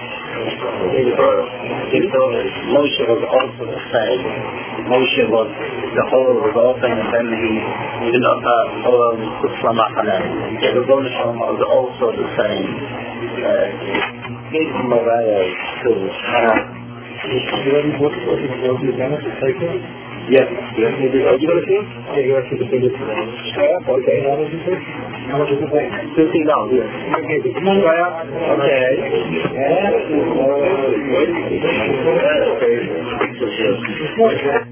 Moshe was also the same. Moshe was the whole revolving, and then he did not put some up on it. The Rebbeinu Shalom was also the same. His Moriah too. Yes. You going to see him? Yeah, you actually see this. Okay. How much is the thing? $15, yes. Okay. Okay.